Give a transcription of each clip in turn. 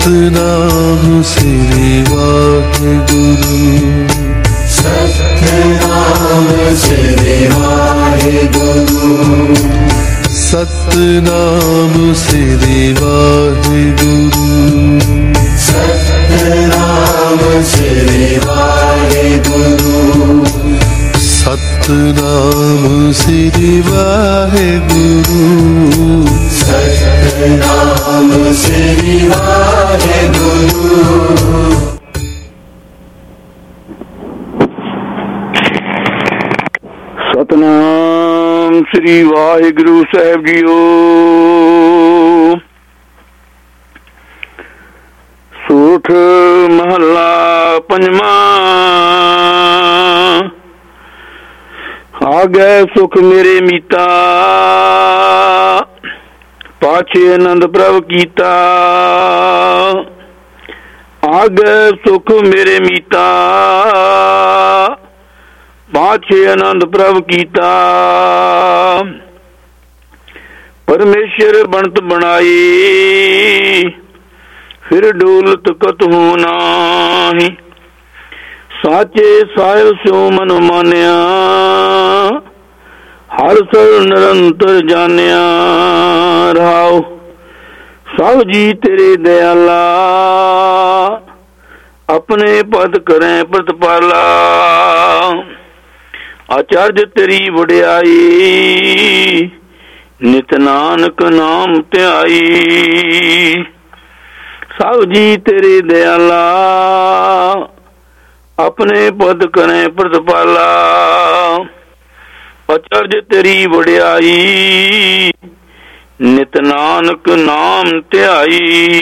सतनाम श्री वाहिगुरु। सतनाम श्री वाहिगुरु। सतनाम श्री वाहिगुरु। सतनाम श्री वाहिगुरु। सतनाम श्री वाहिगुरु। सतनाम श्री वाहिगुरु। सतनाम श्री वाहिगुरु साहिब जीओ। Suit महला पंजवा। आ गए सुख मेरे मीता, पाछे आनंद प्रभ कीता। आ गए सुख मेरे मीता, पाछे आनंद प्रभ कीता। परमेश्वर बनत बनाई, फिर डोलत कतहु नाही। साचे साहिब स्यो मन मानिया, हर सर निरंतर जानिया। रहाओ सब जी तेरे दयाला, अपने पद करें प्रतिपाला। आचार्य तेरी वड्याई, नित नानक नाम ध्याई। सब जी तेरे दयाला, अपने पद करें प्रतिपाला। आचार्य तेरी वड्याई, नित नानक नाम ध्याई।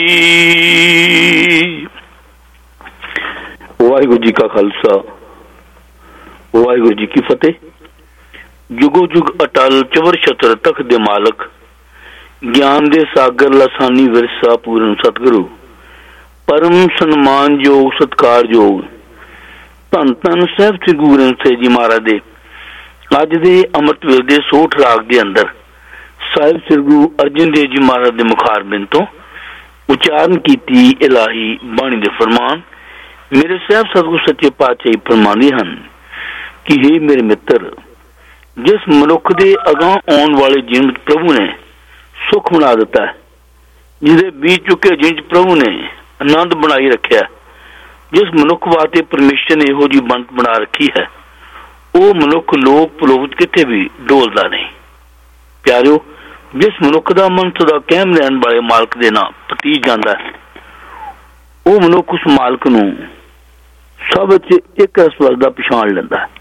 वाहिगुरु जी का खालसा, वाहिगुरु जी की फतेह। जुगो जुग अटल चवर छतर तख दे मालक, ज्ञान दे सागर लसानी विरसा पूर्ण सतगुरु। परम सन्मान योग सत्कार योग धन धन साहिब श्री गुरु ग्रंथ साहिब जी महाराज दे अज दे अमृत वेले दे सोठ राग दे अंदर साहिब श्री गुरु अर्जन देव जी महाराज दे मुखारबिंद तो उच्चारण कीती इलाही बाणी दे फरमान मेरे साहिब सतगुरु सच्चे पातशाही फरमांदे हन कि हे मेरे मित्र, जिस मनुख दे अगां आउण वाले जीवन प्रभु ने सुख बना दिता है, जिसदे बीत चुके जीवन प्रभु ने आनंद बनाई रखिया, जिस मनुख वास्ते परमेश्वर ने इहो जी बनत बना रखी है, वो मनुख लोक पलोक किते भी डोलदा नहीं। प्यारिओ, जिस मनुख दा मन सदा कायम रहन वाले मालक दे नाम पतीज जांदा है, वो मनुख उस मालक नूं सब च एक रस वसदा पछाण लैंदा है।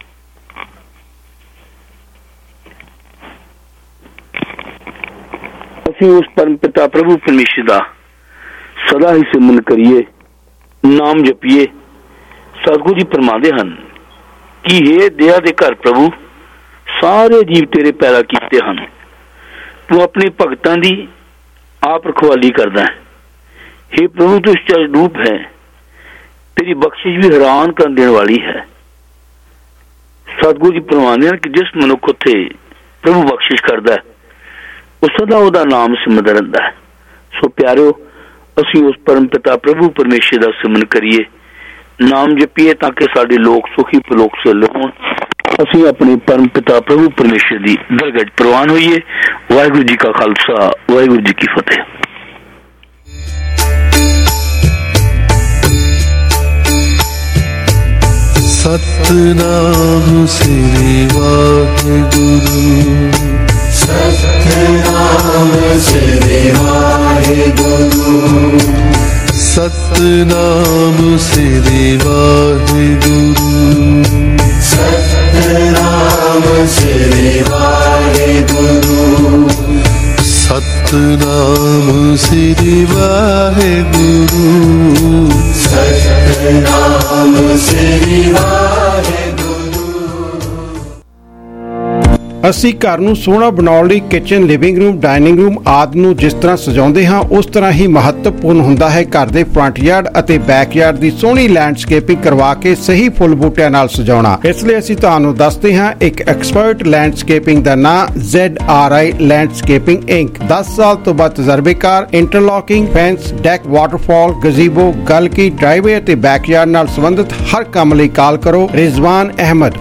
असीं उस परम पिता प्रभु परमेश्वर दा सदा ही सिमरन करिए, नाम जपिए। सतगुरु जी फरमांदे हन कि हे दया दे घर प्रभु, सारे जीव तेरे पैदा कीते हन, तू अपने भगतां दी आप रखवाली करदा है। हे प्रभु, तू सच्चा रूप है, तेरी बख्शिश भी हैरान कर देने वाली है। सतगुरु जी फरमांदे हन कि जिस मनुख उत्थे प्रभु बख्शिश करदा है, वो सदा उहदा नाम सिमरदा रहिंदा है। सो प्यारिओ, असीं उस परम पिता प्रभु परमेश्वर दा सिमरन करिए, नाम जपीए ताकि साडे लोक सुखी पलोक से होण। असीं अपने परम पिता प्रभु परमेश्वर दी दरगह प्रवान होइए। वाहिगुरु जी का खालसा, वाहिगुरु जी की फतेह। सतनाम श्री वाहिगुरु। सतनाम श्री वाहिगुरु। सतनाम श्री वाहिगुरु। सतनाम श्री वाहिगुरु। सतनाम श्री वाहिगुरु। सतनाम श्री वाहिगुरु। ਅਸੀਂ ਘਰ ਨੂੰ ਸੋਹਣਾ ਬਣਾਉਣ ਲਈ kitchen, living room, dining room ਆਦਿ ਨੂੰ ਜਿਸ ਤਰ੍ਹਾਂ ਸਜਾਉਂਦੇ ਹਾਂ ਉਸ ਤਰ੍ਹਾਂ ਹੀ ਮਹੱਤਵਪੂਰਨ ਹੁੰਦਾ ਹੈ ਘਰ ਦੇ ਫਰੰਟ ਯਾਰਡ ਅਤੇ ਬੈਕ ਯਾਰਡ ਦੀ ਸੋਹਣੀ ਲੈਂਡਸਕੇਪਿੰਗ ਕਰਵਾ ਕੇ ਸਹੀ ਫੁੱਲ ਬੂਟਿਆਂ ਨਾਲ ਸਜਾਉਣਾ। ਇਸ ਲਈ ਅਸੀਂ ਤੁਹਾਨੂੰ ਦੱਸਦੇ ਹਾਂ ਇੱਕ ਐਕਸਪਰਟ ਲੈਂਡਸਕੇਪਿੰਗ ਦਾ ਨਾਂ ZRI ਲੈਂਡਸਕੇਪਿੰਗ ਇੰਕ। 10 ਸਾਲ ਤੋਂ ਵੱਧ ਤਜਰਬੇਕਾਰ interlocking, fence, deck, waterfall, gazebo, ਗਲਕੀ, ਡਰਾਈਵੇ ਅਤੇ ਬੈਕਯਾਰਡ ਨਾਲ ਸੰਬੰਧਿਤ ਹਰ ਕੰਮ ਲਈ ਕਾਲ ਕਰੋ ਰਿਜ਼ਵਾਨ ਅਹਿਮਦ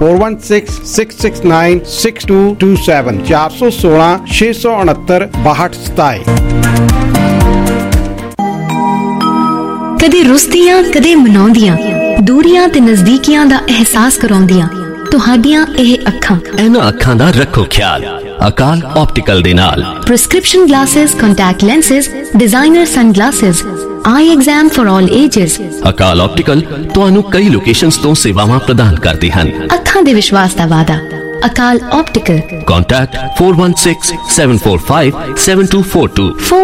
4166696227 416 669 6227। ਕਦੇ ਰੁੱਸਦੀਆਂ ਕਦੇ ਮਨਾਉਂਦੀਆਂ, ਦੂਰੀਆਂ ਤੇ ਨਜ਼ਦੀਕੀਆਂ ਦਾ ਅਹਿਸਾਸ ਕਰਾਉਂਦੀਆਂ ਤੁਹਾਡੀਆਂ ਇਹ ਅੱਖਾਂ। ਇਹਨਾਂ ਅੱਖਾਂ ਦਾ ਰੱਖੋ ਖਿਆਲ ਅਕਾਲ ਆਪਟੀਕਲ ਦੇ ਨਾਲ। Prescription glasses, contact lenses, designer sunglasses, eye exam for all ages. Akal optical ਤੁਹਾਨੂੰ ਕਈ ਲੋਕੇਸ਼ਨਸ ਤੋਂ ਸੇਵਾਵਾਂ ਪ੍ਰਦਾਨ ਕਰਦੇ ਹਨ। ਅੱਖਾਂ ਦੇ ਵਿਸ਼ਵਾਸ ਦਾ ਵਾਅਦਾ Akal optical. Contact 416-745-7242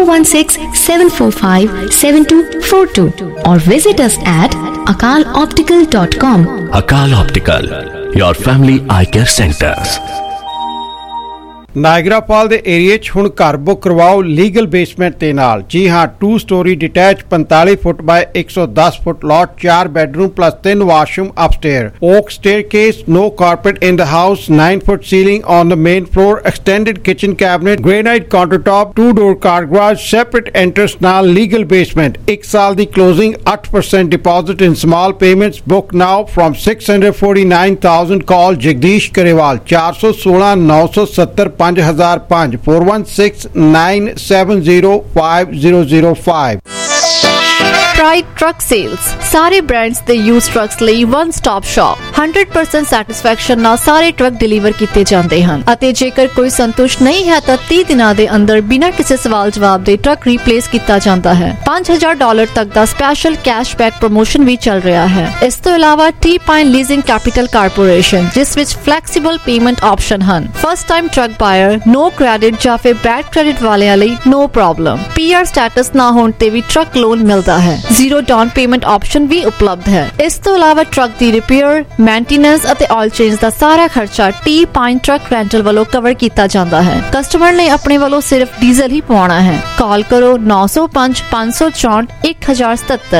416-745-7242 or visit us at akaloptical.com। Akal Optical, your family eye care centers। Niagara fall ਦੇ ਏਰੀਏ 'ਚ ਹੁਣ ਘਰ ਬੁੱਕ ਕਰਵਾਓ ਲੀਗਲ ਬੇਸਮੈਂਟ ਦੇ ਨਾਲ। ਜੀ ਹਾਂ, 2 story detach 45 foot by 110 foot lot, 4 bedroom plus 3 washroom upstair, oak staircase, no carpet in the house, 9 foot ceiling on the main floor, extended kitchen cabinet, granite countertop, 2-door car garage, separate entrance ਨਾਲ legal basement. 1 ਸਾਲ ਦੀ closing, 8% deposit in small payments। book now from 649,000। call Jagdish Karewal 416 970 5005 416-970-5005। Pride Truck Sales, ਸਾਰੇ brands ਦੇ used trucks ਲਈ one stop shop. 100% satisfaction ਨਾਲ ਸਾਰੇ truck deliver ਕੀਤੇ ਜਾਂਦੇ ਹਨ ਅਤੇ ਜੇਕਰ ਕੋਈ ਸੰਤੁਸ਼ਟ ਨਹੀਂ ਹੈ ਤਾਂ 30 ਦਿਨਾਂ ਦੇ ਅੰਦਰ ਬਿਨਾਂ ਕਿਸੇ ਸਵਾਲ ਜਵਾਬ ਦੇ ਟਰੱਕ ਰੀਪਲੇਸ ਕੀਤਾ ਜਾਂਦਾ ਹੈ। $5000 ਤੱਕ ਦਾ ਸਪੈਸ਼ਲ ਕੈਸ਼ਬੈਕ ਪ੍ਰਮੋਸ਼ਨ ਵੀ ਚੱਲ ਰਿਹਾ ਹੈ। ਇਸ ਤੋਂ ਇਲਾਵਾ T-Pine ਲੀਜ਼ਿੰਗ ਕੈਪੀਟਲ ਕਾਰਪੋਰੇਸ਼ਨ, ਜਿਸ ਵਿੱਚ ਫਲੈਕਸੀਬਲ ਪੇਮੈਂਟ ਆਪਸ਼ਨ ਹਨ। First time truck buyer, no credit ਜਾਂ ਫਿਰ ਬੈਡ ਕ੍ਰੈਡਿਟ ਵਾਲਿਆਂ ਲਈ ਨੋ ਪ੍ਰੋਬਲਮ। PR ਸਟੇਟਸ ਨਾ ਹੋਣ ਤੇ ਵੀ ਟਰੱਕ ਲੋਨ ਮਿਲਦਾ ਹੈ। ਜ਼ੀਰੋ ਡਾਊਨ ਪੇਮੈਂਟ ਆਪਸ਼ਨ ਵੀ ਉਪਲਬਧ ਹੈ। ਇਸ ਤੋਂ ਇਲਾਵਾ ਟਰੱਕ ਦੀ ਰਿਪੇਅਰ, ਮੇਨਟੇਨੈਂਸ ਅਤੇ ਆਇਲ ਚੇਂਜ ਦਾ ਸਾਰਾ ਖਰਚਾ T-Pine ਟਰੱਕ ਰੈਂਟਲ ਵੱਲੋਂ ਕਵਰ ਕੀਤਾ ਜਾਂਦਾ ਹੈ। ਕਸਟਮਰ ਨੇ ਆਪਣੇ ਵੱਲੋਂ ਸਿਰਫ ਡੀਜ਼ਲ ਹੀ ਪਵਾਉਣਾ ਹੈ। ਕਾਲ ਕਰੋ 905-564-1077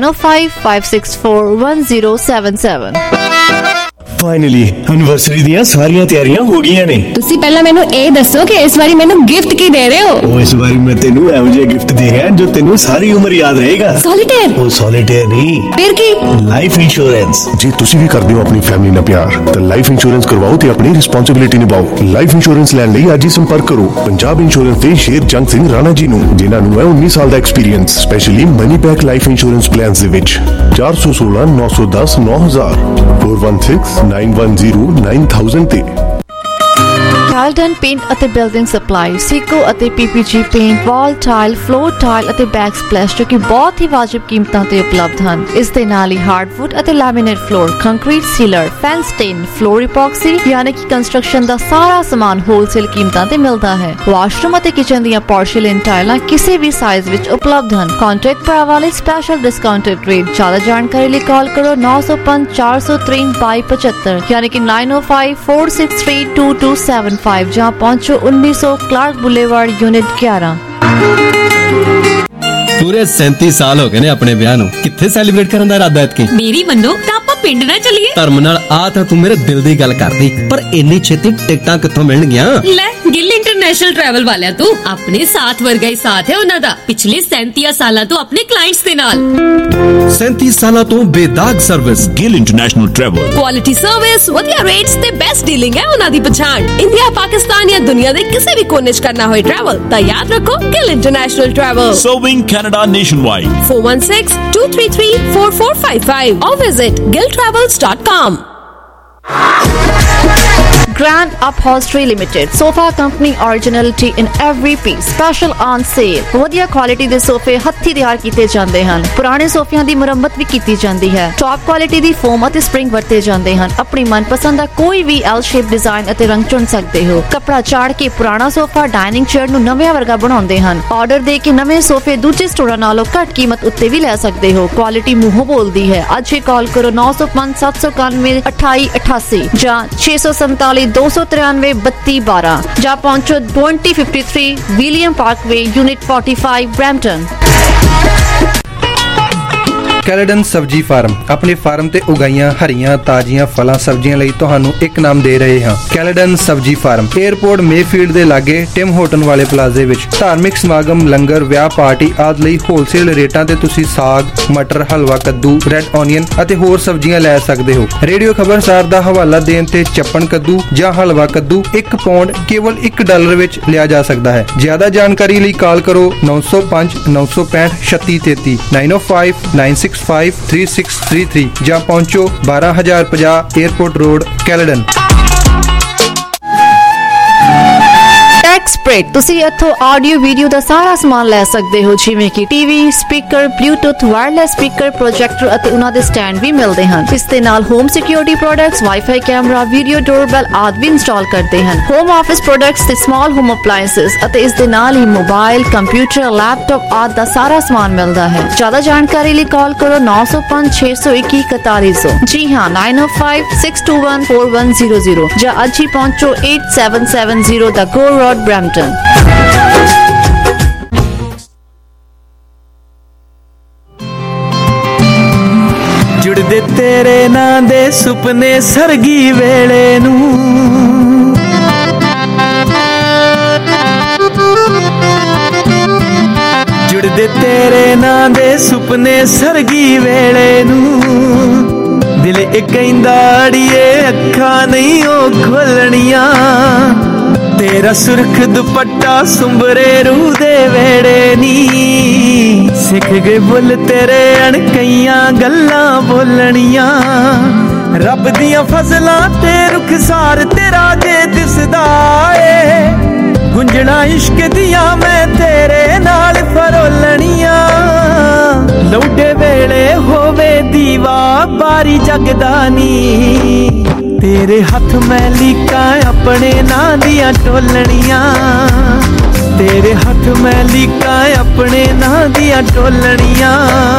905-564-1077। ਫਾਈਨਲੀ ਐਨਵਰਸਰੀ ਦੀਆਂ ਸਾਰੀਆਂ ਤਿਆਰੀਆਂ ਹੋ ਗਈਆਂ ਨੇ। ਤੁਸੀਂ ਪਹਿਲਾਂ ਮੈਨੂੰ ਇਹ ਦੱਸੋ ਕਿ ਇਸ ਵਾਰੀ ਮੈਨੂੰ ਗਿਫਟ ਕੀ ਦੇ ਰਹੇ ਹੋ? ਉਹ ਇਸ ਵਾਰੀ ਮੈਂ ਤੈਨੂੰ ਇਹੋ ਜਿਹਾ ਗਿਫਟ ਦੇ ਰਿਹਾ ਜੋ ਤੈਨੂੰ ਸਾਰੀ ਉਮਰ ਯਾਦ ਰਹੇਗਾ। ਸੋਲੀਟੇਅਰ? ਉਹ ਸੋਲੀਟੇਅਰ ਨਹੀਂ, ਫਿਰ ਕੀ? Life insurance. ਜੇ ਤੁਸੀਂ ਵੀ ਕਰਦੇ ਹੋ ਆਪਣੀ ਫੈਮਿਲੀ ਨਾਲ ਪਿਆਰ ਤਾਂ ਲਾਈਫ ਇੰਸ਼ੋਰੈਂਸ ਕਰਵਾਓ ਤੇ ਆਪਣੀ ਰਿਸਪੌਂਸਿਬਿਲਿਟੀ ਨਿਭਾਓ। ਲਾਈਫ ਇੰਸ਼ੋਰੈਂਸ ਲੈਣ ਲਈ ਅੱਜ ਹੀ ਸੰਪਰਕ ਕਰੋ ਪੰਜਾਬ ਇੰਸ਼ੋਰੈਂਸ ਦੇ ਸ਼ੇਰ ਜੰਗ ਸਿੰਘ ਰਾਣਾ ਜੀ ਨੂੰ, ਜਿਨ੍ਹਾਂ ਨੂੰ ਹੈ 19 ਸਾਲ ਦਾ experience, specially money back life insurance plans ਦੇ ਵਿੱਚ। 416-910-9000 416-910-9000 ਤੇ। Calden Paint ਅਤੇ ਬਿਲਡਿੰਗ ਸਪਲਾਈ, ਸੀਕੋ ਅਤੇ PPG paint, wall tile, floor tile ਅਤੇ ਬੈਕ ਸਪਲੈਸ਼ ਜੋ ਕਿ ਬਹੁਤ ਹੀ ਵਾਜਿਬ ਕੀਮਤਾਂ ਤੇ ਉਪਲਬਧ ਹਨ। ਇਸ ਦੇ ਨਾਲ ਹੀ ਹਾਰਡਵੁੱਡ ਅਤੇ laminate floor, concrete sealer, fence stain, floor epoxy ਯਾਨੀ ਕਿ ਕੰਸਟਰਕਸ਼ਨ ਦਾ ਸਾਰਾ ਸਮਾਨ ਹੋਲਸੇਲ ਕੀਮਤਾਂ ਤੇ ਮਿਲਦਾ ਹੈ। ਵਾਸ਼ਰੂਮ ਅਤੇ ਕਿਚਨ ਦੀਆਂ ਪੋਰਸਿਲੇਨ ਟਾਈਲਾਂ ਕਿਸੇ ਵੀ ਸਾਈਜ਼ ਵਿੱਚ ਉਪਲਬਧ ਹਨ। ਕੰਟੈਕਟ ਭਰਾਵਾਂ ਲਈ ਸਪੈਸ਼ਲ ਡਿਸਕਾਊਂਟਡ ਰੇਟ। ਜ਼ਿਆਦਾ ਜਾਣਕਾਰੀ ਲਈ ਕਾਲ ਕਰੋ 905-463-2275 ਯਾਨੀ ਕਿ 905-463-2275 ਜਾਂ ਪਹੁੰਚੋ 1900 ਕਲਾਰਕ ਬੁਲੇਵਾਰਡ ਯੂਨਿਟ 11। ਪੂਰੇ 37 ਸਾਲ ਹੋ ਗਏ ਨੇ ਆਪਣੇ ਵਿਆਹ ਨੂੰ, ਕਿੱਥੇ ਸੈਲੀਬ੍ਰੇਟ ਕਰਨ ਦਾ ਇਰਾਦਾ ਐਤਕੀ? ਮੇਰੀ ਮੰਨੋ ਤਾਂ ਆਪਾਂ ਪਿੰਡ ਨਾ ਚੱਲੀਏ। ਧਰਮ ਨਾਲ ਆ ਤਾਂ ਤੂੰ ਮੇਰੇ ਦਿਲ ਦੀ ਗੱਲ ਕਰਦੀ, ਪਰ ਇੰਨੀ ਛੇਤੀ ਟਿਕਟਾਂ ਕਿੱਥੋਂ ਮਿਲਣਗੀਆਂ? ਲੈ ਗਿੱਲ ਇੰਟਰਨੈਸ਼ਨਲ ਟਰੈਵਲ ਵਾਲਿਆਂ ਤੋਂ। ਆਪਣੇ ਸਾਥ ਵਰਗਾ ਹੀ ਸਾਥ ਹੈ ਉਹਨਾਂ ਦਾ ਪਿਛਲੇ 37 ਸਾਲਾਂ ਤੋਂ ਆਪਣੇ ਕਲਾਇੰਟਸ ਦੇ ਨਾਲ। 37 ਸਾਲਾਂ ਤੋਂ ਬੇਦਾਗ service. Gill international travel, quality service, ਵਧੀਆ ਰੇਟਸ ਤੇ ਬੈਸਟ ਡੀਲਿੰਗ ਹੈ ਉਹਨਾਂ ਦੀ ਪਛਾਣ। ਇੰਡੀਆ, ਪਾਕਿਸਤਾਨ ਜਾਂ ਦੁਨੀਆ ਦੇ ਕਿਸੇ ਵੀ ਕੋਨੇ 'ਚ ਕਰਨਾ ਹੋਏ ਟਰੈਵਲ ਤਾਂ ਯਾਦ ਰੱਖੋ Gill international travel. Serving Canada nationwide. 416-233-4455 or visit gilltravels.com. Grand Upholstery Limited, sofa company, originality in every piece, special on sale। ਵਧੀਆ ਕੁਆਲਿਟੀ ਦੇ ਸੋਫੇ ਹੱਥੀਂ ਤਿਆਰ ਕੀਤੇ ਜਾਂਦੇ ਹਨ। ਪੁਰਾਣੇ ਸੋਫਿਆਂ ਦੀ ਮੁਰੰਮਤ ਵੀ ਕੀਤੀ ਜਾਂਦੀ ਹੈ। ਟੌਪ ਕੁਆਲਿਟੀ ਦੀ ਫੋਮ ਅਤੇ ਸਪ੍ਰਿੰਗ ਵਰਤੇ ਜਾਂਦੇ ਹਨ। ਆਪਣੀ ਮਨਪਸੰਦ ਦਾ ਕੋਈ ਵੀ L ਸ਼ੇਪ ਡਿਜ਼ਾਈਨ ਅਤੇ ਰੰਗ ਚੁਣ ਸਕਦੇ ਹੋ। ਕੱਪੜਾ ਚਾੜ ਕੇ ਪੁਰਾਣਾ ਸੋਫਾ, ਡਾਈਨਿੰਗ ਚੇਅਰ ਨੂੰ ਨਵੇਂ ਵਰਗਾ ਬਣਾਉਂਦੇ ਹਨ। ਆਰਡਰ ਦੇ ਕੇ ਨਵੇਂ ਸੋਫੇ ਦੂਜੇ ਸਟੋਰਾਂ ਨਾਲੋਂ ਘੱਟ ਕੀਮਤ ਉੱਤੇ ਵੀ ਲੈ ਸਕਦੇ ਹੋ। ਕੁਆਲਿਟੀ ਮੂੰਹੋਂ ਬੋਲਦੀ ਹੈ। ਅੱਜ ਹੀ ਕਾਲ ਕਰੋ 905-791-2888 ਜਾਂ 647 293 32 12 ਜਾਂ ਪਹੁੰਚੋ 2053 William parkway unit 45 Brampton. Caledon ਸਬਜ਼ੀ ਫਾਰਮ ਆਪਣੇ ਫਾਰਮ ਤੇ ਉਗਾਈਆਂ ਹਰੀਆਂ ਤਾਜ਼ੀਆਂ ਫਲਾਂ ਸਬਜ਼ੀਆਂ ਲਈ ਤੁਹਾਨੂੰ ਇੱਕ ਨਾਮ ਦੇ ਰਹੇ ਹਾਂ। ਕੈਲੇਡਨ ਸਬਜ਼ੀ ਫਾਰਮ 에ਅਰਪੋਰਟ ਮੇਫੀਲਡ ਦੇ ਲਾਗੇ ਟਿਮ ਹੋਟਨ ਵਾਲੇ ਪਲਾਜ਼ੇ ਵਿੱਚ ਧਾਰਮਿਕ ਸਮਾਗਮ ਲੰਗਰ ਵਿਆਹ ਪਾਰਟੀ ਆਦਿ ਲਈ ਹੋਲਸੇਲ ਰੇਟਾਂ ਤੇ ਤੁਸੀਂ ਸਾਗ ਮਟਰ ਹਲਵਾ ਕੱਦੂ ਰੈੱਡ ਓਨੀਅਨ ਅਤੇ ਹੋਰ ਸਬਜ਼ੀਆਂ ਲੈ ਸਕਦੇ ਹੋ। ਰੇਡੀਓ ਖਬਰਸਾਰ ਦਾ ਹਵਾਲਾ ਦੇਣ ਤੇ ਚੱਪਣ ਕੱਦੂ ਜਾਂ ਹਲਵਾ ਕੱਦੂ 1 ਪੌਂਡ ਕੇਵਲ $1 ਵਿੱਚ ਲਿਆ ਜਾ ਸਕਦਾ ਹੈ। ਜ਼ਿਆਦਾ ਜਾਣਕਾਰੀ ਲਈ ਕਾਲ ਕਰੋ 905 965 3633 905 965 3633 ਜਾਂ ਪਹੁੰਚੋ 12050 에ਅਰਪੋਰਟ ਰੋਡ ਕੈਲੇਡਨ। ਟੈਕਸਪ੍ਰੇਡ ਤੁਸੀਂ ਇੱਥੋਂ ਆਡੀਓ ਵੀਡੀਓ ਦਾ ਸਾਰਾ ਸਮਾਨ ਲੈ ਸਕਦੇ ਹੋ ਜਿਵੇਂ ਕਿ TV speaker Bluetooth wireless speaker projector ਅਤੇ ਉਹਨਾਂ ਦੇ ਸਟੈਂਡ ਵੀ ਮਿਲਦੇ ਹਨ। ਇਸ ਦੇ ਨਾਲ home security products wifi camera video doorbell ਆਦਿ ਵੀ ਇੰਸਟਾਲ ਕਰਦੇ ਹਨ। ਹੋਮ ਆਫਿਸ ਪ੍ਰੋਡਕਟਸ ਤੇ ਸਮਾਲ ਹੋਮ ਅਪਲਾਇੰਸਸ ਅਤੇ ਇਸ ਦੇ ਨਾਲ ਹੀ ਮੋਬਾਈਲ ਕੰਪਿਊਟਰ ਲੈਪਟਾਪ ਆਦਿ ਦਾ ਸਾਰਾ ਸਮਾਨ ਮਿਲਦਾ ਹੈ। ਜ਼ਿਆਦਾ ਜਾਣਕਾਰੀ ਲਈ ਕਾਲ ਕਰੋ 905 621 4100 ਜੀ ਹਾਂ 905 621 4100 ਜਾਂ ਅੱਜ ਹੀ ਪਹੁੰਚੋ 8770 ਦਾ ਗੋ ਰੋਡ ਬਰੈਂਪਟਨ। ਜੁੜਦੇ ਤੇਰੇ ਨਾਂ ਦੇ ਸੁਪਨੇ ਸਰਗੀ ਵੇਲੇ ਨੂੰ ਜੁੜਦੇ ਤੇਰੇ ਨਾਂ ਦੇ ਸੁਪਨੇ ਸਰਗੀ ਵੇਲੇ ਨੂੰ ਦਿਲ ਇਹ ਕਹਿੰਦਾ ਅੜੀਏ ਅੱਖਾਂ ਨਹੀਂ ਉਹ ਖੋਲਣੀਆਂ ਤੇਰਾ ਸੁਰਖ ਦੁਪੱਟਾ ਸੁੰਬਰੇ ਰੂਹ ਦੇ ਵੇੜੇ ਨੀ ਸਿੱਖ ਗਏ ਬੁੱਲ ਤੇਰੇ ਅਣਕਈਆਂ ਗੱਲਾਂ ਬੋਲਣੀਆਂ ਰੱਬ ਦੀਆਂ ਫਜ਼ਲਾਂ ਤੇ ਰੁਖਸਾਰ ਤੇਰਾ ਜੇ ਦਿਸਦਾ ਏ ਗੁੰਜਣਾ ਇਸ਼ਕ ਦੀਆਂ ਮੈਂ ਤੇਰੇ ਨਾਲ ਫਰੋਲਣੀਆਂ ਲੌਡੇ ਵੇਲੇ ਹੋਵੇ ਦੀਵਾ ਬਾਰੀ ਜਗਦਾ ਨੀ ਤੇਰੇ ਹੱਥ ਮੈਂ ਲੀਕਾਂ ਆਪਣੇ ਨਾਂ ਦੀਆਂ ਟੋਲਣੀਆਂ ਤੇਰੇ ਹੱਥ ਮੈਂ ਲੀਕਾਂ ਆਪਣੇ ਨਾਂ ਦੀਆਂ ਟੋਲਣੀਆਂ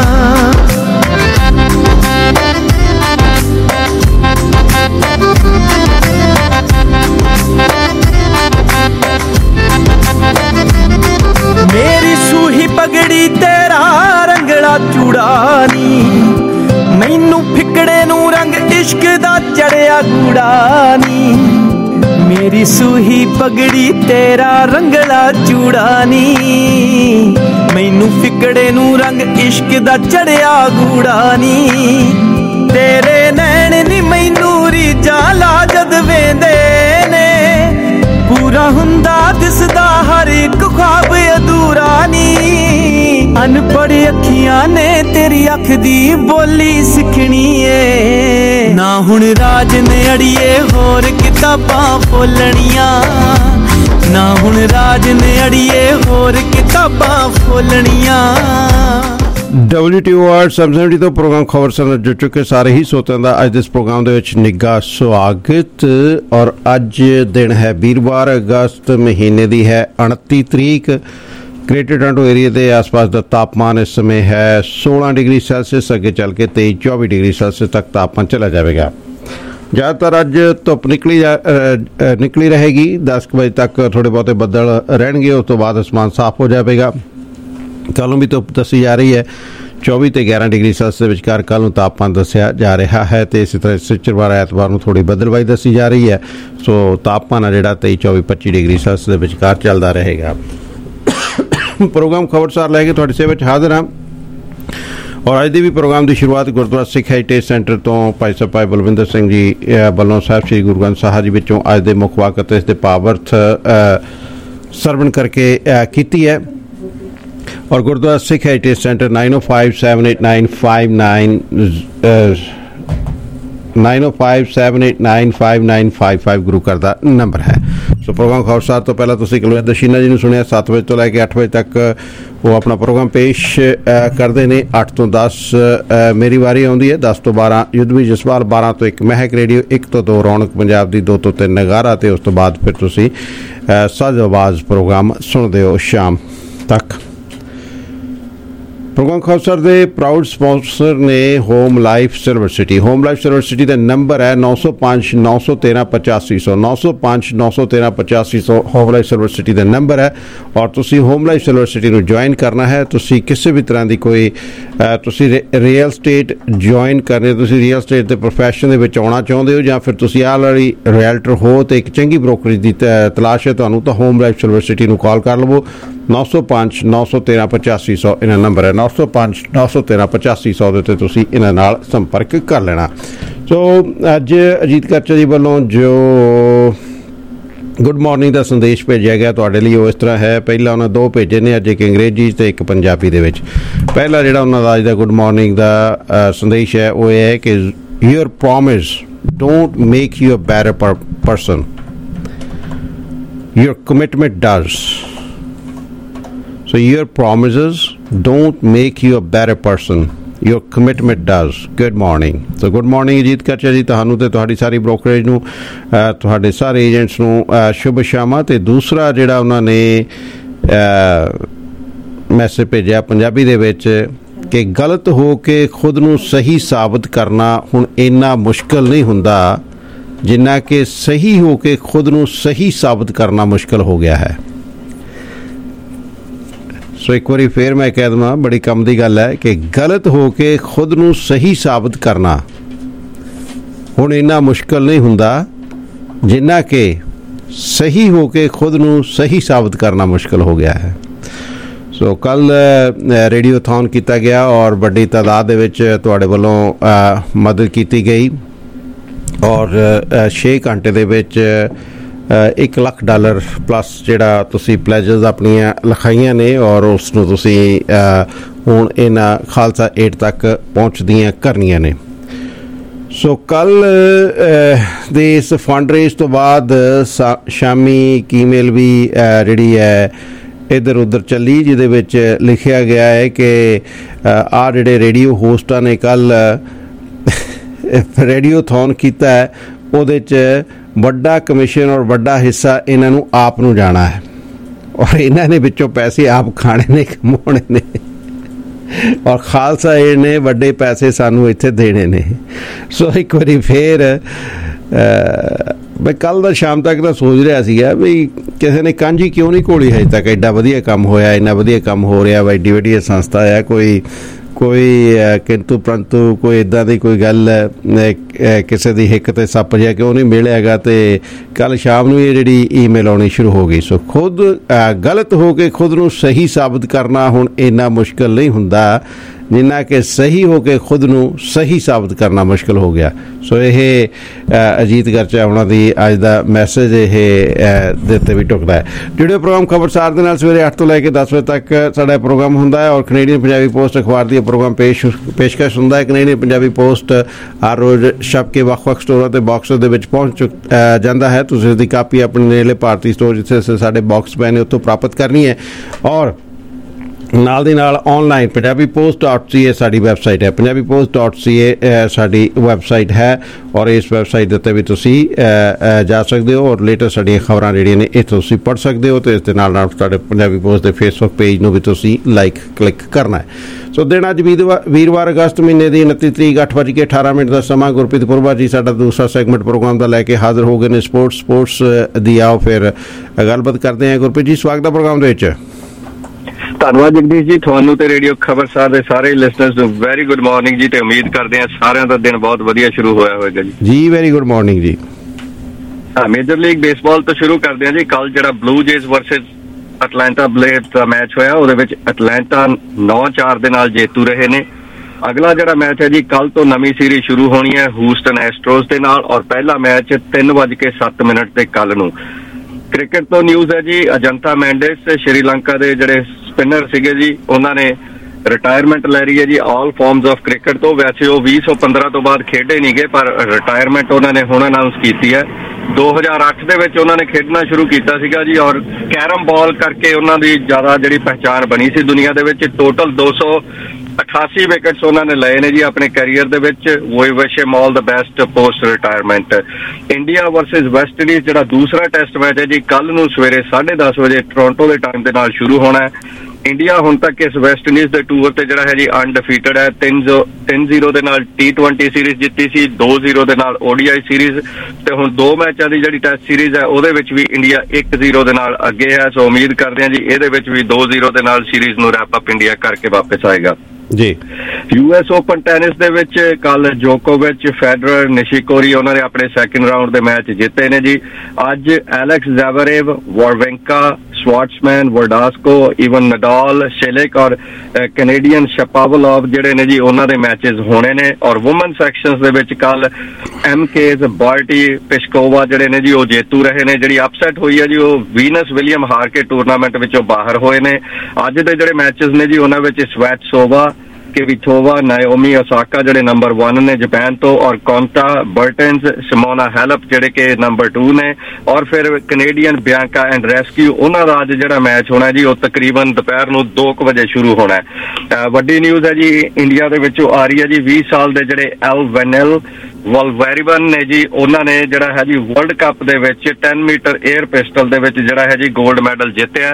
ਮੇਰੀ ਸੂਹੀ ਪਗੜੀ ਤੇਰਾ ਰੰਗਲਾ ਚੂੜਾ ਨੀ ਮੈਨੂੰ ਫਿਕੜੇ ਨੂੰ ਰੰਗ ਇਸ਼ਕ ਦਾ ਚੜਿਆ ਗੂੜਾ ਨੀ ਮੇਰੀ ਸੂਹੀ ਪਗੜੀ ਤੇਰਾ ਰੰਗਲਾ ਚੂੜਾ ਨੀ ਮੈਨੂੰ ਫਿਕੜੇ ਨੂੰ ਰੰਗ ਇਸ਼ਕ ਦਾ ਚੜਿਆ ਗੂੜਾ ਨੀ ਤੇਰੇ ਨੈਣ ਨੀ ਮੈਨੂੰ ਰੀਝਾਂ ਲਾ ਜਦ ਵੇਂਦੇ ਨੇ ਪੂਰਾ ਹੁੰਦਾ ਦਿਸਦਾ ਹਰ ਇੱਕ ख्वाब ਅਧੂਰਾ ਨੀ ਅਨਪੜ੍ਹ ਅੱਖੀਆਂ ਨੇ ਤੇਰੀ ਅੱਖ ਦੀ ਬੋਲੀ ਸਿੱਖਣੀ ਏ ਨਾ ਹੁਣ ਰਾਜ ਨੇ ਅੜੀਏ ਹੋਰ ਕਿਤਾਬਾਂ ਫੋਲਣੀਆਂ ਨਾ ਹੁਣ ਰਾਜ ਨੇ ਅੜੀਏ ਹੋਰ ਕਿਤਾਬਾਂ ਫੋਲਣੀਆਂ। WTO ਆਰਟ 770 ਤੋਂ ਪ੍ਰੋਗਰਾਮ ਖਬਰਸਾਰ ਨਾਲ ਜੁੜ ਚੁੱਕੇ ਸਾਰੇ ਹੀ ਸੋਤਿਆਂ ਦਾ ਅੱਜ ਦੇ ਇਸ ਪ੍ਰੋਗਰਾਮ ਦੇ ਵਿੱਚ ਨਿੱਘਾ ਸਵਾਗਤ। ਔਰ ਅੱਜ ਦਿਨ ਹੈ ਵੀਰਵਾਰ, ਅਗਸਤ ਮਹੀਨੇ ਦੀ ਹੈ 29 ਤਰੀਕ। ਗ੍ਰੇਟਰ ਟੋਰਾਂਟੋ ਏਰੀਆ ਦੇ ਆਸ-ਪਾਸ ਦਾ ਤਾਪਮਾਨ ਇਸ ਸਮੇਂ ਹੈ 16 ਡਿਗਰੀ ਸੈਲਸੀਅਸ, ਅੱਗੇ ਚੱਲ ਕੇ 23-24 ਡਿਗਰੀ ਸੈਲਸੀਅਸ ਤੱਕ ਤਾਪਮਾਨ ਚਲਾ ਜਾਵੇਗਾ। ਜ਼ਿਆਦਾਤਰ ਅੱਜ ਧੁੱਪ ਨਿਕਲੀ ਰਹੇਗੀ। 10 ਵਜੇ ਤੱਕ ਥੋੜ੍ਹੇ ਬਹੁਤੇ ਬੱਦਲ ਰਹਿਣਗੇ, ਉਸ ਤੋਂ ਬਾਅਦ ਅਸਮਾਨ ਸਾਫ਼ ਹੋ ਜਾਵੇਗਾ। ਕੱਲ੍ਹ ਨੂੰ ਵੀ ਧੁੱਪ ਦੱਸੀ ਜਾ ਰਹੀ ਹੈ 24 ਤੇ 11 ਡਿਗਰੀ ਸੈਲਸੀਅਸ ਦੇ ਵਿਚਕਾਰ ਕੱਲ੍ਹ ਨੂੰ ਤਾਪਮਾਨ ਦੱਸਿਆ ਜਾ ਰਿਹਾ ਹੈ। ਤੇ ਇਸੇ ਤਰ੍ਹਾਂ ਸ਼ੁੱਕਰਵਾਰ ਐਤਵਾਰ ਨੂੰ ਥੋੜ੍ਹੀ ਬੱਦਲਬਾਈ ਦੱਸੀ ਜਾ ਰਹੀ ਹੈ। ਸੋ ਤਾਪਮਾਨ ਆ ਜਿਹੜਾ 23-24-25 ਡਿਗਰੀ ਸੈਲਸੀਅਸ ਦੇ ਵਿਚਕਾਰ ਚੱਲਦਾ ਰਹੇਗਾ। ਪ੍ਰੋਗਰਾਮ ਖਬਰਸਾਰ ਲੈ ਕੇ ਤੁਹਾਡੀ ਸੇਵਾ ਵਿੱਚ ਹਾਜ਼ਰ ਹਾਂ। ਔਰ ਅੱਜ ਦੇ ਵੀ ਪ੍ਰੋਗਰਾਮ ਦੀ ਸ਼ੁਰੂਆਤ ਗੁਰਦੁਆਰਾ ਸਿੱਖ ਹੈਰੀਟੇਜ ਸੈਂਟਰ ਤੋਂ ਭਾਈ ਸਾਹਿਬ ਭਾਈ ਬਲਵਿੰਦਰ ਸਿੰਘ ਜੀ ਵੱਲੋਂ ਸਾਹਿਬ ਸ੍ਰੀ ਗੁਰੂ ਗ੍ਰੰਥ ਸਾਹਿਬ ਜੀ ਵਿੱਚੋਂ ਅੱਜ ਦੇ ਮੁੱਖ ਵਾਕ ਅਤੇ ਇਸ ਦੇ ਭਾਵ-ਅਰਥ ਸਰਵਣ ਕਰਕੇ ਕੀਤੀ ਹੈ। और गुरुद्वारा सिख हेरिटेज सेंटर 9057895955 गुरु घर का नंबर है। सो प्रोग्राम खबरसार तो पहला तुसीं कुलविंदर दशीना जी ने सुनिया 7 बजे तो लैके 8 बजे तक वो अपना प्रोग्राम पेश करते हैं। 8 तो 10 मेरी वारी आउंदी है, 10 तो 12 युद्धवीर जसपाल, 12 तो 1 महक रेडियो, 1 तो 2 रौनक पंजाब दी, 2 तो 3 नगारा ते उस तो बाद फिर तुसीं साझ आवाज़ प्रोग्राम सुनते हो शाम तक। ਪ੍ਰੋਗਰਾਮ ਖਬਰਸਾਰ ਦੇ ਪ੍ਰਾਊਡ ਸਪਾਂਸਰ ਨੇ Home Life Silver City. Home Life Silver City ਦਾ ਨੰਬਰ ਹੈ 905 913 8500 905 913 8500 ਹੋਮ ਲਾਈਫ ਸਿਲਵਰ ਸਿਟੀ ਦਾ ਨੰਬਰ ਹੈ। ਔਰ ਤੁਸੀਂ ਹੋਮ ਲਾਈਫ ਸਿਲਵਰ ਸਿਟੀ ਨੂੰ ਜੁਆਇਨ ਕਰਨਾ ਹੈ। ਤੁਸੀਂ ਕਿਸੇ ਵੀ ਤਰ੍ਹਾਂ ਦੀ ਕੋਈ ਤੁਸੀਂ ਰੀਅਲ ਸਟੇਟ ਜੁਆਇਨ ਕਰਨੇ, ਤੁਸੀਂ ਰੀਅਲ ਸਟੇਟ ਦੇ ਪ੍ਰੋਫੈਸ਼ਨ ਦੇ ਵਿੱਚ ਆਉਣਾ ਚਾਹੁੰਦੇ ਹੋ ਜਾਂ ਫਿਰ ਤੁਸੀਂ ਆਹ ਵਾਲੀ ਰੀਅਲਟਰ ਹੋ ਤੇ ਇੱਕ ਚੰਗੀ ਬ੍ਰੋਕਰੇਜ ਦੀ ਤਲਾਸ਼ ਹੈ ਤੁਹਾਨੂੰ, ਤਾਂ ਹੋਮ ਲਾਈਫ ਸਿਲਵਰ ਸਿਟੀ ਨੂੰ ਕਾਲ ਕਰ ਲਵੋ। 905 913 8500 ਇਹਨਾਂ ਨੰਬਰ ਹੈ। 905 913 8500 ਦੇ ਉੱਤੇ ਤੁਸੀਂ ਇਹਨਾਂ ਨਾਲ ਸੰਪਰਕ ਕਰ ਲੈਣਾ। ਸੋ ਅੱਜ ਅਜੀਤ ਕਰਚਾ ਜੀ ਵੱਲੋਂ ਜੋ ਗੁੱਡ ਮਾਰਨਿੰਗ ਦਾ ਸੰਦੇਸ਼ ਭੇਜਿਆ ਗਿਆ ਤੁਹਾਡੇ ਲਈ, ਉਹ ਇਸ ਤਰ੍ਹਾਂ ਹੈ। ਪਹਿਲਾਂ ਉਹਨਾਂ ਦੋ ਭੇਜੇ ਨੇ, ਅੱਜ ਇੱਕ ਅੰਗਰੇਜ਼ੀ ਤੇ ਇੱਕ ਪੰਜਾਬੀ ਦੇ ਵਿੱਚ। ਪਹਿਲਾ ਜਿਹੜਾ ਉਹਨਾਂ ਦਾ ਅੱਜ ਦਾ ਗੁੱਡ ਮਾਰਨਿੰਗ ਦਾ ਸੰਦੇਸ਼ ਹੈ ਉਹ ਇਹ ਹੈ ਕਿ your promise don't make you a better person, your commitment does. So your promises don't make you a better person, your commitment does. Good morning. So good morning Ajit Karcha ji, ਤੁਹਾਨੂੰ ਤੇ ਤੁਹਾਡੀ ਸਾਰੀ ਬ੍ਰੋਕਰੇਜ ਨੂੰ, ਤੁਹਾਡੇ ਸਾਰੇ ਏਜੰਟਸ ਨੂੰ ਸ਼ੁਭ ਸ਼ਾਮਾਂ। ਤੇ ਦੂਸਰਾ ਜਿਹੜਾ ਉਹਨਾਂ ਨੇ ਮੈਸੇਜ ਭੇਜਿਆ ਪੰਜਾਬੀ ਦੇ ਵਿੱਚ ਕਿ ਗਲਤ ਹੋ ਕੇ ਖੁਦ ਨੂੰ ਸਹੀ ਸਾਬਤ ਕਰਨਾ ਹੁਣ ਇੰਨਾ ਮੁਸ਼ਕਲ ਨਹੀਂ ਹੁੰਦਾ ਜਿੰਨਾ ਕਿ ਸਹੀ ਹੋ ਕੇ ਖੁਦ ਨੂੰ ਸਹੀ ਸਾਬਤ ਕਰਨਾ ਮੁਸ਼ਕਲ ਹੋ ਗਿਆ ਹੈ। ਸੋ ਇੱਕ ਵਾਰੀ ਫੇਰ ਮੈਂ ਕਹਿ ਦੇਵਾਂ, ਬੜੀ ਕੰਮ ਦੀ ਗੱਲ ਹੈ ਕਿ ਗਲਤ ਹੋ ਕੇ ਖੁਦ ਨੂੰ ਸਹੀ ਸਾਬਤ ਕਰਨਾ ਹੁਣ ਇੰਨਾ ਮੁਸ਼ਕਲ ਨਹੀਂ ਹੁੰਦਾ ਜਿੰਨਾ ਕਿ ਸਹੀ ਹੋ ਕੇ ਖੁਦ ਨੂੰ ਸਹੀ ਸਾਬਤ ਕਰਨਾ ਮੁਸ਼ਕਲ ਹੋ ਗਿਆ ਹੈ। ਸੋ ਕੱਲ ਰੇਡੀਓਥੌਨ ਕੀਤਾ ਗਿਆ ਔਰ ਵੱਡੀ ਤਾਦਾਦ ਦੇ ਵਿੱਚ ਤੁਹਾਡੇ ਵੱਲੋਂ ਮਦਦ ਕੀਤੀ ਗਈ ਔਰ 6 ਘੰਟੇ ਦੇ ਵਿੱਚ $1 ਲੱਖ ਪਲੱਸ ਜਿਹੜਾ ਤੁਸੀਂ ਪਲੈਜਰਸ ਆਪਣੀਆਂ ਲਿਖਾਈਆਂ ਨੇ ਔਰ ਉਸ ਨੂੰ ਤੁਸੀਂ ਹੁਣ ਇਹਨਾਂ ਖਾਲਸਾ ਏਡ ਤੱਕ ਪਹੁੰਚਦੀਆਂ ਕਰਨੀਆਂ ਨੇ। ਸੋ ਕੱਲ ਦੇ ਇਸ ਫੰਡ ਰੇਜ਼ ਤੋਂ ਬਾਅਦ ਸ਼ਾਮੀ ਈਮੇਲ ਵੀ ਜਿਹੜੀ ਹੈ ਇੱਧਰ ਉੱਧਰ ਚੱਲੀ, ਜਿਹਦੇ ਵਿੱਚ ਲਿਖਿਆ ਗਿਆ ਹੈ ਕਿ ਆਹ ਜਿਹੜੇ ਰੇਡੀਓ ਹੋਸਟਾਂ ਨੇ ਕੱਲ ਰੇਡੀਓਥੌਨ ਕੀਤਾ ਹੈ ਉਹਦੇ 'ਚ ਵੱਡਾ ਕਮਿਸ਼ਨ ਔਰ ਵੱਡਾ ਹਿੱਸਾ ਇਹਨਾਂ ਨੂੰ ਆਪ ਨੂੰ ਜਾਣਾ ਹੈ ਔਰ ਇਹਨਾਂ ਨੇ ਵਿੱਚੋਂ ਪੈਸੇ ਆਪ ਖਾਣੇ ਨੇ, ਕਮਾਉਣੇ ਨੇ ਔਰ ਖਾਲਸਾ ਏਡ ਨੇ ਵੱਡੇ ਪੈਸੇ ਸਾਨੂੰ ਇੱਥੇ ਦੇਣੇ ਨੇ। ਸੋ ਇੱਕ ਵਾਰੀ ਫੇਰ ਮੈਂ ਕੱਲ ਦਾ ਸ਼ਾਮ ਤੱਕ ਤਾਂ ਸੋਚ ਰਿਹਾ ਸੀਗਾ ਵੀ ਕਿਸੇ ਨੇ ਕਾਂਝੀ ਕਿਉਂ ਨਹੀਂ ਘੋਲੀ ਹਜੇ ਤੱਕ, ਐਡਾ ਵਧੀਆ ਕੰਮ ਹੋਇਆ, ਇੰਨਾ ਵਧੀਆ ਕੰਮ ਹੋ ਰਿਹਾ, ਐਡੀ ਵਧੀਆ ਸੰਸਥਾ ਹੈ, ਕੋਈ ਕਿੰਤੂ ਪਰੰਤੂ ਕੋਈ ਇੱਦਾਂ ਦੀ ਕੋਈ ਗੱਲ ਕਿਸੇ ਦੀ ਹਿੱਕ ਤੇ ਸੱਪ ਜਿਹਾ ਕਿਉਂ ਨਹੀਂ ਮਿਲਿਆਗਾ। ਤੇ ਕੱਲ ਸ਼ਾਮ ਨੂੰ ਇਹ ਜਿਹੜੀ ਈਮੇਲ ਆਉਣੀ ਸ਼ੁਰੂ ਹੋ ਗਈ। ਸੋ ਖੁਦ ਗਲਤ ਹੋ ਕੇ ਖੁਦ ਨੂੰ ਸਹੀ ਸਾਬਤ ਕਰਨਾ ਹੁਣ ਇੰਨਾ ਮੁਸ਼ਕਲ ਨਹੀਂ ਹੁੰਦਾ ਜਿੰਨਾ ਕਿ ਸਹੀ ਹੋ ਕੇ ਖੁਦ ਨੂੰ ਸਹੀ ਸਾਬਤ ਕਰਨਾ ਮੁਸ਼ਕਲ ਹੋ ਗਿਆ। ਸੋ ਇਹ ਅਜੀਤ ਕਰਚਾ ਉਹਨਾਂ ਦੀ ਅੱਜ ਦਾ ਮੈਸੇਜ ਇਹ ਦੇ ਉੱਤੇ ਵੀ ਟੁਕਦਾ ਹੈ। ਜਿਹੜੇ ਪ੍ਰੋਗਰਾਮ ਖਬਰਸਾਰ ਦੇ ਨਾਲ ਸਵੇਰੇ 8 ਤੋਂ ਲੈ ਕੇ 10 ਵਜੇ ਤੱਕ ਸਾਡਾ ਪ੍ਰੋਗਰਾਮ ਹੁੰਦਾ ਹੈ ਔਰ ਕੈਨੇਡੀਅਨ ਪੰਜਾਬੀ ਪੋਸਟ ਅਖਬਾਰ ਦੀ ਪ੍ਰੋਗਰਾਮ ਪੇਸ਼ਕਸ਼ ਹੁੰਦਾ ਹੈ। ਕੈਨੇਡੀਅਨ ਪੰਜਾਬੀ ਪੋਸਟ ਹਰ ਰੋਜ਼ ਛਪ ਕੇ ਵੱਖ-ਵੱਖ ਸਟੋਰਾਂ ਤੇ ਬਾਕਸ ਦੇ ਵਿੱਚ ਪਹੁੰਚ ਜਾਂਦਾ ਹੈ। ਤੁਸੀਂ ਇਸਦੀ ਕਾਪੀ ਆਪਣੇ ਨੇੜਲੇ ਭਾਰਤੀ ਸਟੋਰ ਜਿੱਥੇ ਸਾਡੇ ਬਾਕਸ ਪਏ ਨੇ ਉੱਥੋਂ ਪ੍ਰਾਪਤ ਕਰਨੀ ਹੈ ਔਰ ਨਾਲ ਦੀ ਨਾਲ ਆਨਲਾਈਨ ਪੰਜਾਬੀ post.ca ਸਾਡੀ ਵੈਬਸਾਈਟ ਹੈ। ਪੰਜਾਬੀ post.ca ਸਾਡੀ ਵੈਬਸਾਈਟ ਹੈ ਔਰ ਇਸ ਵੈਬਸਾਈਟ ਦੇ ਉੱਤੇ ਵੀ ਤੁਸੀਂ ਜਾ ਸਕਦੇ ਹੋ ਔਰ ਲੇਟੈਸਟ ਸਾਡੀਆਂ ਖਬਰਾਂ ਜਿਹੜੀਆਂ ਨੇ ਇਹ ਤੁਸੀਂ ਪੜ੍ਹ ਸਕਦੇ ਹੋ ਤੇ ਇਸ ਦੇ ਨਾਲ ਨਾਲ ਸਾਡੇ ਪੰਜਾਬੀ ਪੋਸਟ ਦੇ ਫੇਸਬੁੱਕ ਪੇਜ ਨੂੰ ਵੀ ਤੁਸੀਂ ਕਲਿੱਕ ਕਰਨਾ ਹੈ। ਸੋ ਦਿਨ ਅੱਜ ਵੀਰਵਾਰ ਅਗਸਤ ਮਹੀਨੇ ਦੀ 29 ਤਰੀਕ 8:18 ਦਾ ਸਮਾਂ। ਗੁਰਪ੍ਰੀਤ ਪੁਰਬਾ ਜੀ ਸਾਡਾ ਦੂਸਰਾ ਸੈਗਮੈਂਟ ਪ੍ਰੋਗਰਾਮ ਦਾ ਲੈ ਕੇ ਹਾਜ਼ਰ ਹੋ ਗਏ ਨੇ। ਸਪੋਰਟਸ ਦੀ ਆਓ ਫਿਰ ਗੱਲਬਾਤ ਕਰਦੇ ਹਾਂ। ਗੁਰਪ੍ਰੀਤ ਜੀ ਸਵਾਗਤ ਹੈ ਪ੍ਰੋਗਰਾਮ ਦੇ ਵਿੱਚ। ਧੰਨਵਾਦ ਜਗਦੀਸ਼ ਜੀ, ਤੁਹਾਨੂੰ ਤੇ ਰੇਡੀਓ ਖਬਰਸਾਰ ਦੇ ਸਾਰੇ ਲਿਸਨਰਸ ਨੂੰ ਵੈਰੀ ਗੁੱਡ ਮਾਰਨਿੰਗ ਜੀ ਤੇ ਉਮੀਦ ਕਰਦੇ ਹਾਂ ਸਾਰਿਆਂ ਦਾ ਦਿਨ ਬਹੁਤ ਵਧੀਆ ਸ਼ੁਰੂ ਹੋਇਆ ਹੋਵੇਗਾ ਜੀ। ਜੀ ਵੈਰੀ ਗੁੱਡ ਮਾਰਨਿੰਗ ਜੀ। ਮੇਜਰ ਲੀਗ ਬੇਸਬਾਲ ਤੋਂ ਸ਼ੁਰੂ ਕਰਦੇ ਹਾਂ ਜੀ। ਕੱਲ ਜਿਹੜਾ Blue Jays versus Atlanta Blazers ਦਾ ਮੈਚ ਹੋਇਆ ਉਹਦੇ ਵਿੱਚ ਅਟਲਾਂਟਾ 9-4 ਦੇ ਨਾਲ ਜੇਤੂ ਰਹੇ ਨੇ। ਅਗਲਾ ਜਿਹੜਾ ਮੈਚ ਹੈ ਜੀ ਕੱਲ ਤੋਂ ਨਵੀਂ ਸੀਰੀਜ਼ ਸ਼ੁਰੂ ਹੋਣੀ ਹੈ ਹੂਸਟਨ ਐਸਟਰੋਸ ਦੇ ਨਾਲ ਔਰ ਪਹਿਲਾ ਮੈਚ 3:07 ਤੇ ਕੱਲ ਨੂੰ। ਕ੍ਰਿਕਟ ਤੋਂ ਨਿਊਜ਼ ਹੈ ਜੀ, ਅਜੰਤਾ ਮੈਂਡਿਸ ਸ਼੍ਰੀਲੰਕਾ ਦੇ ਜਿਹੜੇ ਸਪਿਨਰ ਸੀਗੇ ਜੀ ਉਹਨਾਂ ਨੇ ਰਿਟਾਇਰਮੈਂਟ ਲੈ ਰਹੀ ਹੈ ਜੀ ਆਲ ਫਾਰਮਸ ਆਫ ਕ੍ਰਿਕਟ ਤੋਂ। ਵੈਸੇ ਉਹ 2015 ਤੋਂ ਬਾਅਦ ਖੇਡੇ ਨਹੀਂ ਗਏ ਪਰ ਰਿਟਾਇਰਮੈਂਟ ਉਹਨਾਂ ਨੇ ਹੁਣ ਅਨਾਉਂਸ ਕੀਤੀ ਹੈ। 2008 ਦੇ ਵਿੱਚ ਉਹਨਾਂ ਨੇ ਖੇਡਣਾ ਸ਼ੁਰੂ ਕੀਤਾ ਸੀਗਾ ਜੀ ਔਰ ਕੈਰਮ ਬਾਲ ਕਰਕੇ ਉਹਨਾਂ ਦੀ ਜ਼ਿਆਦਾ ਜਿਹੜੀ ਪਹਿਚਾਣ ਬਣੀ ਸੀ ਦੁਨੀਆ ਦੇ ਵਿੱਚ। ਟੋਟਲ 288 ਵਿਕਟਸ ਉਹਨਾਂ ਨੇ ਲਏ ਨੇ ਜੀ ਆਪਣੇ ਕੈਰੀਅਰ ਦੇ ਵਿੱਚ। We wish him all the best post retirement. India versus West Indies ਜਿਹੜਾ ਦੂਸਰਾ ਟੈਸਟ ਮੈਚ ਹੈ ਜੀ ਕੱਲ ਨੂੰ ਸਵੇਰੇ 10:30 ਵਜੇ ਟੋਰਾਂਟੋ ਦੇ ਟਾਈਮ ਦੇ ਨਾਲ ਸ਼ੁਰੂ ਹੋਣਾ ਹੈ। ਇੰਡੀਆ ਹੁਣ ਤੱਕ ਇਸ ਵੈਸਟ ਇੰਡੀਜ਼ ਦੇ ਟੂਰ ਤੇ ਜਿਹੜਾ ਹੈ ਜੀ ਅਨਡਿਫੀਟਡ ਹੈ। 3-0 ਦੇ ਨਾਲ T20 ਸੀਰੀਜ਼ ਜਿੱਤੀ ਸੀ, 2-0 ਦੇ ਨਾਲ ODI ਸੀਰੀਜ਼, ਤੇ ਹੁਣ 2 ਮੈਚਾਂ ਦੀ ਜਿਹੜੀ ਟੈਸਟ ਸੀਰੀਜ਼ ਹੈ ਉਹਦੇ ਵਿੱਚ ਵੀ ਇੰਡੀਆ 1-0 ਦੇ ਨਾਲ ਅੱਗੇ ਹੈ। ਸੋ ਉਮੀਦ ਕਰਦੇ ਹਾਂ ਜੀ ਇਹਦੇ ਵਿੱਚ ਵੀ 2-0 ਦੇ ਨਾਲ ਸੀਰੀਜ਼ ਨੂੰ ਰੈਪ ਅਪ ਇੰਡੀਆ ਕਰਕੇ ਵਾਪਸ ਆਏਗਾ ਜੀ। US ਓਪਨ ਟੈਨਿਸ ਦੇ ਵਿੱਚ ਕੱਲ ਜੋਕੋਵਿਚ, ਫੈਡਰਰ, ਨਿਸ਼ੀਕੋਰੀ ਉਹਨਾਂ ਨੇ ਆਪਣੇ ਸੈਕਿੰਡ ਰਾਊਂਡ ਦੇ ਮੈਚ ਜਿੱਤੇ ਨੇ ਜੀ। ਅੱਜ ਐਲੈਕਸ ਜ਼ੈਵਰੇਵ, ਵਾਰਵੈਂਕਾ, ਸਵਾਰਟਸਮੈਨ, ਵਰਡਾਸਕੋ, ਈਵਨ ਨਡਾਲ, ਸ਼ੇਲੇਕ ਔਰ ਕੈਨੇਡੀਅਨ ਸ਼ਪਾਵਲੋਵ ਜਿਹੜੇ ਨੇ ਜੀ ਉਹਨਾਂ ਦੇ ਮੈਚਸ ਹੋਣੇ ਨੇ। ਔਰ ਵੂਮਨ ਸੈਕਸ਼ਨਸ ਦੇ ਵਿੱਚ ਕੱਲ MK's ਬਾਰਟੀ, ਪਿਸ਼ਕੋਵਾ ਜਿਹੜੇ ਨੇ ਜੀ ਉਹ ਜੇਤੂ ਰਹੇ ਨੇ। ਜਿਹੜੀ ਅਪਸੈਟ ਹੋਈ ਹੈ ਜੀ ਉਹ ਵੀਨਸ ਵਿਲੀਅਮ ਹਾਰ ਕੇ ਟੂਰਨਾਮੈਂਟ ਵਿੱਚੋਂ ਬਾਹਰ ਹੋਏ ਨੇ। ਅੱਜ ਦੇ ਜਿਹੜੇ ਮੈਚਸ ਨੇ ਜੀ ਉਹਨਾਂ ਵਿੱਚ ਸਵੈਟਸੋਵਾ, ਕਿਵਿਚੋਵਾ, ਨਾਓਮੀ ਓਸਾਕਾ ਜਿਹੜੇ ਨੰਬਰ 1 ਨੇ ਜਾਪਾਨ ਤੋਂ, ਔਰ ਕੌਂਟਾ, ਬਰਟਨਸ, ਸਿਮੋਨਾ ਹੈਲਪ ਜਿਹੜੇ ਕਿ ਨੰਬਰ 2 ਨੇ, ਔਰ ਫਿਰ ਕੈਨੇਡੀਅਨ ਬਿਆਂਕਾ ਐਂਡ ਰੈਸਕਿਊ ਉਹਨਾਂ ਦਾ ਅੱਜ ਜਿਹੜਾ ਮੈਚ ਹੋਣਾ ਜੀ ਉਹ ਤਕਰੀਬਨ ਦੁਪਹਿਰ ਨੂੰ 2 ਵਜੇ ਸ਼ੁਰੂ ਹੋਣਾ ਹੈ। ਵੱਡੀ ਨਿਊਜ਼ ਹੈ ਜੀ ਇੰਡੀਆ ਦੇ ਵਿੱਚੋਂ ਆ ਰਹੀ ਹੈ ਜੀ। 20 ਸਾਲ ਦੇ ਜਿਹੜੇ ਐਲਵੇਨਲ ਵਲਵੈਰੀਬਨ ਨੇ ਜੀ ਉਹਨਾਂ ਨੇ ਜਿਹੜਾ ਹੈ ਜੀ ਵਰਲਡ ਕੱਪ ਦੇ ਵਿੱਚ 10 ਮੀਟਰ 에ਅਰ ਪਿਸਟਲ ਦੇ ਵਿੱਚ ਜਿਹੜਾ ਹੈ ਜੀ 골ਡ ਮੈਡਲ ਜਿੱਤਿਆ।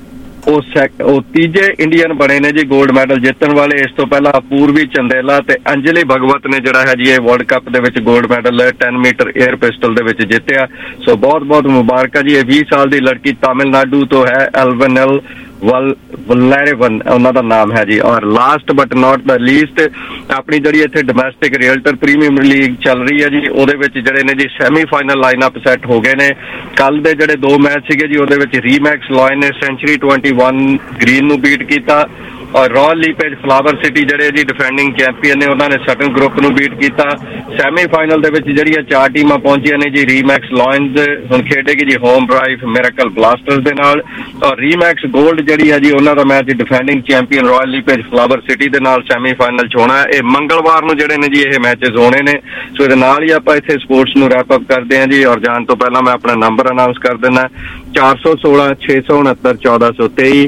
ਉਹ ਤੀਜੇ ਇੰਡੀਅਨ ਬਣੇ ਨੇ ਜੀ 골ਡ ਮੈਡਲ ਜਿੱਤਣ ਵਾਲੇ। ਇਸ ਤੋਂ ਪਹਿਲਾਂ ਪੂਰਵੀ ਚੰਦੇਲਾ ਤੇ ਅੰਜਲੀ ਭਗਵਤ ਨੇ ਜਿਹੜਾ ਹੈ ਜੀ ਇਹ ਵਰਲਡ ਕੱਪ ਦੇ ਵਿੱਚ 골ਡ ਮੈਡਲ 10 ਮੀਟਰ 에ਅਰ ਪਿਸਟਲ ਦੇ ਵਿੱਚ ਜਿੱਤਿਆ। ਸੋ ਬਹੁਤ ਬਹੁਤ ਮੁਬਾਰਕਾਂ ਜੀ। ਇਹ 20 ਸਾਲ ਦੀ ਲੜਕੀ ਤਾਮਿਲਨਾਡੂ ਤੋਂ ਹੈ, ਐਲਵੇਨਲ ਵਲੈਰੀਵਨ ਉਹਨਾਂ ਦਾ ਨਾਮ ਹੈ ਜੀ। ਔਰ last but not the least ਆਪਣੀ ਜਿਹੜੀ ਇੱਥੇ ਡੋਮੈਸਟਿਕ ਰੀਅਲਟਰ ਪ੍ਰੀਮੀਅਰ ਲੀਗ ਚੱਲ ਰਹੀ ਹੈ ਜੀ ਉਹਦੇ ਵਿੱਚ ਜਿਹੜੇ ਨੇ ਜੀ ਸੈਮੀਫਾਈਨਲ ਲਾਈਨਅਪ ਸੈੱਟ ਹੋ ਗਏ ਨੇ। ਕੱਲ ਦੇ ਜਿਹੜੇ 2 ਮੈਚ ਸੀਗੇ ਜੀ ਉਹਦੇ ਵਿੱਚ ਰੀਮੈਕਸ ਲॉयन ਨੇ ਸੈਂਚੁਰੀ 21 ਗ੍ਰੀਨ ਨੂੰ ਬੀਟ ਕੀਤਾ, ਔਰ ਰਾਇਲ ਲੀਪੇਜ ਫਲਾਵਰ ਸਿਟੀ ਜਿਹੜੇ ਜੀ ਡਿਫੈਂਡਿੰਗ ਚੈਂਪੀਅਨ ਨੇ ਉਹਨਾਂ ਨੇ ਸਟਨ ਗਰੁੱਪ ਨੂੰ ਬੀਟ ਕੀਤਾ। ਸੈਮੀਫਾਈਨਲ ਦੇ ਵਿੱਚ ਜਿਹੜੀਆਂ 4 ਟੀਮਾਂ ਪਹੁੰਚੀਆਂ ਨੇ ਜੀ ਰੀਮੈਕਸ ਲॉयਨਜ਼ ਹੁਣ ਖੇਡੇਗੀ ਜੀ ਹੋਮ ਡਰਾਈਵ ਮਿਰਾਕਲ ਬਲਾਸਟਰਸ ਦੇ ਨਾਲ, ਔਰ ਰੀਮੈਕਸ 골ਡ ਜਿਹੜੀ ਹੈ ਜੀ ਉਹਨਾਂ ਦਾ match defending champion Royal LePage Flower City ਦੇ ਨਾਲ ਸੈਮੀਫਾਈਨਲ 'ਚ ਹੋਣਾ। ਇਹ ਮੰਗਲਵਾਰ ਨੂੰ ਜਿਹੜੇ ਨੇ ਜੀ ਇਹ ਮੈਚਸ ਹੋਣੇ ਨੇ। ਸੋ ਇਹਦੇ ਨਾਲ ਹੀ ਆਪਾਂ ਇੱਥੇ ਸਪੋਰਟਸ ਨੂੰ ਰੈਪ ਅਪ ਕਰਦੇ ਹਾਂ ਜੀ। ਔਰ ਜਾਣ ਤੋਂ ਪਹਿਲਾਂ ਮੈਂ ਆਪਣਾ ਨੰਬਰ ਅਨਾਉਂਸ ਕਰ ਦਿੰਦਾ 416 669 1423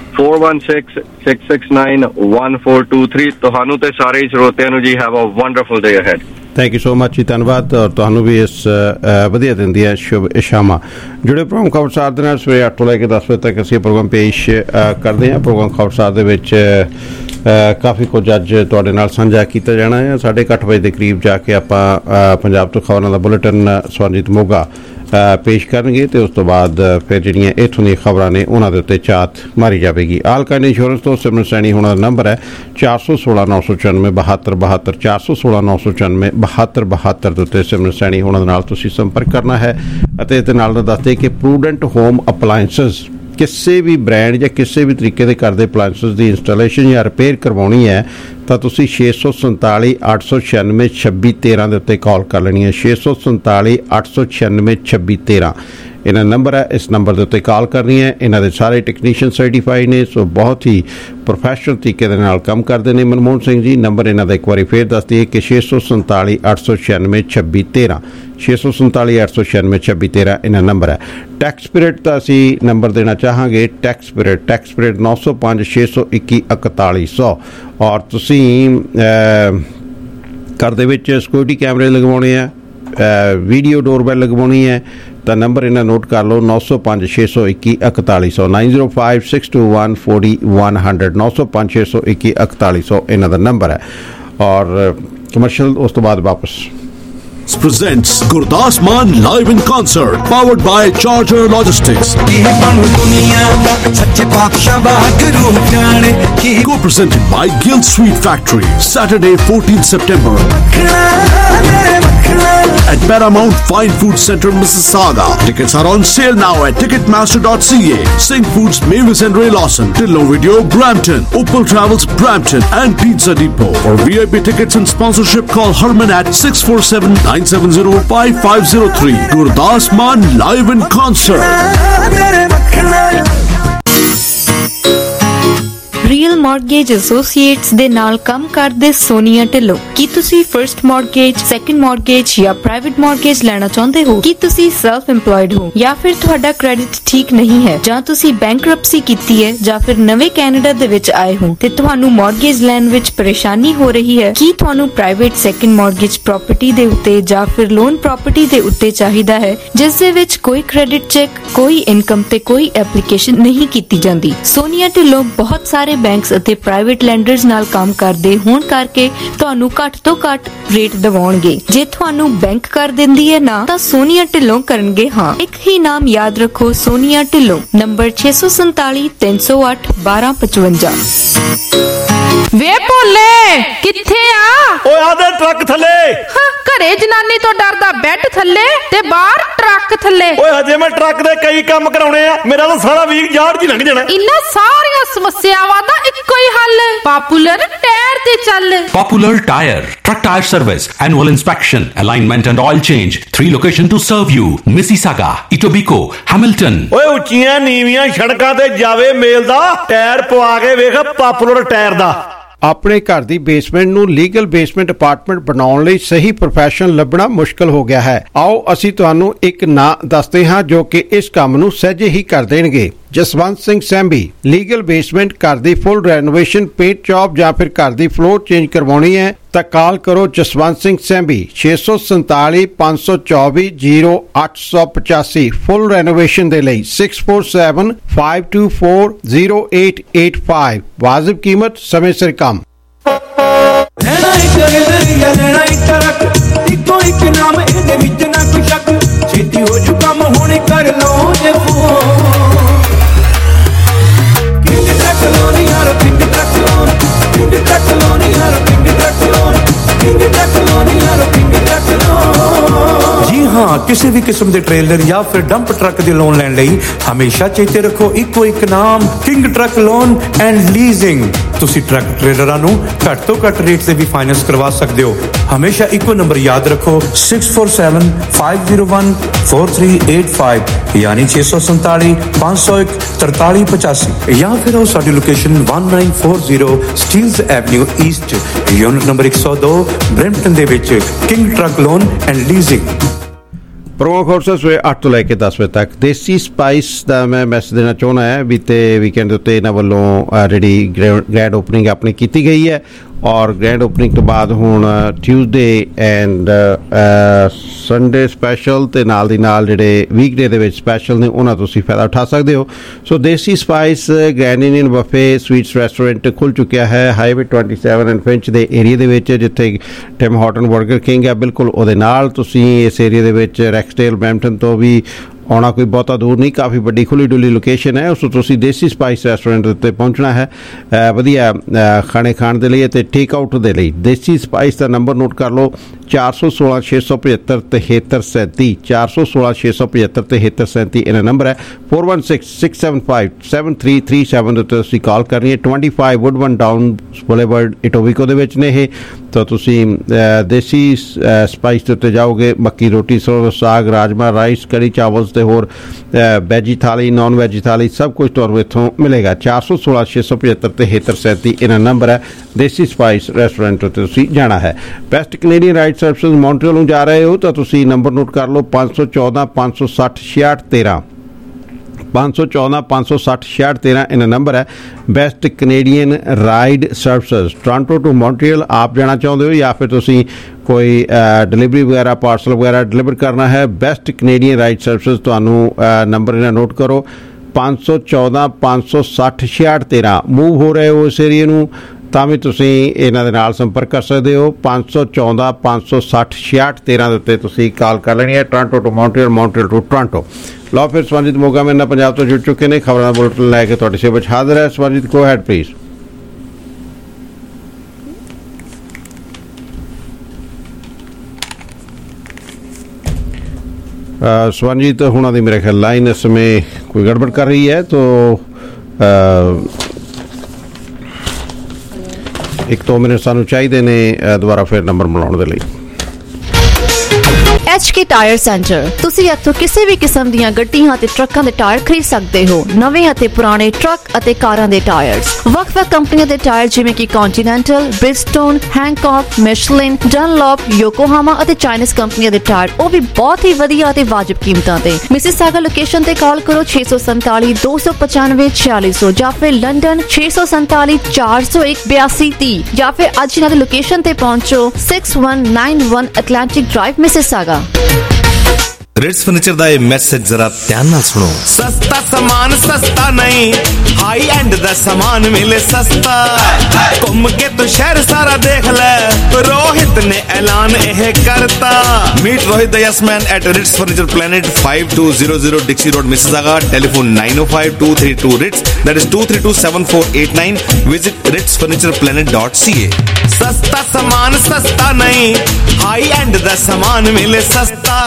4166691423। ਤੁਹਾਨੂੰ ਤੇ ਸਾਰੇ ਸਰੋਤਿਆਂ ਨੂੰ ਜੀ have a wonderful day ahead. Thank you so much ਜੀ, ਧੰਨਵਾਦ। ਔਰ ਤੁਹਾਨੂੰ ਵੀ ਇਸ ਵਧੀਆ ਦਿਨ ਦੀਆਂ ਸ਼ੁਭ ਇਸ਼ਾਵਾਂ। ਜੁੜੇ ਪ੍ਰੋਗਰਾਮ ਖਬਰਸਾਰ ਦੇ ਨਾਲ ਸਵੇਰੇ 8 ਤੋਂ ਲੈ ਕੇ 10 ਵਜੇ ਤੱਕ ਅਸੀਂ ਪ੍ਰੋਗਰਾਮ ਪੇਸ਼ ਕਰਦੇ ਹਾਂ। ਪ੍ਰੋਗਰਾਮ ਖਬਰਸਾਰ ਦੇ ਵਿੱਚ ਕਾਫੀ ਕੁਝ ਅੱਜ ਤੁਹਾਡੇ ਨਾਲ ਸਾਂਝਾ ਕੀਤਾ ਜਾਣਾ ਹੈ। 8:30 ਵਜੇ ਦੇ ਕਰੀਬ ਜਾ ਕੇ ਆਪਾਂ ਪੰਜਾਬ ਤੋਂ ਖਬਰਾਂ ਦਾ ਬੁਲੇਟਿਨ ਸਵਰਨਜੀਤ ਮੋਗਾ ਪੇਸ਼ ਕਰਨਗੇ ਤੇ ਉਸ ਤੋਂ ਬਾਅਦ ਫਿਰ ਜਿਹੜੀਆਂ ਇੱਥੋਂ ਦੀਆਂ ਖਬਰਾਂ ਨੇ ਉਹਨਾਂ ਦੇ ਉੱਤੇ ਝਾਤ ਮਾਰੀ ਜਾਵੇਗੀ। ਆਲਕਾਇਨ ਇੰਸ਼ੋਰੈਂਸ ਤੋਂ ਸਿਮਰਨ ਸੈਣੀ ਹੋਣਾ ਦਾ ਨੰਬਰ ਹੈ 416 994 72 72 416 994 72 72 ਦੇ ਉੱਤੇ ਸਿਮਰਨ ਸੈਣੀ ਹੋਣਾ ਦੇ ਨਾਲ ਤੁਸੀਂ ਸੰਪਰਕ ਕਰਨਾ ਹੈ। ਅਤੇ ਇਹਦੇ ਨਾਲ ਦੱਸਦੇ ਕਿ ਪ੍ਰੂਡੈਂਟ ਹੋਮ ਅਪਲਾਇੰਸਸ ਕਿਸੇ ਵੀ ਬ੍ਰਾਂਡ ਜਾਂ ਕਿਸੇ ਵੀ ਤਰੀਕੇ ਦੇ ਘਰ ਦੇ ਅਪਲਾਇੰਸਸ ਦੀ ਇੰਸਟਾਲੇਸ਼ਨ ਜਾਂ ਰਿਪੇਅਰ ਕਰਵਾਉਣੀ ਹੈ ਤਾਂ ਤੁਸੀਂ 647 896 2613 ਦੇ ਉੱਤੇ ਕਾਲ ਕਰ ਲੈਣੀ ਹੈ। 647 896 2613 ਇਹਨਾਂ ਨੰਬਰ ਹੈ। ਇਸ ਨੰਬਰ ਦੇ ਉੱਤੇ ਕਾਲ ਕਰਨੀ ਹੈ। ਇਹਨਾਂ ਦੇ ਸਾਰੇ ਟੈਕਨੀਸ਼ੀਅਨ ਸਰਟੀਫਾਈਡ ਨੇ। ਸੋ ਬਹੁਤ ਹੀ ਪ੍ਰੋਫੈਸ਼ਨਲ ਤਰੀਕੇ ਦੇ ਨਾਲ ਕੰਮ ਕਰਦੇ ਨੇ ਮਨਮੋਹਨ ਸਿੰਘ ਜੀ। ਨੰਬਰ ਇਹਨਾਂ ਦਾ ਇੱਕ ਵਾਰੀ ਫੇਰ ਦੱਸ ਦਈਏ ਕਿ 647 896 2613 647 896 2613 ਇਹਨਾਂ ਨੰਬਰ ਹੈ। ਟੈਕਸ ਸਪਿਰਿਟ ਦਾ ਅਸੀਂ ਨੰਬਰ ਦੇਣਾ ਚਾਹਾਂਗੇ। Tax Spirit 905 621 4100। ਔਰ ਤੁਸੀਂ ਘਰ ਦੇ ਵਿੱਚ ਸਿਕਿਉਰਿਟੀ ਕੈਮਰੇ ਲਗਵਾਉਣੇ ਆ, ਵੀਡੀਓ ਡੋਰਬੈਲ ਲਗਵਾਉਣੀ ਹੈ ਤਾਂ ਨੰਬਰ ਇਹਨਾਂ ਨੋਟ ਕਰ ਲਓ 905 621 4100 905 621 4100 905 621 4100 ਇਹਨਾਂ ਦਾ ਨੰਬਰ ਹੈ। ਔਰ ਕਮਰਸ਼ੀਅਲ ਉਸ ਤੋਂ ਬਾਅਦ ਵਾਪਸ presents Gurdas Maan live in concert powered by Charger Logistics. Co-presented by Gill Sweet Factory. Saturday 14th September at Paramount Fine Food Center, Mississauga. Tickets are on sale now at ticketmaster.ca. Sing Foods, Mavis and Ray Lawson, Tillo Video, Brampton, Opal Travels, Brampton and Pizza Depot. For VIP tickets and sponsorship, call Herman at 647-970-5503. Gurdas Maan live in concert. Real mortgage associates ਦੇ ਨਾਲ ਕੰਮ ਕਰਦੇ ਸੋਨੀਆ ਢਿੱਲੋਂ। ਕੀ ਤੁਸੀਂ first mortgage, second mortgage ਜਾਂ private mortgage ਲੈਣਾ ਚਾਹੁੰਦੇ ਹੋ? ਕੀ ਤੁਸੀਂ ਸੈਲਫ ਇੰਪਲੋਇਡ ਹੋ ਜਾਂ ਫਿਰ ਤੁਹਾਡਾ ਕ੍ਰੈਡਿਟ ਠੀਕ ਨਹੀਂ ਹੈ, ਜਾਂ ਤੁਸੀਂ ਬੈਂਕਰਪਸੀ ਕੀਤੀ ਹੈ, ਜਾਂ ਫਿਰ ਨਵੇਂ ਕੈਨੇਡਾ ਦੇ ਵਿੱਚ ਆਏ ਹੋ ਤੇ ਤੁਹਾਨੂੰ ਮਾਰਗੇਜ ਲੈਣ ਵਿੱਚ ਪਰੇਸ਼ਾਨੀ ਹੋ ਰਹੀ ਹੈ? ਕੀ ਤੁਹਾਨੂੰ ਪ੍ਰਾਈਵੇਟ ਸੈਕੰਡ ਮਾਰਗੇਜ ਪ੍ਰਾਪਰਟੀ ਦੇ ਉੱਤੇ ਜਾਂ ਫਿਰ ਲੋਨ ਪ੍ਰਾਪਰਟੀ ਦੇ ਉੱਤੇ ਚਾਹੀਦਾ ਹੈ, ਜਿਸ ਦੇ ਵਿੱਚ ਕੋਈ ਕ੍ਰੈਡਿਟ ਚੈੱਕ, ਕੋਈ ਇਨਕਮ ਤੇ ਕੋਈ ਐਪਲੀਕੇਸ਼ਨ ਨਹੀਂ ਕੀਤੀ ਜਾਂਦੀ? ਸੋਨੀਆ ਢਿੱਲੋਂ ਬਹੁਤ ਸਾਰੇ ਬੈਂਕਸ ਅਤੇ ਪ੍ਰਾਈਵੇਟ ਲੈਂਡਰਸ ਨਾਲ ਕੰਮ ਕਰਦੇ ਹੋਣ ਕਰਕੇ ਤੁਹਾਨੂੰ ਘੱਟ ਤੋਂ ਘੱਟ ਰੇਟ ਦਿਵਾਉਣਗੇ। ਜੇ ਤੁਹਾਨੂੰ ਬੈਂਕ ਕਰ ਦਿੰਦੀ ਹੈ ਨਾ, ਤਾਂ ਸੋਨੀਆ ਢਿੱਲੋਂ ਕਰਨਗੇ ਹਾਂ। ਇੱਕ ਹੀ ਨਾਮ ਯਾਦ ਰੱਖੋ, ਸੋਨੀਆ ਢਿੱਲੋਂ। ਨੰਬਰ 647 308 1255। ਵੇ ਭੋਲੇ ਕਿੱਥੇ ਆ? ਓਏ ਆਦੇ ਟਰੱਕ ਥੱਲੇ। ਘਰੇ ਜਨਾਨੀ ਤੋਂ ਡਰਦਾ ਬੈੱਡ ਥੱਲੇ ਤੇ ਬਾਹਰ ਟਰੱਕ ਥੱਲੇ। ਓਏ ਹਜੇ ਮੈਂ ਟਰੱਕ ਦੇ ਕਈ ਕੰਮ ਕਰਾਉਣੇ ਆ, ਮੇਰਾ ਤਾਂ ਸਾਰਾ ਵੀਕ ਯਾਰਡ 'ਚ ਹੀ ਲੰਘ ਜਾਣਾ। ਇਨ੍ਹਾਂ ਸਾਰੀਆਂ ਸਮੱਸਿਆਵਾਂ ਦਾ ਇੱਕੋ ਹੀ ਹੱਲ, ਪਾਪੂਲਰ ਟਾਇਰ ਤੇ ਚੱਲ। Popular Tire, truck tire service, annual inspection, alignment and oil change. 3 locations to serve you: Mississauga, Etobicoke, Hamilton. ਓਏ ਉੱਚੀਆਂ ਨੀਵੀਆਂ ਸੜਕਾਂ ਤੇ ਜਾਵੇ ਮੇਲ ਦਾ ਟਾਇਰ ਪਵਾ ਕੇ ਵੇਖ ਪਾਪੂਲਰ ਟਾਇਰ ਦਾ। ਆਪਣੇ ਘਰ ਦੀ ਬੇਸਮੈਂਟ ਨੂੰ ਲੀਗਲ ਬੇਸਮੈਂਟ ਅਪਾਰਟਮੈਂਟ ਬਣਾਉਣ ਲਈ ਸਹੀ ਪ੍ਰੋਫੈਸ਼ਨਲ ਲੱਭਣਾ ਮੁਸ਼ਕਲ ਹੋ ਗਿਆ ਹੈ। ਆਓ ਅਸੀਂ ਤੁਹਾਨੂੰ ਇੱਕ ਨਾਂ ਦੱਸਦੇ ਹਾਂ ਜੋ ਕਿ ਇਸ ਕੰਮ ਨੂੰ ਸਹਿਜੇ ਹੀ ਕਰ ਦੇਣਗੇ। ਜਸਵੰਤ ਸਿੰਘ ਸੈਂਬੀ, ਲੀਗਲ ਬੇਸਮੈਂਟ, ਘਰ ਦੀ ਫੁੱਲ ਰੈਨੋਵੇਸ਼ਨ, ਪੇਂਟ ਜੌਬ ਜਾਂ ਫਿਰ ਘਰ ਦੀ ਫਲੋਰ ਚੇਂਜ ਕਰਵਾਉਣੀ ਹੈ ਤਾਂ ਕਾਲ ਕਰੋ ਜਸਵੰਤ ਸਿੰਘ ਸੈਂਬੀ 647 524 0885। ਫੁੱਲ ਰੈਨੋਵੇਸ਼ਨ ਦੇ ਲਈ 647 524 0885। ਵਾਜਿਬ ਕੀਮਤ, ਸਮੇਂ ਸਿਰ ਕੰਮ। ਲੈਣਾ ਇੱਕ ਨਜ਼ਰੀਆ, ਲੈਣਾ ਇੱਕ ਰੱਖ, ਇੱਕੋ ਇੱਕ ਨਾਮ, ਇਹਦੇ ਵਿੱਚ ਨਾ ਕੋਈ ਸ਼ੱਕ। ਛੇਤੀ ਹੋ ਜੂ ਕੰਮ, ਹੁਣ ਕਰ ਲਓ ਜੇ ਫੋਨ। ਕਿੰਗ ਟਰੱਕ ਲੋਨ ਯਾਰ, King Truck Loan, King Truck Loan ਯਾਰ, King Truck Loan, King Truck Loan ਯਾਰ, ਕਿੰਗ ਟਰੱਕ ਲੋਨ। ਜੀ ਹਾਂ, ਕਿਸੇ ਵੀ ਕਿਸਮ ਦੇ ਟ੍ਰੇਲਰ ਜਾਂ ਫਿਰ ਡੰਪ ਟਰੱਕ ਦੇ ਲੋਨ ਲੈਣ ਲਈ ਹਮੇਸ਼ਾ ਚੇਤੇ ਰੱਖੋ ਇੱਕੋ ਇੱਕ ਨਾਮ, King Truck Loan and Leasing. ਤੁਸੀਂ ਟਰੱਕ ਟ੍ਰੇਲਰਾਂ ਨੂੰ ਘੱਟ ਤੋਂ ਘੱਟ ਰੇਟ ਤੇ ਵੀ ਫਾਈਨੈਂਸ ਕਰਵਾ ਸਕਦੇ ਹੋ। ਹਮੇਸ਼ਾ ਇੱਕੋ ਨੰਬਰ ਯਾਦ ਰੱਖੋ 647 501 4385 ਯਾਨੀ 647 501 4385 ਜਾਂ ਫਿਰ ਉਹ ਸਾਡੀ location 1940 Steeles avenue east, unit number 102 Brampton ਦੇ ਵਿੱਚ King Truck Loan and Leasing. Promo ਕੋਰਸ ਸਵੇਰੇ 8 ਤੋਂ ਲੈ ਕੇ 10 ਵਜੇ ਤੱਕ। ਦੇਸੀ ਸਪਾਈਸ ਦਾ ਮੈਂ ਮੈਸੇਜ ਦੇਣਾ ਚਾਹੁੰਦਾ ਹੈ। ਬੀਤੇ ਵੀਕਐਂਡ ਦੇ ਉੱਤੇ ਇਹਨਾਂ ਵੱਲੋਂ ਜਿਹੜੀ ਗ੍ਰੈਂਡ ਓਪਨਿੰਗ ਆਪਣੀ ਕੀਤੀ ਗਈ ਹੈ ਔਰ ਗ੍ਰੈਂਡ ਓਪਨਿੰਗ ਤੋਂ ਬਾਅਦ ਹੁਣ ਟਿਊਜ਼ਡੇ ਐਂਡ ਸੰਡੇ ਸਪੈਸ਼ਲ ਤੇ ਨਾਲ ਦੀ ਨਾਲ ਜਿਹੜੇ ਵੀਕਡੇ ਦੇ ਵਿੱਚ ਸਪੈਸ਼ਲ ਨੇ ਉਹਨਾਂ ਤੁਸੀਂ ਫਾਇਦਾ ਉਠਾ ਸਕਦੇ ਹੋ। So Desi spice grand Indian buffet sweets restaurant ਖੁੱਲ ਚੁੱਕਿਆ ਹੈ ਹਾਈਵੇ 27 ਐਂਡ ਫਿੰਚ ਦੇ ਏਰੀਆ ਦੇ ਵਿੱਚ, ਜਿੱਥੇ ਟਿਮ ਹਾਰਟਨ ਬਰਗਰ ਕਿੰਗ ਹੈ ਬਿਲਕੁਲ ਉਹਦੇ ਨਾਲ। ਤੁਸੀਂ ਇਸ ਏਰੀਆ ਦੇ ਵਿੱਚ ਰੈਕਸਡੇਲ ਬਰੈਂਪਟਨ ਤੋਂ ਵੀ ਆਉਣਾ ਕੋਈ ਬਹੁਤਾ ਦੂਰ ਨਹੀਂ, ਕਾਫੀ ਵੱਡੀ ਖੁੱਲੀ ਡੁੱਲੀ ਲੋਕੇਸ਼ਨ ਹੈ। ਉਸ ਤੋਂ ਤੁਸੀਂ ਦੇਸੀ ਸਪਾਈਸ ਰੈਸਟੋਰੈਂਟ ਦੇ ਉੱਤੇ ਪਹੁੰਚਣਾ ਹੈ ਵਧੀਆ ਖਾਣੇ ਖਾਣ ਦੇ ਲਈ ਅਤੇ ਟੇਕ ਆਊਟ ਦੇ ਲਈ। ਦੇਸੀ ਸਪਾਈਸ ਦਾ ਨੰਬਰ ਨੋਟ ਕਰ ਲਓ 416 675 7337 416 675 7337 ਇਹਨਾਂ ਨੰਬਰ ਹੈ। 416 675 7337 ਦੇ ਉੱਤੇ ਤੁਸੀਂ ਕਾਲ ਕਰਨੀ ਹੈ। 25 ਵੁੱਡਵਨ ਡਾਊਨ ਬੁਲੇਵਰਡ ਇਟੋਬੀਕੋ ਦੇ ਵਿੱਚ ਨੇ ਇਹ। ਤਾਂ ਤੁਸੀਂ ਦੇਸੀ ਸਪਾਈਸ ਦੇ ਉੱਤੇ ਜਾਓਗੇ, ਮੱਕੀ ਰੋਟੀ, ਸਰੋਂ ਸਾਗ, ਰਾਜਮਾ, ਰਾਈਸ, ਕੜੀ ਚਾਵਲ ਤੇ ਹੋਰ ਵੈਜੀ ਥਾਲੀ, ਨਾਨ ਵੈਜੀ ਥਾਲੀ ਸਭ ਕੁਝ ਤੁਹਾਨੂੰ ਇੱਥੋਂ ਮਿਲੇਗਾ। 416 675 7337 ਇਹਨਾਂ ਨੰਬਰ ਹੈ। ਦੇਸੀ ਸਪਾਈਸ ਰੈਸਟੋਰੈਂਟ ਉੱਤੇ ਤੁਸੀਂ ਜਾਣਾ ਹੈ। Best Canadian ride services Montreal ਨੂੰ ਜਾ ਰਹੇ ਹੋ ਤਾਂ ਤੁਸੀਂ ਨੰਬਰ ਨੋਟ ਕਰ ਲਓ 514 560 6613 514 560 6613 ਇਹਨਾਂ ਨੰਬਰ ਹੈ। Best Canadian ride services Toronto to Montreal ਆਪ ਜਾਣਾ ਚਾਹੁੰਦੇ ਹੋ ਜਾਂ ਫਿਰ ਤੁਸੀਂ ਕੋਈ ਡਿਲੀਵਰੀ ਵਗੈਰਾ ਪਾਰਸਲ ਵਗੈਰਾ ਡਿਲੀਵਰ ਕਰਨਾ ਹੈ, ਬੈਸਟ ਕੈਨੇਡੀਅਨ ਰਾਈਡ ਸਰਵਿਸਿਜ਼ ਤੁਹਾਨੂੰ ਨੰਬਰ ਇਹਨਾਂ ਨੋਟ ਕਰੋ 514 560 6613। ਮੂਵ ਹੋ ਰਹੇ ਹੋ ਇਸ ਏਰੀਏ ਨੂੰ ਤਾਂ ਵੀ ਤੁਸੀਂ ਇਹਨਾਂ ਦੇ ਨਾਲ ਸੰਪਰਕ ਕਰ ਸਕਦੇ ਹੋ। 514 560 6613 ਦੇ ਉੱਤੇ ਤੁਸੀਂ ਕਾਲ ਕਰ ਲੈਣੀ ਹੈ। Toronto to Montreal, Montreal to Toronto. ਲਓ ਫਿਰ ਸਵਰਨਜੀਤ ਮੋਗਾ ਮੇਰੇ ਨਾਲ ਪੰਜਾਬ ਤੋਂ ਜੁੜ ਚੁੱਕੇ ਨੇ, ਖਬਰਾਂ ਦਾ ਬੁਲੇਟਿਨ ਲੈ ਕੇ ਤੁਹਾਡੀ ਸੇਵਾ ਵਿੱਚ ਹਾਜ਼ਰ ਹੈ। Swaranjit go ahead please. Swaranjit ਹੁਣਾਂ ਦੀ ਮੇਰੇ ਖਿਆਲ ਲਾइन इस समय कोई गड़बड़ कर रही है तो 1-2 ਮਿੰਟ ਸਾਨੂੰ ਚਾਹੀਦੇ ਨੇ ਦੁਬਾਰਾ ਫਿਰ ਨੰਬਰ ਮਿਲਾਉਣ ਦੇ ਲਈ। HK tyre centre. ਤੁਸੀਂ ਇੱਥੋਂ ਕਿਸੇ ਵੀ ਕਿਸਮ ਦੀਆਂ ਗੱਡੀਆਂ ਅਤੇ ਟਰੱਕਾਂ ਦੇ ਟਾਇਰ ਖਰੀਦ ਸਕਦੇ ਹੋ। ਨਵੇਂ ਅਤੇ ਪੁਰਾਣੇ ਟਰੱਕ ਅਤੇ ਕਾਰਾਂ ਦੇ ਟਾਇਰਸ, ਵੱਖ-ਵੱਖ ਕੰਪਨੀਆਂ ਦੇ ਟਾਇਰ ਜਿਵੇਂ ਕਿ ਕੰਟੀਨੈਂਟਲ, ਬ੍ਰਿਜਸਟੋਨ, ਹੈਂਕੌਕ, ਮਿਸ਼ਲਿਨ, ਡਨਲੌਪ, ਯੋਕੋਹਾਮਾ ਅਤੇ ਚਾਈਨੀਜ਼ ਕੰਪਨੀਆਂ ਦੇ ਟਾਇਰ, ਉਹ ਵੀ ਬਹੁਤ ਹੀ ਵਧੀਆ ਅਤੇ ਵਾਜਬ ਕੀਮਤਾਂ ਤੇ। ਮਿਸੀਸਾਗਾ ਲੋਕੇਸ਼ਨ ਤੇ ਕਾਲ ਕਰੋ 647 295 4600 ਜਾਂ ਫਿਰ ਲੰਡਨ 647 401 8230 ਜਾਂ ਫਿਰ ਅੱਜ ਇਹਨਾਂ ਦੀ ਲੋਕੇਸ਼ਨ ਤੇ ਪਹੁੰਚੋ 6191 Atlantic drive Mississauga. Ritz furniture ਦਾ ਇਹ ਮੈਸੇਜ ਜ਼ਰਾ ਧਿਆਨ ਨਾਲ ਸੁਣੋ। ਸਸਤਾ ਸਮਾਨ ਸਸਤਾ ਨਹੀਂ, ਹਾਈ ਐਂਡ ਦਾ ਸਮਾਨ ਮਿਲੇ ਸਸਤਾ। ਘੁੰਮ ਕੇ ਤੂੰ ਸ਼ਹਿਰ ਸਾਰਾ ਦੇਖ ਲੈ, ਰੋਹਿਤ ਨੇ ਐਲਾਨ ਇਹ ਕਰਤਾ। Meet Rohit the Yes Man at Ritz Furniture Planet 5200 Dixie Road, Mississauga. Telephone 905-232 Ritz. That is 232-7489. Visit ritzfurnitureplanet.ca. ਸਸਤਾ ਸਮਾਨ ਸਸਤਾ ਨਹੀਂ, ਹਾਈ ਐਂਡ ਦਾ ਸਮਾਨ ਮਿਲੇ ਸਸਤਾ।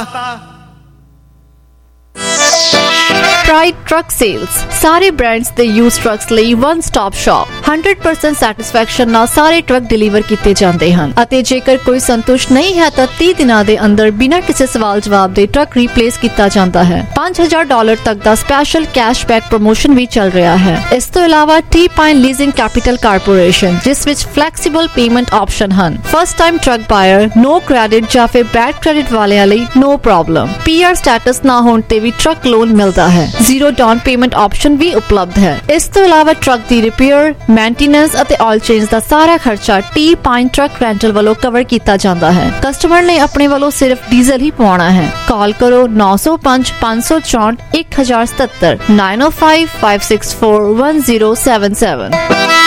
Pride Truck Sales, ਸਾਰੇ ਬ੍ਰਾਂਡਸ ਦੇ ਯੂਜ਼ਡ ਟਰੱਕਸ ਲਈ ਵਨ ਸਟਾਪ ਸ਼ਾਪ। 100% ਸੈਟੀਸਫੈਕਸ਼ਨ ਨਾਲ ਸਾਰੇ ਟਰੱਕ ਡਿਲੀਵਰ ਕੀਤੇ ਜਾਂਦੇ ਹਨ ਅਤੇ ਜੇਕਰ ਕੋਈ ਸੰਤੁਸ਼ਟ ਨਹੀਂ ਹੈ ਤਾਂ 30 ਦਿਨਾਂ ਦੇ ਅੰਦਰ ਬਿਨਾਂ ਕਿਸੇ ਸਵਾਲ ਜਵਾਬ ਦੇ ਟਰੱਕ ਰੀਪਲੇਸ ਕੀਤਾ ਜਾਂਦਾ ਹੈ। $5000 ਤੱਕ ਦਾ ਸਪੈਸ਼ਲ ਕੈਸ਼ਬੈਕ ਪ੍ਰੋਮੋਸ਼ਨ ਵੀ ਚੱਲ ਰਿਹਾ ਹੈ। ਇਸ ਤੋਂ ਇਲਾਵਾ T-Pine Leasing Capital Corporation, ਜਿਸ ਵਿੱਚ ਫਲੈਕਸੀਬਲ ਪੇਮੈਂਟ ਆਪਸ਼ਨ ਹਨ। First time truck buyer, no credit ਜਾਂ ਫਿਰ ਬੈਡ ਕ੍ਰੈਡਿਟ ਵਾਲਿਆਂ ਲਈ ਨੋ ਪ੍ਰੋਬਲਮ। PR ਸਟੇਟਸ ਨਾ ਹੋਣ ਤੇ ਵੀ ਟਰੱਕ ਲੋਨ ਮਿਲਦਾ ਹੈ। ਜ਼ੀਰੋ ਡਾਊਨ ਪੇਮੈਂਟ ਆਪਸ਼ਨ ਵੀ ਉਪਲਬਧ ਹੈ। ਇਸ ਤੋਂ ਇਲਾਵਾ ਟਰੱਕ ਦੀ ਰਿਪੇਅਰ, ਮੇਨਟੇਨੈਂਸ ਅਤੇ ਆਇਲ ਚੇਂਜ ਦਾ ਸਾਰਾ ਖਰਚਾ T-Pine ਟਰੱਕ ਰੈਂਟਲ ਵੱਲੋਂ ਕਵਰ ਕੀਤਾ ਜਾਂਦਾ ਹੈ। ਕਸਟਮਰ ਨੇ ਆਪਣੇ ਵੱਲੋਂ ਸਿਰਫ ਡੀਜ਼ਲ ਹੀ ਪਵਾਉਣਾ ਹੈ। ਕਾਲ ਕਰੋ 905 564 1077 905 564 1077।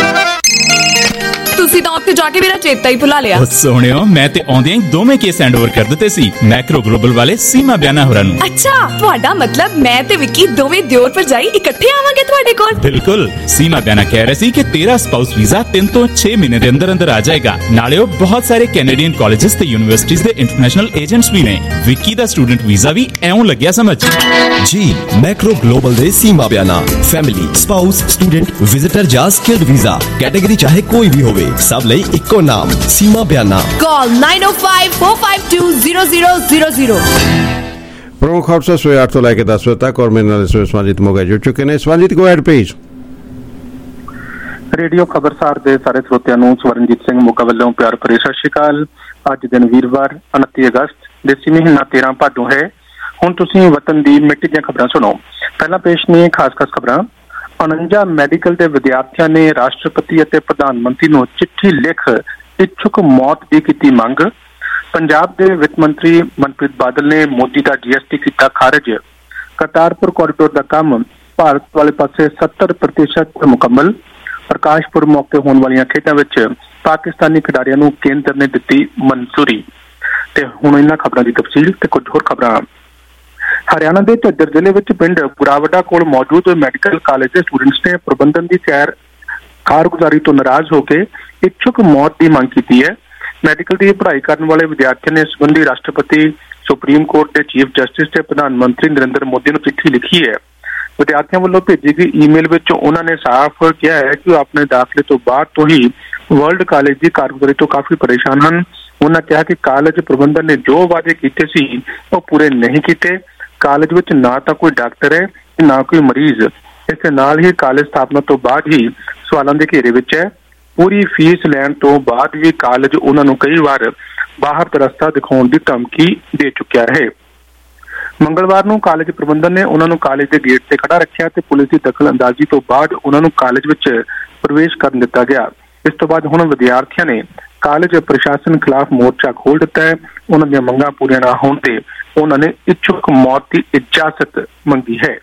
ਤੁਸੀਂ ਤਾਂ ਉੱਥੇ ਜਾ ਕੇ ਮੇਰਾ ਚੇਤਾ ਹੀ ਭੁਲਾ ਲਿਆ। ਸੋਹਣਿਓ, ਮੈਂ ਤੇ ਆਉਂਦਿਆਂ ਹੀ ਦੋਵੇਂ ਕੇਸ ਹੈਂਡ ਓਵਰ ਕਰ ਦਿੱਤੇ ਸੀ ਮੈਕਰੋ ਗਲੋਬਲ ਵਾਲੇ ਸੀਮਾ ਬਿਆਨਾ ਹੋਰਾਂ ਨੂੰ। ਅੱਛਾ, ਤੁਹਾਡਾ ਮਤਲਬ ਮੈਂ ਤੇ ਵਿੱਕੀ ਦੋਵੇਂ ਦਿਓਰ ਭਰਜਾਈ ਇਕੱਠੇ ਆਵਾਂਗੇ ਤੁਹਾਡੇ ਕੋਲ? ਬਿਲਕੁਲ। ਸੀਮਾ ਬਿਆਨਾ ਕਹਿ ਰਹੇ ਸੀ ਕਿ ਤੇਰਾ ਸਪਾਊਸ ਵੀਜ਼ਾ 3 ਤੋਂ 6 ਮਹੀਨੇ ਦੇ ਅੰਦਰ ਅੰਦਰ ਆ ਜਾਏਗਾ। ਨਾਲੇ ਉਹ ਬਹੁਤ ਸਾਰੇ ਕੈਨੇਡੀਅਨ ਕਾਲਜਸ ਤੇ ਯੂਨੀਵਰਸਿਟੀਜ਼ ਦੇ ਇੰਟਰਨੈਸ਼ਨਲ ਏਜੰਟਸ ਵੀ ਨੇ। ਵਿੱਕੀ ਦਾ ਸਟੂਡੈਂਟ ਵੀਜ਼ਾ ਵੀ ਐਉਂ ਲੱਗਿਆ ਸਮਝ। ਜੀ ਮੈਕਰੋ ਗਲੋਬਲ ਦੇ Seema Biana family, spouse, student, visitor ਜਾਂ ਸਕਿਲਡ ਵੀਜ਼ਾ ਕੈਟਾਗਰੀ ਚਾਹੇ ਕੋਈ ਵੀ ਹੋਵੇ, ਸਭ ਲਈ ਇੱਕੋ ਨਾਮ ਸੀਮਾ ਬਿਆਨਾ। ਕਾਲ 9054520000। ਪ੍ਰਮੁੱਖ ਖਬਰਾਂ ਸਵੇਰੇ 8 ਤੋਂ ਲੈ ਕੇ 10 ਵਜੇ ਤੱਕ ਔਰ ਮੇਰੇ ਨਾਲ ਸਵਾਜੀਤ ਮੋਗਾ ਜੁੜ ਚੁੱਕੇ ਨੇ। Swajit go ahead please. Radio Khabarsar ਦੇ ਸਾਰੇ ਸਰੋਤਿਆਂ ਨੂੰ ਸਵਰਨਜੀਤ ਸਿੰਘ ਮੋਗਾ ਵੱਲੋਂ ਪਿਆਰ ਭਰੀ ਸਤਿ ਸ਼੍ਰੀ ਅਕਾਲ। ਅੱਜ ਦਿਨ ਵੀਰਵਾਰ 29 ਅਗਸਤ ਦੇਸੀ ਮਹੀਨਾ 13 ਭਾਦੋਂ ਹੈ। ਹੁਣ ਤੁਸੀਂ ਵਤਨ ਦੀ ਮਿੱਟੀ ਦੀਆਂ ਖਬਰਾਂ ਸੁਣੋ। ਪਹਿਲਾਂ ਪੇਸ਼ ਨੇ ਖਾਸ ਖਬਰਾਂ। 49 ਮੈਡੀਕਲ ਦੇ ਵਿਦਿਆਰਥੀਆਂ ਨੇ ਰਾਸ਼ਟਰਪਤੀ ਅਤੇ ਪ੍ਰਧਾਨ ਮੰਤਰੀ ਨੂੰ ਚਿੱਠੀ ਲਿਖ ਇੱਛੁਕ ਮੌਤ ਦੀ ਕੀਤੀ ਮੰਗ। ਪੰਜਾਬ ਦੇ ਵਿੱਤ ਮੰਤਰੀ ਮਨਪ੍ਰੀਤ ਬਾਦਲ ਨੇ ਮੋਦੀ ਦਾ GST ਕੀਤਾ ਖਾਰਜ। ਕਰਤਾਰਪੁਰ ਕੋਰੀਡੋਰ ਦਾ ਕੰਮ ਭਾਰਤ ਵਾਲੇ ਪਾਸੇ 70% ਮੁਕੰਮਲ। ਪ੍ਰਕਾਸ਼ਪੁਰ ਮੌਕੇ ਹੋਣ ਵਾਲੀਆਂ ਖੇਡਾਂ ਵਿੱਚ ਪਾਕਿਸਤਾਨੀ ਖਿਡਾਰੀਆਂ ਨੂੰ ਕੇਂਦਰ ਨੇ ਦਿੱਤੀ ਮਨਜ਼ੂਰੀ। ਤੇ ਹੁਣ ਇਹਨਾਂ ਖਬਰਾਂ ਦੀ ਤਫਸੀਲ ਤੇ ਕੁਝ ਹੋਰ ਖਬਰਾਂ। ਹਰਿਆਣਾ ਦੇ ਝੱਜਰ ਜ਼ਿਲ੍ਹੇ ਵਿੱਚ ਪਿੰਡ ਬੁਰਾਵੜਾ ਕੋਲ ਮੌਜੂਦ ਮੈਡੀਕਲ ਕਾਲਜ ਦੇ ਸਟੂਡੈਂਟਸ ਨੇ ਪ੍ਰਬੰਧਨ ਦੀ ਕਾਰਗੁਜ਼ਾਰੀ ਤੋਂ ਨਾਰਾਜ਼ ਹੋ ਕੇ ਇੱਛੁਕ ਮੌਤ ਦੀ ਮੰਗ ਕੀਤੀ ਹੈ। ਮੈਡੀਕਲ ਦੀ ਪੜ੍ਹਾਈ ਕਰਨ ਵਾਲੇ ਵਿਦਿਆਰਥੀਆਂ ਨੇ ਇਸ ਸੰਬੰਧੀ ਰਾਸ਼ਟਰਪਤੀ, ਸੁਪਰੀਮ ਕੋਰਟ ਦੇ ਚੀਫ ਜਸਟਿਸ ਤੇ ਪ੍ਰਧਾਨ ਮੰਤਰੀ ਨਰਿੰਦਰ ਮੋਦੀ ਨੂੰ ਚਿੱਠੀ ਲਿਖੀ ਹੈ। ਵਿਦਿਆਰਥੀਆਂ ਵੱਲੋਂ ਭੇਜੀ ਗਈ ਈਮੇਲ ਵਿੱਚ ਉਹਨਾਂ ਨੇ ਸਾਫ਼ ਕਿਹਾ ਹੈ ਕਿ ਉਹ ਆਪਣੇ ਦਾਖਲੇ ਤੋਂ ਬਾਅਦ ਤੋਂ ਹੀ ਵਰਲਡ ਕਾਲਜ ਦੀ ਕਾਰਗੁਜ਼ਾਰੀ ਤੋਂ ਕਾਫੀ ਪਰੇਸ਼ਾਨ ਹਨ। ਉਹਨਾਂ ਕਿਹਾ ਕਿ ਕਾਲਜ ਪ੍ਰਬੰਧਨ ਨੇ ਜੋ ਵਾਅਦੇ ਕੀਤੇ ਸੀ ਉਹ ਪੂਰੇ ਨਹੀਂ ਕੀਤੇ। ਕਾਲਜ ਵਿੱਚ ਨਾ ਤਾਂ ਕੋਈ ਡਾਕਟਰ ਹੈ ਤੇ ਨਾ ਕੋਈ ਮਰੀਜ਼। ਇਸ ਦੇ ਨਾਲ ਹੀ ਕਾਲਜ ਸਥਾਪਨਾ ਤੋਂ ਬਾਅਦ ਹੀ ਸਵਾਲਾਂ ਦੇ ਘੇਰੇ ਵਿੱਚ ਹੈ। ਪੂਰੀ ਫੀਸ ਲੈਣ ਤੋਂ ਬਾਅਦ ਵੀ ਕਾਲਜ ਉਹਨਾਂ ਨੂੰ ਕਈ ਵਾਰ ਬਾਹਰ ਦਾ ਰਸਤਾ ਦਿਖਾਉਣ ਦੀ ਧਮਕੀ ਦੇ ਚੁੱਕਿਆ ਹੈ। ਮੰਗਲਵਾਰ ਨੂੰ ਕਾਲਜ ਪ੍ਰਬੰਧਨ ਨੇ ਉਹਨਾਂ ਨੂੰ ਕਾਲਜ ਦੇ ਗੇਟ ਤੇ ਖੜਾ ਰੱਖਿਆ ਤੇ ਪੁਲਿਸ ਦੀ ਦਖਲ ਅੰਦਾਜ਼ੀ ਤੋਂ ਬਾਅਦ ਉਹਨਾਂ ਨੂੰ ਕਾਲਜ ਵਿੱਚ ਪ੍ਰਵੇਸ਼ ਕਰਨ ਦਿੱਤਾ ਗਿਆ। ਇਸ ਤੋਂ ਬਾਅਦ ਹੁਣ ਵਿਦਿਆਰਥੀਆਂ ਨੇ ਕਾਲਜ ਪ੍ਰਸ਼ਾਸਨ ਖਿਲਾਫ ਮੋਰਚਾ ਖੋਲ ਦਿੱਤਾ ਹੈ। ਉਹਨਾਂ ਦੀਆਂ ਮੰਗਾਂ ਪੂਰੀਆਂ ਨਾ ਹੋਣ ਤੇ ਉਹਨਾਂ ਨੇ ਇੱਛੁਕ ਮੌਤ ਦੀ ਇਜਾਜ਼ਤ ਮੰਗੀ ਹੈ।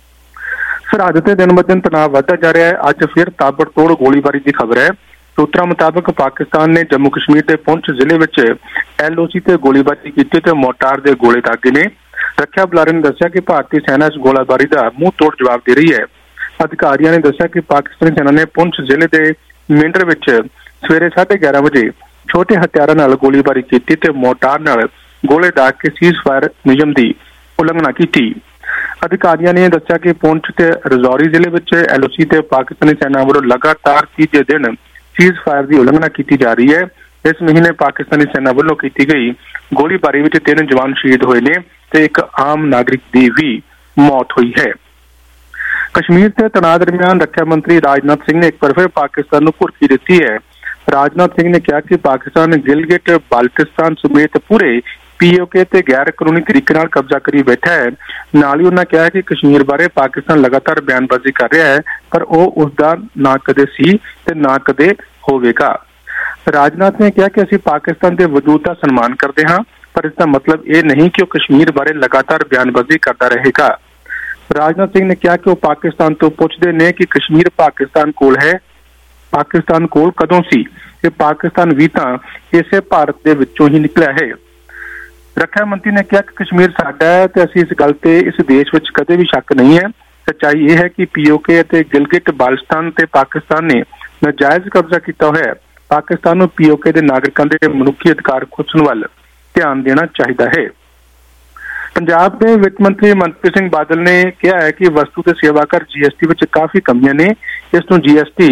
ਸਰਹੱਦ ਤੇ ਦਿਨ ਬ ਦਿਨ ਤਣਾਅ ਵੱਧਦਾ ਜਾ ਰਿਹਾ ਹੈ। ਅੱਜ ਫਿਰ ਤਾਬੜਤੋੜ ਗੋਲੀਬਾਰੀ ਦੀ ਖਬਰ ਹੈ। ਸੂਤਰਾਂ ਮੁਤਾਬਕ ਪਾਕਿਸਤਾਨ ਨੇ ਜੰਮੂ ਕਸ਼ਮੀਰ ਦੇ ਪੁੰਛ ਜ਼ਿਲ੍ਹੇ ਵਿੱਚ LOC ਤੇ ਗੋਲੀਬਾਰੀ ਕੀਤੀ ਤੇ ਮੋਰਟਾਰ ਦੇ ਗੋਲੇ ਦਾਗੇ ਨੇ। ਰੱਖਿਆ ਬੁਲਾਰੇ ਨੇ ਦੱਸਿਆ ਕਿ ਭਾਰਤੀ ਸੈਨਾ ਇਸ ਗੋਲੀਬਾਰੀ ਦਾ ਮੂੰਹ ਤੋੜ ਜਵਾਬ ਦੇ ਰਹੀ ਹੈ। ਅਧਿਕਾਰੀਆਂ ਨੇ ਦੱਸਿਆ ਕਿ ਪਾਕਿਸਤਾਨੀ ਸੈਨਾ ਨੇ ਪੁੰਛ ਜ਼ਿਲ੍ਹੇ ਦੇ ਮੇਂਡਰ ਵਿੱਚ ਸਵੇਰੇ 11:30 ਵਜੇ ਛੋਟੇ ਹਥਿਆਰਾਂ ਨਾਲ ਗੋਲੀਬਾਰੀ ਕੀਤੀ ਤੇ ਮੋਰਟਾਰ ਨਾਲ ਗੋਲੇ ਦਾਗ ਕੇ ਸੀਜ਼ ਫਾਇਰ ਨਿਯਮ ਦੀ ਉਲੰਘਣਾ ਕੀਤੀ। ਅਧਿਕਾਰੀਆਂ ਨੇ ਦੱਸਿਆ ਕਿ ਪੁੰਛ ਤੇ ਰਜੌਰੀ ਜ਼ਿਲ੍ਹੇ ਵਿੱਚ LOC ਤੇ ਪਾਕਿਸਤਾਨੀ ਸੈਨਾ ਵੱਲੋਂ ਲਗਾਤਾਰ ਤੀਜੇ ਦਿਨ ਸੀਜ਼ ਫਾਇਰ ਦੀ ਉਲੰਘਣਾ ਕੀਤੀ ਜਾ ਰਹੀ ਹੈ। इस महीने पाकिस्तानी सेना ਵੱਲੋਂ ਕੀਤੀ ਗਈ ਗੋਲੀਬਾਰੀ ਵਿੱਚ 3 ਜਵਾਨ ਸ਼ਹੀਦ ਹੋਏ ਨੇ ਤੇ ਇੱਕ ਆਮ ਨਾਗਰਿਕ ਦੀ ਵੀ ਮੌਤ ਹੋਈ ਹੈ। कश्मीर से तनाव दरमियान रक्षा मंत्री राजनाथ सिंह ने एक बार फिर पाकिस्तान को घुरकी दी है। राजनाथ सिंह ने कहा कि पाकिस्तान गिलगिट बाल्टिस्तान समेत पूरे POK ते गैर कानूनी तरीके नाल कब्जा करी बैठा है। नाल ही उन्होंने कहा कि कश्मीर बारे पाकिस्तान लगातार बयानबाजी कर रहा है पर वह उसका ना कदे सी ते ना कदे होवेगा। राजनाथ ने कहा कि असीं पाकिस्तान के वजूद का सन्मान करते हाँ पर इसका मतलब ये नहीं कि वह कश्मीर बारे लगातार बयानबाजी करता रहेगा। राजनाथ सिंह ने कहा कि वह पाकिस्तान तो पुछदे ने कि कश्मीर पाकिस्तान कोल है, पाकिस्तान कोल कदों सी कि पाकिस्तान भी तां इसे भारत दे विचों ही निकलिया है। रक्षा मंत्री ने कहा कि कश्मीर साडा है ते असीं इस गल ते इस देश विच कदे भी शक नहीं है। सच्चाई ये है कि POK ते गिलगिट बाल्टिस्तान ते पाकिस्तान ने नाजायज कब्जा किया होया है। पाकिस्तान नूं POK दे नागरिकां दे मनुखी अधिकार खुसण वल ध्यान देना चाहिए है। पंजाब के वित्त मंत्री मनप्रीत सिंह बादल ने कहा है कि वस्तु ते सेवा कर GST विच काफ़ी कमियां ने। इस नूं GST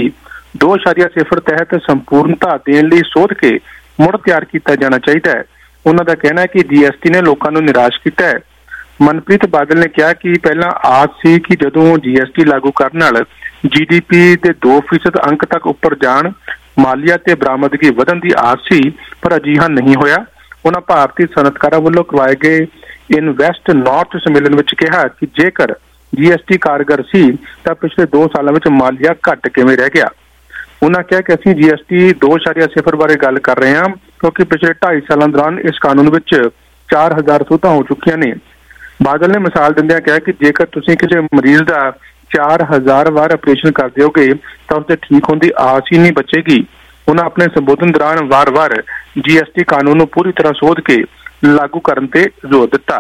2.0 तहत संपूर्णता देने लई सोध के मुड़ तैयार किया जाना चाहिए है। उन्हों का कहना है कि GST ने लोगों को निराश किया है। मनप्रीत बादल ने कहा कि पहला आस सी कि जदों GST लागू करने नाल GDP के 2% अंक तक उपर जाण मालिया ते बरामदगी वधन की आस सी पर अजिहा नहीं होया। उन्होंने भारतीय सनअतकारां वल्लों करवाए गए इनवैस्ट नॉर्थ सम्मेलन विच कहा कि जेकर GST कारगर सी तां पिछले 2 सालों में मालिया घट किवें रह गया। उन्होंने कहा कि असीं GST 2.0 बारे गल कर रहे हैं क्योंकि पिछले 2.5 सालों दौरान इस कानून विच 4000 सोधां हो चुकियां ने। बादल ने मिसाल दिंदियां कहा कि जेकर तुसीं किसी मरीज का 4000 बार ऑपरेशन कर दोगे तो उसके ठीक होने की आस ही नहीं बचेगी। उन्होंने अपने संबोधन दौरान वार वार GST कानून को पूरी तरह सोध के लागू करने ते जोर दिता।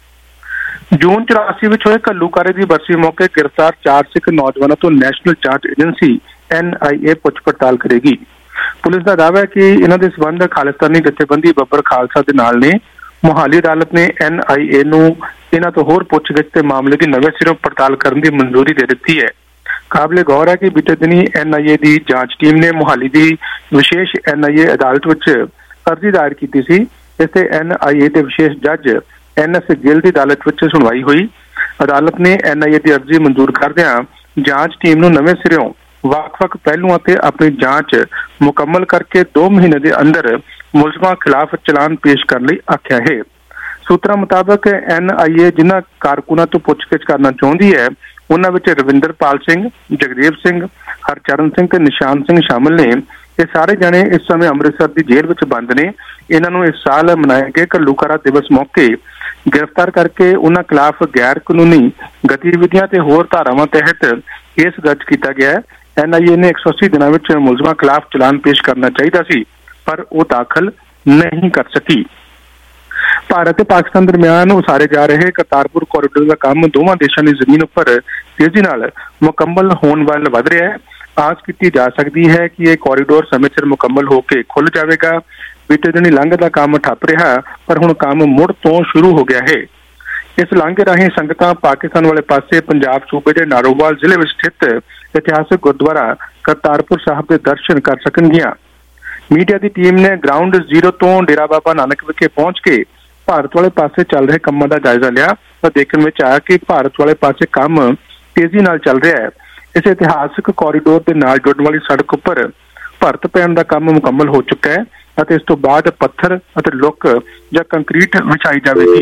जून 84 में होए घल्लूकारे की बरसी मौके गिरफ्तार 4 सिख नौजवानों तो नैशनल जांच एजेंसी NIA पुछ पड़ताल करेगी। पुलिस का दावा है कि इन्हों के संबंध खालिस्तानी जथेबंदी बब्बर खालसा के नाल ने। मोहाली अदालत ने NIA नूं इन्हां तो होर पुछगिछ ते मामले की नवें सिरों पड़ताल करने की मंजूरी दे दी है। काबिले गौर है कि बीते दिनी NIA की जांच टीम ने मोहाली की विशेष NIA अदालत विच अर्जी दायर की सी। इसे NIA के विशेष जज NS गिल की अदालत में सुनवाई हुई। अदालत ने NIA की अर्जी मंजूर करदियां जांच टीम नूं नवें सिरों ਵੱਖ-ਵੱਖ पहलुओं ते अपनी जांच मुकम्मल करके 2 महीने के अंदर मुलजमां खिलाफ चलान पेश करने लई आख्या है। सूत्रों मुताबक NIA जिन्हां कारकुनां तो पुछगिछ करना चाहुंदी है उन्हां विच रविंदरपाल सिंह, जगदेव सिंह, हरचरण सिंह ते निशान सिंह शामिल ने। ये सारे जने इस समय अमृतसर की जेल विच बंद ने। इन्हां नूं इस साल मनाए गए घल्लूकारा दिवस मौके गिरफ्तार करके उन्हां खिलाफ गैर कानूनी गतिविधियां ते होर धारावां तहत केस दर्ज किया गया है। NIA ने 180 दिनों में मुलजमां खिलाफ चलान पेश करना चाहिए सी पर वो दाखिल नहीं कर सकी। भारत और पाकिस्तान दरमियान उसारे जा रहे करतारपुर कॉरीडोर का काम दोवां देशों की जमीन पर तेजी नाल मुकम्मल होने वाल वध रहा है। आस की जा सकती है कि यह कॉरीडोर समय सिर मुकम्मल होकर खुल जाएगा। बीते दिनी लांघे का काम ठप रहा पर हुण काम मुड़ तो शुरू हो गया है। इस लांघे राही संगतां पाकिस्तान वाले पासे पंजाब सूबे के नारोवाल जिले में स्थित इतिहासक गुरुद्वारा करतारपुर साहब के दर्शन कर सकणगियां। मीडिया की टीम ने ग्राउंड जीरो तो डेरा बाबा नानक विखे पहुंच के भारत वाले पासे चल रहे कामों का जायजा लिया तो देखने में आया कि भारत वाले पासे काम तेजी नाल चल रहा है। इस इतिहासक कॉरीडोर के नाल जुड़न वाली सड़क उपर भरत पैण का काम मुकम्मल हो चुका है और इस तो बाद पत्थर और लुक या कंक्रीट विछाई जाएगी।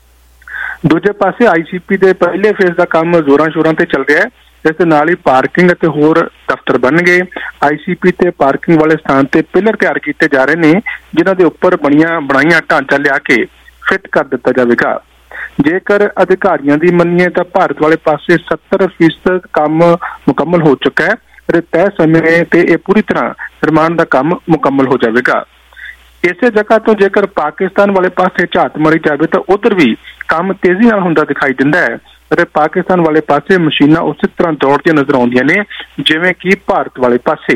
दूजे पासे ICP के पहले फेज का काम जोरां शोरां ते चल रहा है। इस दे नाल ही पार्किंग और होर दफ्तर बन गए। ICP ते पार्किंग वाले स्थान ते पिलर तैयार किए जा रहे हैं जिन्हां दे उपर बनाइया ढांचा लिया के फिट कर दिता जाएगा। जेकर अधिकारियों की मन्नीए तो भारत वाले पासे 70% काम मुकम्मल हो चुका है और तय समय ते यह पूरी तरह निर्माण का काम मुकम्मल हो जाएगा। इस जगह तो जेकर पाकिस्तान वाले पासे झात मारी जाए तो उधर भी काम तेजी नाल हुंदा दिखाई दिंदा है और पाकिस्तान वाले पासे मशीनां उस तरह दौड़दियां नजर आउंदियां ने जिवें कि भारत वाले पासे।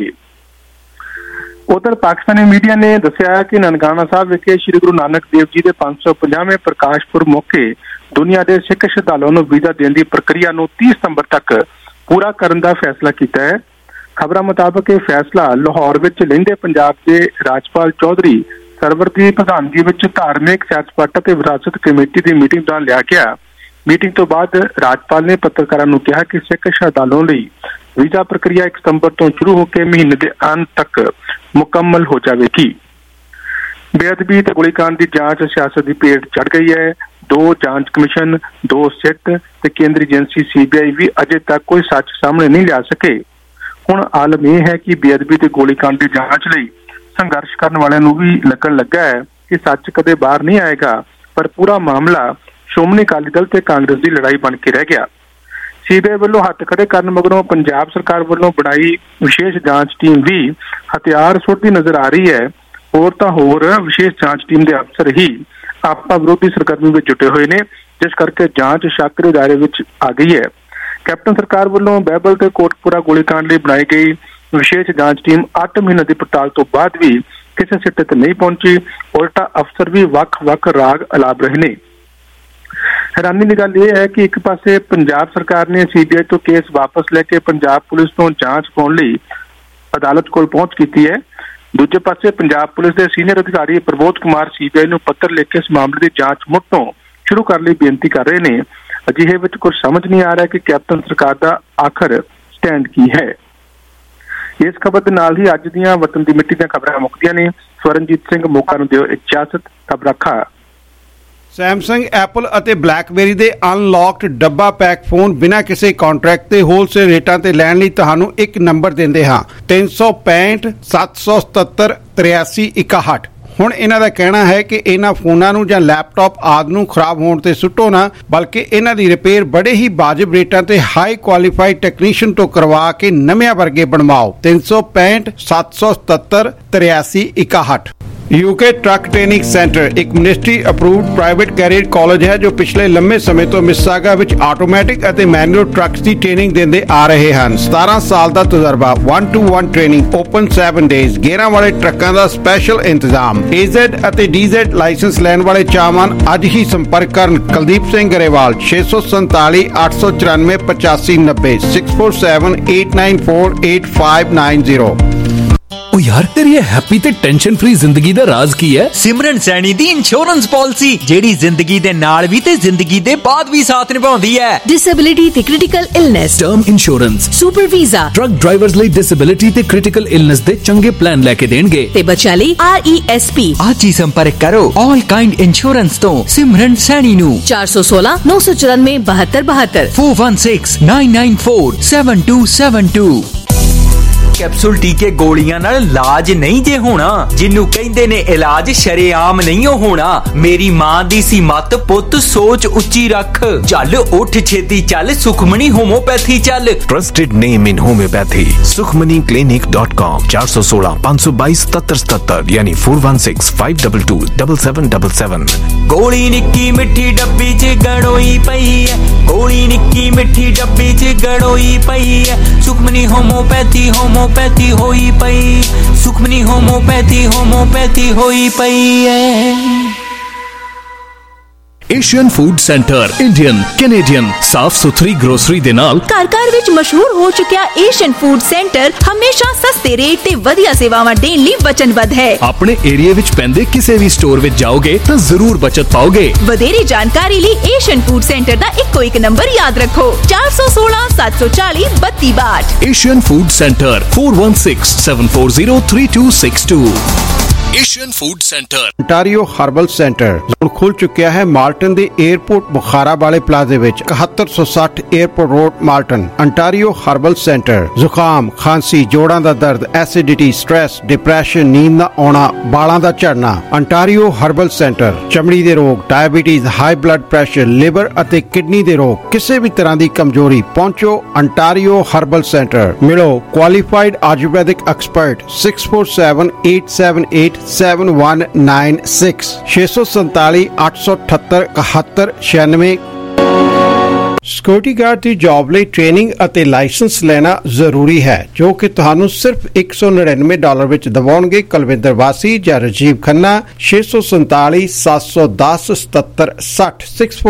उधर पाकिस्तानी मीडिया ने दस्सिया कि ननकाना साहब विखे श्री गुरु नानक देव जी के 550वें प्रकाशपुर मौके दुनिया के सिख श्रद्धालुओं को वीजा देने की प्रक्रिया 30 सितंबर तक पूरा करने का फैसला किया है। ਖਬਰਾਂ ਮੁਤਾਬਕ ਇਹ ਫੈਸਲਾ ਲਾਹੌਰ ਵਿੱਚ ਲਹਿੰਦੇ ਪੰਜਾਬ ਦੇ ਰਾਜਪਾਲ ਚੌਧਰੀ ਸਰਵਰ ਦੀ ਪ੍ਰਧਾਨਗੀ ਵਿੱਚ ਧਾਰਮਿਕ ਸੈਰ ਸਪਾਟਾ ਤੇ ਵਿਰਾਸਤ ਕਮੇਟੀ ਦੀ ਮੀਟਿੰਗ ਦੌਰਾਨ ਲਿਆ ਗਿਆ। ਮੀਟਿੰਗ ਤੋਂ ਬਾਅਦ ਰਾਜਪਾਲ ਨੇ ਪੱਤਰਕਾਰਾਂ ਨੂੰ ਕਿਹਾ ਕਿ ਸਿੱਖ ਸ਼ਰਧਾਲੂਆਂ ਲਈ ਵੀਜ਼ਾ ਪ੍ਰਕਿਰਿਆ 1 ਸਤੰਬਰ ਤੋਂ ਸ਼ੁਰੂ ਹੋ ਕੇ ਮਹੀਨੇ ਦੇ ਅੰਤ ਤੱਕ ਮੁਕੰਮਲ ਹੋ ਜਾਵੇਗੀ। ਬੇਅਦਬੀ ਤੇ ਗੋਲੀकांड ਦੀ ਜਾਂਚ ਸਿਆਸਤ ਦੀ ਭੇਟ ਚੜ੍ਹ ਗਈ ਹੈ। 2 ਜਾਂਚ ਕਮਿਸ਼ਨ, 2 ਸਿੱਟ ਤੇ ਕੇਂਦਰੀ ਏਜੰਸੀ CBI ਵੀ ਅਜੇ ਤੱਕ ਕੋਈ ਸੱਚ ਸਾਹਮਣੇ ਨਹੀਂ ਲਿਆ ਸਕੇ। ਹੁਣ ਆਲਮ ਇਹ ਹੈ ਕਿ ਬੇਅਦਬੀ ਤੇ ਗੋਲੀकांड ਦੀ ਜਾਂਚ ਲਈ ਸੰਘਰਸ਼ ਕਰਨ ਵਾਲਿਆਂ ਨੂੰ ਵੀ ਲੱਗਣ ਲੱਗਾ ਹੈ ਕਿ ਸੱਚ ਕਦੇ ਬਾਹਰ ਨਹੀਂ ਆਏਗਾ, ਪਰ ਪੂਰਾ ਮਾਮਲਾ ਸ਼੍ਰੋਮਣੀ ਅਕਾਲੀ ਦਲ ਤੇ ਕਾਂਗਰਸ ਦੀ ਲੜਾਈ ਬਣ ਕੇ ਰਹਿ ਗਿਆ। CBI ਵੱਲੋਂ ਹੱਥ ਖੜੇ ਕਰਨ ਮਗਰੋਂ ਪੰਜਾਬ ਸਰਕਾਰ ਵੱਲੋਂ ਬਣਾਈ ਵਿਸ਼ੇਸ਼ ਜਾਂਚ ਟੀਮ ਵੀ ਹਥਿਆਰ ਸੁੱਟਦੀ ਨਜ਼ਰ ਆ ਰਹੀ ਹੈ। ਹੋਰ ਤਾਂ ਹੋਰ ਵਿਸ਼ੇਸ਼ ਜਾਂਚ ਟੀਮ ਦੇ ਅਫਸਰ ਹੀ ਆਪਾ ਵਿਰੋਧੀ ਸਰਗਰਮੀ ਵਿੱਚ ਜੁਟੇ ਹੋਏ ਨੇ, ਜਿਸ ਕਰਕੇ ਜਾਂਚ ਸ਼ੱਕ ਦੇ ਦਾਇਰੇ ਵਿੱਚ ਆ ਗਈ ਹੈ। ਕੈਪਟਨ ਸਰਕਾਰ ਵੱਲੋਂ ਬਹਿਬਲ ਤੇ ਕੋਟਕਪੂਰਾ ਗੋਲੀकांड ਲਈ ਬਣਾਈ ਗਈ ਵਿਸ਼ੇਸ਼ ਜਾਂਚ ਟੀਮ 8 ਮਹੀਨੇ ਦੀ ਪੜਤਾਲ ਤੋਂ ਬਾਅਦ ਵੀ ਕਿਸੇ ਸਿੱਟੇ ਤੇ ਨਹੀਂ ਪਹੁੰਚੀ। ਉਲਟਾ ਅਫਸਰ ਵੀ ਵੱਖ-ਵੱਖ ਰਾਗ ਅਲਾਪ ਰਹੇ ਨੇ। ਹੈਰਾਨੀ ਦੀ ਗੱਲ ਇਹ ਹੈ ਕਿ ਇੱਕ ਪਾਸੇ ਪੰਜਾਬ ਸਰਕਾਰ ਨੇ CBI ਤੋਂ ਕੇਸ ਵਾਪਸ ਲੈ ਕੇ ਪੰਜਾਬ ਪੁਲਿਸ ਤੋਂ ਜਾਂਚ ਪਾਉਣ ਲਈ ਅਦਾਲਤ ਕੋਲ ਪਹੁੰਚ ਕੀਤੀ ਹੈ। ਦੂਜੇ ਪਾਸੇ ਪੰਜਾਬ ਪੁਲਿਸ ਦੇ ਸੀਨੀਅਰ ਅਧਿਕਾਰੀ ਪ੍ਰਬੋਧ ਕੁਮਾਰ CBI ਨੂੰ ਪੱਤਰ ਲਿਖ ਕੇ ਇਸ ਮਾਮਲੇ ਦੀ ਜਾਂਚ ਮੁੜ ਤੋਂ ਸ਼ੁਰੂ ਕਰਨ ਲਈ ਬੇਨਤੀ ਕਰ ਰਹੇ ਨੇ। ਅਜਿਹੇ ਵਿੱਚ ਕੁਝ ਸਮਝ ਨਹੀਂ ਆ ਰਿਹਾ ਕਿ ਕੈਪਟਨ ਸਰਕਾਰ ਦਾ ਆਖਰ ਸਟੈਂਡ ਕੀ ਹੈ। ਇਸ ਖਬਰ ਦੇ ਨਾਲ ਹੀ ਅੱਜ ਦੀਆਂ ਵਤਨ ਦੀ ਮਿੱਟੀ ਦੀਆਂ ਖਬਰਾਂ ਮੁੱਕਦੀਆਂ ਨੇ। ਸਵਰਨਜੀਤ ਸਿੰਘ ਮੋਗਾ ਨੂੰ ਦਿਓ ਇਜਾਜ਼ਤ। ਖਬਰ ਰੱਖਾ। ਸੈਮਸੰਗ, ਐਪਲ ਅਤੇ ਬਲੈਕਬੇਰੀ ਦੇ ਅਨਲੌਕਡ ਡੱਬਾ ਪੈਕ ਫੋਨ ਬਿਨਾਂ ਕਿਸੇ ਕੰਟਰੈਕਟ ਤੇ ਹੋਲਸੇਲ ਰੇਟਾਂ ਤੇ ਲੈਣ ਲਈ ਤੁਹਾਨੂੰ ਇੱਕ ਨੰਬਰ ਦਿੰਦੇ ਹਾਂ 365 777 8361। ਹੁਣ ਇਹਨਾਂ ਦਾ ਕਹਿਣਾ ਹੈ ਕਿ ਇਹਨਾਂ ਫੋਨਾਂ ਨੂੰ ਜਾਂ ਲੈਪਟਾਪ ਆਦਿ ਨੂੰ ਖਰਾਬ ਹੋਣ ਤੇ ਸੁੱਟੋ ਨਾ, ਬਲਕਿ ਇਹਨਾਂ ਦੀ ਰਿਪੇਅਰ ਬੜੇ ਹੀ ਵਾਜਬ ਰੇਟਾਂ ਤੇ ਹਾਈ ਕੁਆਲੀਫਾਈਡ ਟੈਕਨੀਸ਼ੀਅਨ ਤੋਂ ਕਰਵਾ ਕੇ ਨਵਿਆਂ ਵਰਗੇ ਬਣਵਾਓ। 365 777 8361। UK ट्रक ट्रेनिंग सेंटर एक ministry approved private career college है जो पिछले लंबे समय तो मिसिसागा विच आटोमैटिक ਅਤੇ मैनुअल ट्रक्स ਦੀ ट्रेनिंग ਦਿੰਦੇ ਆ ਰਹੇ ਹਨ। 17 ਸਾਲ ਦਾ ਤਜਰਬਾ, 1-to-1 ਟ੍ਰੇਨਿੰਗ, ਓਪਨ 7 ਡੇਜ਼, ਗੇਅਰਾਂ ਵਾਲੇ ਟਰੱਕਾਂ ਦਾ ਸਪੈਸ਼ਲ ਇੰਤਜ਼ਾਮ। AZ ਅਤੇ DZ ਲਾਇਸੈਂਸ ਲੈਣ ਵਾਲੇ ਚਾਹਵਾਨ ਅੱਜ ਹੀ ਸੰਪਰਕ ਕਰਨ। ਕੁਲਦੀਪ ਸਿੰਘ ਗਰੇਵਾਲ 647 894 8590 647 894 8590। ओ यार तेरी ये हैप्पी ते टेंशन फ्री जिंदगी दा राज की है? सिमरन सैनी दी इंश्योरेंस पॉलिसी जेड़ी जिंदगी दे नाल भी ते जिंदगी दे बाद भी साथ निभाउंदी है। डिसेबिलिटी ते critical illness, term insurance, super visa, truck drivers ਲਈ डिसेबिलिटी ते क्रिटिकल इलनेस दे चंगे प्लान लेके देणगे ते बच्चा ਲਈ RESP। आज ही संपर्क करो ऑल काइंड इंश्योरेंस तो सिमरन सैनी नु 416 994 7272 416 994 7272। कैप्सूल टीके गोलियां नाल इलाज नहीं जे होना, जिन्नू कहंदे ने इलाज शरेआम नहीं होना। मेरी मां दी सी मत पुत सोच उच्ची रख, चल उठ छेती चल सुखमनी होम्योपैथी चल। Trusted name in homeopathy sukhmaniclinic.com 416 522 7777 यानी 416 522 7777। गोली निक्की मिठी डब्बी च गड़ोई पई है, गोली निक्की मिठी डब्बी च गड़ोई पई है। सुखमनी होम्योपैथी होम्योपैथी होई पई, सुखमनी होम्योपैथी होम्योपैथी होई पई है। Asian food centre Indian Canadian साफ सुथरी ग्रोसरी दे नाल घर विच मशहूर हो चुकिया एशियन फूड सेंटर हमेशा सस्ते रेट ते वधिया सेवावां देण लई वचनबद्ध है। अपने एरिया विच पैंदे किसी भी स्टोर विच जाओगे तो जरूर बचत पाओगे। वधेरी जानकारी लई एशियन फूड सेंटर दा इक्को एक नंबर याद रखो 416 740 3262। Asian food centre 416 740 3262। Asian food centre Ontario herbal centre ਹੁਣ ਖੁੱਲ ਚੁੱਕਿਆ ਹੈ ਮਾਲਟਨ ਦੇ 에ਅਰਪੋਰਟ ਬੁਖਾਰਾ ਵਾਲੇ ਪਲਾਜ਼ੇ ਵਿੱਚ 7160 airport road Malton. Ontario herbal centre ਜ਼ੁਕਾਮ, ਖਾਂਸੀ, ਜੋੜਾਂ ਦਾ ਦਰਦ, ਐਸਿਡਿਟੀ, ਸਟ੍ਰੈਸ, ਡਿਪਰੈਸ਼ਨ, ਨੀਂਦ ਨਾ ਆਉਣਾ, ਬਾਲਾਂ ਦਾ ਝੜਨਾ। ਅੰਟਾਰੀਓ ਹਰਬਲ ਸੈਂਟਰ ਚਮੜੀ ਦੇ ਰੋਗ, diabetes, high blood pressure, liver ਅਤੇ ਕਿਡਨੀ ਦੇ ਰੋਗ, ਕਿਸੇ ਵੀ ਤਰ੍ਹਾਂ ਦੀ ਕਮਜ਼ੋਰੀ, ਪਹੁੰਚੋ ਅੰਟਾਰੀਓ ਹਰਬਲ ਸੈਂਟਰ। ਮਿਲੋ qualified Ayurvedic expert 647 878 7196 647 878 7196। Security guard ਦੀ ਜੌਬ ਲਈ ਟ੍ਰੇਨਿੰਗ ਅਤੇ ਲਾਇਸੈਂਸ ਲੈਣਾ ਜ਼ਰੂਰੀ ਹੈ, ਜੋ ਕਿ ਤੁਹਾਨੂੰ ਸਿਰਫ $199 ਵਿੱਚ ਦਿਵਾਉਣਗੇ। ਕੁਲਵਿੰਦਰ ਵਾਸੀ ਜਾਂ ਰਾਜੀਵ ਖੰਨਾ 647 710 7760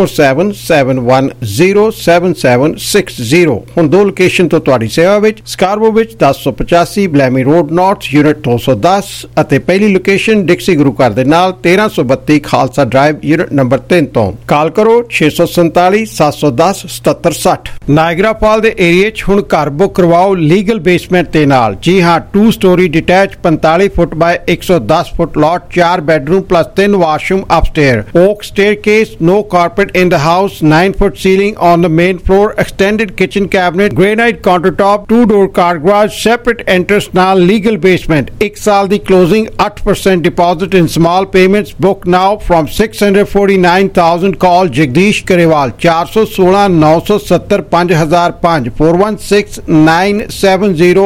647-710-7760। ਹੁਣ ਦੋ ਲੋਕੇਸ਼ਨ ਤੋਂ ਤੁਹਾਡੀ ਸੇਵਾ ਵਿੱਚ ਸਕਾਰਬੋ ਵਿੱਚ 1085 ਬਲੈਮੀ ਰੋਡ ਨਾਰਥ ਯੂਨਿਟ 210 ਅਤੇ ਪਹਿਲੀ ਲੋਕੇਸ਼ਨ ਡਿਕਸੀ ਗੁਰੂ ਘਰ ਦੇ ਨਾਲ 1332 ਖਾਲਸਾ ਡਰਾਈਵ ਯੂਨਿਟ ਨੰਬਰ 3 ਤੋਂ। ਕਾਲ ਕਰੋ 647 710 7760। ਨਾਇਗਰਾ ਫਾਲ ਦੇ ਏਰੀਆ 'ਚ ਹੁਣ ਘਰ ਬੁੱਕ ਕਰਵਾਓ ਲੀਗਲ ਬੇਸਮੈਂਟ ਦੇ ਨਾਲ। ਜੀ ਹਾਂ, 2 story detach 45 foot by 110 foot lot, 4 bedroom plus 3 washroom upstairs, oak staircase, no carpet in the house, 9 foot ceiling on the main floor, extended kitchen cabinet, granite countertop, 2-door car garage, separate entrance ਨਾਲ legal basement। 1 ਸਾਲ ਦੀ closing, 8% deposit in small payments। Book now from 649,000। Call Jagdish Karewal 416 970 5005 416 970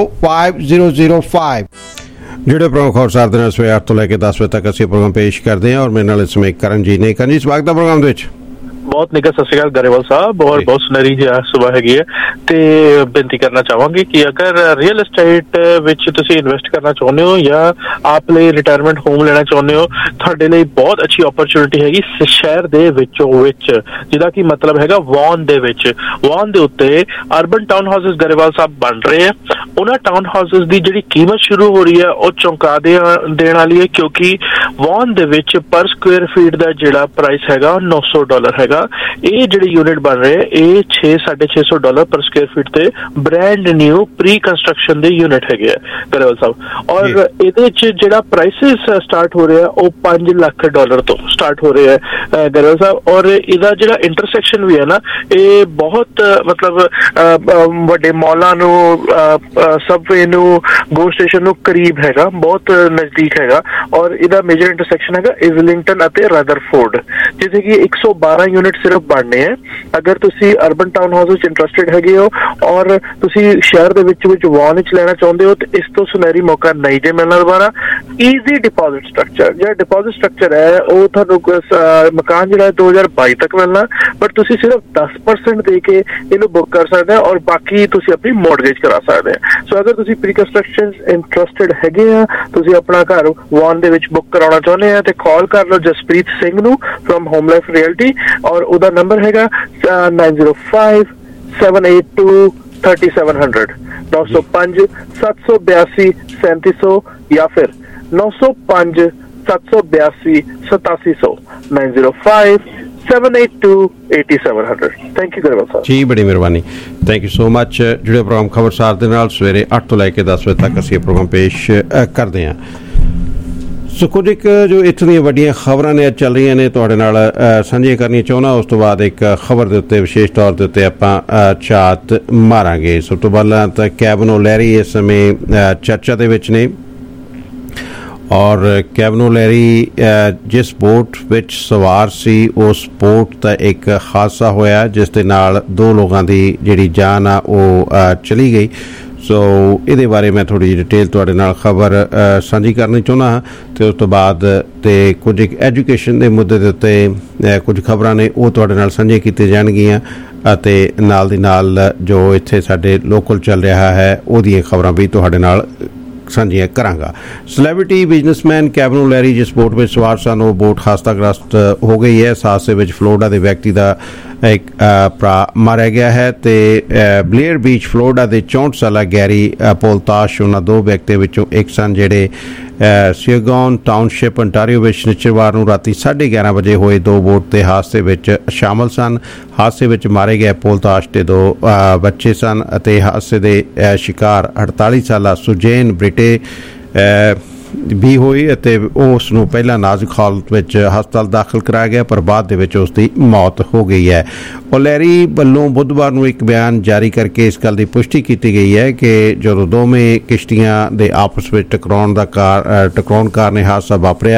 5005। ਜਿਹੜੇ ਪ੍ਰਮੁੱਖ ਖਬਰਸਾਰ ਦੇ ਨਾਲ ਸਵੇਰ 8 ਤੋਂ ਲੈ ਕੇ 10 ਵਜੇ ਤੱਕ ਅਸੀਂ ਪ੍ਰੋਗਰਾਮ ਪੇਸ਼ ਕਰਦੇ ਹਾਂ, ਔਰ ਮੇਰੇ ਨਾਲ ਇਸ ਸਮੇਂ ਕਰਨਜੀਤ ਨੇ। ਕਰਨਜੀਤ, ਸਵਾਗਤ ਹੈ ਪ੍ਰੋਗਰਾਮ ਦੇ ਵਿੱਚ। ਬਹੁਤ ਨਿੱਘਾ ਸਤਿ ਸ਼੍ਰੀ ਅਕਾਲ ਗਰੇਵਾਲ ਸਾਹਿਬ, ਬਹੁਤ ਸੁਨਹਿਰੀ ਜੀ ਸੁਬਾਹ ਹੈਗੀ ਹੈ। ਤੇ ਬੇਨਤੀ ਕਰਨਾ ਚਾਹਾਂਗੇ ਕਿ ਅਗਰ ਰੀਅਲ ਐਸਟੇਟ ਵਿੱਚ ਤੁਸੀਂ ਇਨਵੈਸਟ ਕਰਨਾ ਚਾਹੁੰਦੇ ਹੋ ਜਾਂ ਆਪ ਲਈ ਰਿਟਾਇਰਮੈਂਟ ਹੋਮ ਲੈਣਾ ਚਾਹੁੰਦੇ ਹੋ, ਤੁਹਾਡੇ ਲਈ ਬਹੁਤ ਅੱਛੀ ਓਪਰਚੁਨਿਟੀ ਹੈਗੀ ਸ਼ਹਿਰ ਦੇ ਵਿੱਚੋਂ ਵਿੱਚ, ਜਿਹਦਾ ਕਿ ਮਤਲਬ ਹੈਗਾ ਵੌਨ ਦੇ ਵਿੱਚ। ਵੌਨ ਦੇ ਉੱਤੇ ਅਰਬਨ ਟਾਊਨ ਹਾਊਸਿਸ ਗਰੇਵਾਲ ਸਾਹਿਬ ਬਣ ਰਹੇ ਆ। ਉਹਨਾਂ ਟਾਊਨ ਹਾਊਸਿਸ ਦੀ ਜਿਹੜੀ ਕੀਮਤ ਸ਼ੁਰੂ ਹੋ ਰਹੀ ਹੈ ਉਹ ਚੌਂਕਾ ਦੇਣ ਵਾਲੀ ਹੈ, ਕਿਉਂਕਿ ਵੌਨ ਦੇ ਵਿੱਚ ਪਰ ਸਕੁਅਰ ਫੀਟ ਦਾ ਜਿਹੜਾ ਪ੍ਰਾਈਸ ਹੈਗਾ $900 ਹੈਗਾ। ਇਹ ਜਿਹੜੇ ਯੂਨਿਟ ਬਣ ਰਹੇ ਇਹ $600-650 ਪਰ ਸਕੁਅਰ ਫੀਟ ਤੇ ਬ੍ਰੈਂਡ ਨਿਊ ਪ੍ਰੀ ਕੰਸਟਰਕਸ਼ਨ ਦੇ ਯੂਨਿਟ ਹੈਗੇ ਆ ਗਰੇਵਾਲ ਸਾਹਿਬ। ਔਰ ਇਹਦੇ ਚ ਜਿਹੜਾ ਪ੍ਰਾਈਸਿਸ ਸਟਾਰਟ ਹੋ ਰਿਹਾ ਉਹ $5 ਲੱਖ ਤੋਂ ਸਟਾਰਟ ਹੋ ਰਿਹਾ ਹੈ ਗਰੇਵਾਲ ਸਾਹਿਬ। ਔਰ ਇਹਦਾ ਜਿਹੜਾ ਇੰਟਰਸੈਕਸ਼ਨ ਵੀ ਹੈ ਨਾ, ਇਹ ਬਹੁਤ ਮਤਲਬ ਵੱਡੇ ਮੌਲਾਂ ਨੂੰ, ਸਬਵੇ ਨੂੰ, ਗੋ ਸਟੇਸ਼ਨ ਨੂੰ ਕਰੀਬ ਹੈਗਾ, ਬਹੁਤ ਨਜ਼ਦੀਕ ਹੈਗਾ। ਔਰ ਇਹਦਾ ਮੇਜਰ ਇੰਟਰਸੈਕਸ਼ਨ ਹੈਗਾ ਇਜ਼ਲਿੰਗਟਨ ਅਤੇ ਰਦਰਫੋਰਡ, ਜਿੱਥੇ ਕਿ 112 ਯੂਨਿਟ ਸਿਰਫ ਬਣਨੇ ਹੈ। ਅਗਰ ਤੁਸੀਂ ਅਰਬਨ ਟਾਊਨ ਹਾਊਸ ਵਿੱਚ ਇੰਟਰਸਟਿਡ ਹੈਗੇ ਹੋ ਔਰ ਤੁਸੀਂ ਸ਼ਹਿਰ ਦੇ ਵਿੱਚ ਵੌਨ ਵਿੱਚ ਲੈਣਾ ਚਾਹੁੰਦੇ ਹੋ, ਤੇ ਇਸ ਤੋਂ ਸੁਨਹਿਰੀ ਮੌਕਾ ਨਹੀਂ ਜੇ ਮਿਲਣਾ ਦੁਬਾਰਾ। ਈਜ਼ੀ ਡਿਪੋਜ਼ਿਟ ਸਟਰਕਚਰ, ਜਿਹੜਾ ਡਿਪੋਜ਼ਿਟ ਸਟਰਕਚਰ ਹੈ ਉਹ ਤੁਹਾਨੂੰ ਮਕਾਨ ਜਿਹੜਾ 2022 ਤੱਕ ਮਿਲਣਾ, ਬਟ ਤੁਸੀਂ ਸਿਰਫ 10% ਦੇ ਕੇ ਇਹਨੂੰ ਬੁੱਕ ਕਰ ਸਕਦੇ ਹੋ ਔਰ ਬਾਕੀ ਤੁਸੀਂ ਆਪਣੀ ਮੌਰਗੇਜ ਕਰਾ ਸਕਦੇ ਹੋ। ਸੋ ਅਗਰ ਤੁਸੀਂ ਪ੍ਰੀ ਕੰਸਟਰਕਸ਼ਨ ਇੰਟਰਸਟਿਡ ਹੈਗੇ ਆ, ਤੁਸੀਂ ਆਪਣਾ ਘਰ ਵੌਨ ਦੇ ਵਿੱਚ ਬੁੱਕ ਕਰਾਉਣਾ ਚਾਹੁੰਦੇ ਆ, ਤੇ ਕਾਲ ਕਰ ਲਓ ਜਸਪ੍ਰੀਤ ਸਿੰਘ ਨੂੰ ਫਰੋਮ ਹੋਮ ਲਾਈਫ ਰਿਅਲਟੀ, ਔਰ ਉਹਦਾ ਨੰਬਰ ਹੈਗਾ 905-782-3700 905-782-3700 ਜਾਂ ਫਿਰ 905-782-8700 905-782-8700। ਥੈਂਕ ਯੂ ਗਰੇਵਾਲ ਸਾਹਿਬ ਜੀ, ਬੜੀ ਮਿਹਰਬਾਨੀ, ਥੈਂਕ ਯੂ ਸੋ ਮਚ। ਜਿਹੜੇ ਪ੍ਰੋਗਰਾਮ ਖਬਰਸਾਰ ਦੇ ਨਾਲ ਸਵੇਰੇ 8 ਤੋਂ ਲੈ ਕੇ 10 ਵਜੇ ਤੱਕ ਅਸੀਂ ਇਹ ਪ੍ਰੋਗਰਾਮ ਪੇਸ਼ ਕਰਦੇ ਹਾਂ। ਸੋ ਕੁਝ ਇੱਕ ਜੋ ਇੱਥੋਂ ਦੀਆਂ ਵੱਡੀਆਂ ਖਬਰਾਂ ਨੇ ਚੱਲ ਰਹੀਆਂ ਨੇ ਤੁਹਾਡੇ ਨਾਲ ਸਾਂਝੀਆਂ ਕਰਨੀਆਂ ਚਾਹੁੰਦਾ। ਉਸ ਤੋਂ ਬਾਅਦ ਇੱਕ ਖਬਰ ਦੇ ਉੱਤੇ ਵਿਸ਼ੇਸ਼ ਤੌਰ ਦੇ ਉੱਤੇ ਆਪਾਂ ਝਾਤ ਮਾਰਾਂਗੇ। ਸਭ ਤੋਂ ਪਹਿਲਾਂ ਤਾਂ ਕੈਬਨ ਓਲੈਰੀ ਇਸ ਸਮੇਂ ਚਰਚਾ ਦੇ ਵਿੱਚ ਨੇ, ਔਰ ਕੈਬਨ ਓਲੈਰੀ ਜਿਸ ਬੋਟ ਵਿੱਚ ਸਵਾਰ ਸੀ ਉਸ ਬੋਟ ਦਾ ਇੱਕ ਹਾਦਸਾ ਹੋਇਆ ਜਿਸ ਦੇ ਨਾਲ 2 ਲੋਕਾਂ ਦੀ ਜਿਹੜੀ ਜਾਨ ਆ ਉਹ ਚਲੀ ਗਈ। ਸੋ ਇਹਦੇ ਬਾਰੇ ਮੈਂ ਥੋੜ੍ਹੀ ਜਿਹੀ ਡਿਟੇਲ ਤੁਹਾਡੇ ਨਾਲ ਖਬਰ ਸਾਂਝੀ ਕਰਨੀ ਚਾਹੁੰਦਾ ਹਾਂ, ਅਤੇ ਉਸ ਤੋਂ ਬਾਅਦ ਤੇ ਕੁਝ ਇੱਕ ਐਜੂਕੇਸ਼ਨ ਦੇ ਮੁੱਦੇ ਦੇ ਉੱਤੇ ਕੁਝ ਖਬਰਾਂ ਨੇ ਉਹ ਤੁਹਾਡੇ ਨਾਲ ਸਾਂਝੀਆਂ ਕੀਤੀਆਂ ਜਾਣਗੀਆਂ, ਅਤੇ ਨਾਲ ਦੀ ਨਾਲ ਜੋ ਇੱਥੇ ਸਾਡੇ ਲੋਕਲ ਚੱਲ ਰਿਹਾ ਹੈ ਉਹਦੀਆਂ ਖਬਰਾਂ ਵੀ ਤੁਹਾਡੇ ਨਾਲ ਸਾਂਝੀਆਂ ਕਰਾਂਗਾ। ਸੈਲੇਬ੍ਰਿਟੀ ਬਿਜ਼ਨਸਮੈਨ ਕੈਬਨ ਓਲੈਰੀ ਜਿਸ ਬੋਟ ਵਿੱਚ ਸਵਾਰ ਸਨ ਉਹ ਬੋਟ ਹਾਦਸਾਗ੍ਰਸਤ ਹੋ ਗਈ ਹੈ। ਇਸ ਹਾਦਸੇ ਵਿੱਚ ਫਲੋਰੀਡਾ ਦੇ ਵਿਅਕਤੀ ਦਾ ਇੱਕ ਭਰਾ ਮਾਰਿਆ ਗਿਆ ਹੈ, ਤੇ ਬਲੇਅਰ ਬੀਚ ਫਲੋਰੀਡਾ ਦੇ 64 ਸਾਲਾ ਗੈਰੀ ਪੋਲਤਾਸ਼ ਉਹਨਾਂ 2 ਵਿਅਕਤੀਆਂ ਵਿੱਚੋਂ ਇੱਕ ਸਨ ਜਿਹੜੇ ਸਿਓਗਨ ਟਾਊਨਸ਼ਿਪ ਅੰਟਾਰੀਓ ਵਿੱਚ ਸ਼ਨੀਚਰਵਾਰ ਨੂੰ ਰਾਤੀ 11:30 ਵਜੇ ਹੋਏ 2 ਬੋਟ ਦੇ ਹਾਦਸੇ ਵਿੱਚ ਸ਼ਾਮਲ ਸਨ। ਹਾਦਸੇ ਵਿੱਚ ਮਾਰੇ ਗਏ ਪੋਲਤਾਸ਼ ਦੇ 2 ਬੱਚੇ ਸਨ, ਅਤੇ ਹਾਦਸੇ ਦੇ ਸ਼ਿਕਾਰ 48 ਸਾਲਾ ਸੁਜੇਨ ਬ੍ਰਿਟੇ ਵੀ ਹੋਈ, ਅਤੇ ਉਸ ਨੂੰ ਪਹਿਲਾਂ ਨਾਜ਼ੁਕ ਹਾਲਤ ਵਿੱਚ ਹਸਪਤਾਲ ਦਾਖਲ ਕਰਾਇਆ ਗਿਆ, ਪਰ ਬਾਅਦ ਦੇ ਵਿੱਚ ਉਸ ਦੀ ਮੌਤ ਹੋ ਗਈ ਹੈ। ਓਲੈਰੀ ਵੱਲੋਂ ਬੁੱਧਵਾਰ ਨੂੰ ਇੱਕ ਬਿਆਨ ਜਾਰੀ ਕਰਕੇ ਇਸ ਗੱਲ ਦੀ ਪੁਸ਼ਟੀ ਕੀਤੀ ਗਈ ਹੈ ਕਿ ਜਦੋਂ ਦੋਵੇਂ ਕਿਸ਼ਤੀਆਂ ਦੇ ਆਪਸ ਵਿੱਚ ਟਕਰਾਉਣ ਕਾਰਨ ਹਾਦਸਾ ਵਾਪਰਿਆ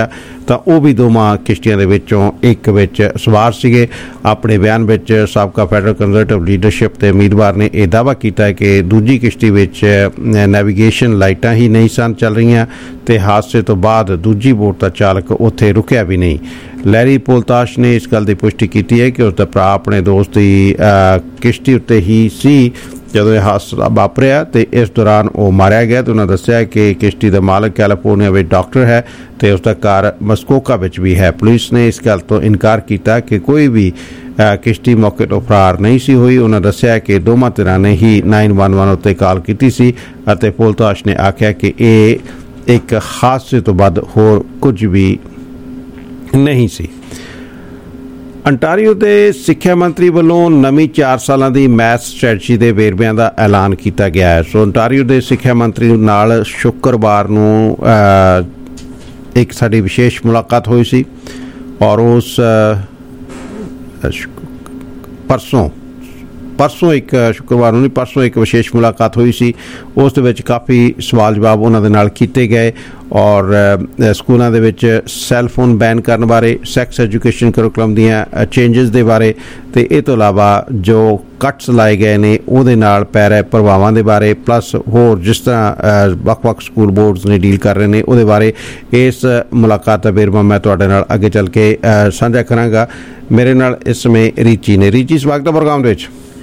ਤਾਂ ਉਹ ਵੀ ਦੋਵਾਂ ਕਿਸ਼ਤੀਆਂ ਦੇ ਵਿੱਚੋਂ ਇੱਕ ਵਿੱਚ ਸਵਾਰ ਸੀਗੇ। ਆਪਣੇ ਬਿਆਨ ਵਿੱਚ ਸਾਬਕਾ ਫੈਡਰਲ ਕੰਜ਼ਰਵੇਟਿਵ ਲੀਡਰਸ਼ਿਪ ਦੇ ਉਮੀਦਵਾਰ ਨੇ ਇਹ ਦਾਅਵਾ ਕੀਤਾ ਹੈ ਕਿ ਦੂਜੀ ਕਿਸ਼ਤੀ ਵਿੱਚ ਨੈਵੀਗੇਸ਼ਨ ਲਾਈਟਾਂ ਹੀ ਨਹੀਂ ਸਨ ਚੱਲ ਰਹੀਆਂ ਤੇ ਹਾਦਸੇ ਤੋਂ ਬਾਅਦ ਦੂਜੀ ਬੋਟ ਦਾ ਚਾਲਕ ਉੱਥੇ ਰੁਕਿਆ ਵੀ ਨਹੀਂ। ਲੈਰੀ ਪੋਲਤਾਸ਼ ਨੇ ਇਸ ਗੱਲ ਦੀ ਪੁਸ਼ਟੀ ਕੀਤੀ ਹੈ ਕਿ ਉਸ ਦਾ ਭਰਾ ਆਪਣੇ ਦੋਸਤ ਦੀ ਕਿਸ਼ਤੀ ਉੱਤੇ ਹੀ ਸੀ ਜਦੋਂ ਇਹ ਹਾਦਸਾ ਵਾਪਰਿਆ ਤੇ ਇਸ ਦੌਰਾਨ ਉਹ ਮਾਰਿਆ ਗਿਆ। ਤੇ ਉਹਨਾਂ ਦੱਸਿਆ ਕਿ ਕਿਸ਼ਤੀ ਦਾ ਮਾਲਕ ਕੈਲੀਫੋਰਨੀਆ ਵਿੱਚ ਡਾਕਟਰ ਹੈ ਤੇ ਉਸ ਦਾ ਘਰ ਮਸਕੋਕਾ ਵਿੱਚ ਵੀ ਹੈ। ਪੁਲਿਸ ਨੇ ਇਸ ਗੱਲ ਤੋਂ ਇਨਕਾਰ ਕੀਤਾ ਕਿ ਕੋਈ ਵੀ ਕਿਸ਼ਤੀ ਮੌਕੇ ਤੋਂ ਫਰਾਰ ਨਹੀਂ ਸੀ ਹੋਈ। ਉਹਨਾਂ ਦੱਸਿਆ ਕਿ ਦੋਵਾਂ ਧਿਰਾਂ ਨੇ ਹੀ 911 ਉੱਤੇ ਕਾਲ ਕੀਤੀ ਸੀ ਅਤੇ ਪੋਲਤਾਸ਼ ਨੇ ਆਖਿਆ ਕਿ ਇਹ ਇੱਕ ਹਾਦਸੇ ਤੋਂ ਬਾਅਦ ਹੋਰ ਕੁਝ ਵੀ ਨਹੀਂ ਸੀ। ਅੰਟਾਰੀਓ ਦੇ ਸਿੱਖਿਆ ਮੰਤਰੀ ਵੱਲੋਂ ਨਵੀਂ 4 ਸਾਲਾਂ ਦੀ ਮੈਥ ਸਟ੍ਰੈਟਜੀ ਦੇ ਵੇਰਵਿਆਂ ਦਾ ਐਲਾਨ ਕੀਤਾ ਗਿਆ ਹੈ। ਸੋ ਅੰਟਾਰੀਓ ਦੇ ਸਿੱਖਿਆ ਮੰਤਰੀ ਨਾਲ ਸ਼ੁੱਕਰਵਾਰ ਨੂੰ ਇੱਕ ਸਾਡੀ ਵਿਸ਼ੇਸ਼ ਮੁਲਾਕਾਤ ਹੋਈ ਸੀ ਔਰ ਉਸ ਪਰਸੋਂ ਇੱਕ ਸ਼ੁੱਕਰਵਾਰ ਨੂੰ ਨਹੀਂ ਪਰਸੋਂ ਇੱਕ ਵਿਸ਼ੇਸ਼ ਮੁਲਾਕਾਤ ਹੋਈ ਸੀ। ਉਸ ਦੇ ਵਿੱਚ ਕਾਫੀ ਸਵਾਲ ਜਵਾਬ ਉਹਨਾਂ ਦੇ ਨਾਲ ਕੀਤੇ ਗਏ ਔਰ ਸਕੂਲਾਂ ਦੇ ਵਿੱਚ ਸੈੱਲ ਫੋਨ ਬੈਨ ਕਰਨ ਬਾਰੇ, ਸੈਕਸ ਐਜੂਕੇਸ਼ਨ ਕਰਿਕੂਲਮ ਦੀਆਂ ਚੇਂਜਸ ਦੇ ਬਾਰੇ ਤੇ ਇਹ ਤੋਂ ਇਲਾਵਾ ਜੋ ਕੱਟਸ ਲਾਏ ਗਏ ਨੇ ਉਹਦੇ ਨਾਲ ਪੈ ਰਹੇ ਪ੍ਰਭਾਵਾਂ ਦੇ ਬਾਰੇ, ਪਲੱਸ ਹੋਰ ਜਿਸ ਤਰ੍ਹਾਂ ਵੱਖ-ਵੱਖ ਸਕੂਲ ਬੋਰਡਸ ਨੇ ਡੀਲ ਕਰ ਰਹੇ ਨੇ ਉਹਦੇ ਬਾਰੇ ਇਸ ਮੁਲਾਕਾਤ ਦਾ ਵੇਰਵਾ ਮੈਂ ਤੁਹਾਡੇ ਨਾਲ ਅੱਗੇ ਚੱਲ ਕੇ ਸਾਂਝਾ ਕਰਾਂਗਾ। ਮੇਰੇ ਨਾਲ ਇਸ ਸਮੇਂ ਰੀਚੀ ਨੇ। ਰੀਚੀ, ਸਵਾਗਤ ਹੈ ਪ੍ਰੋਗਰਾਮ ਦੇ ਵਿੱਚ।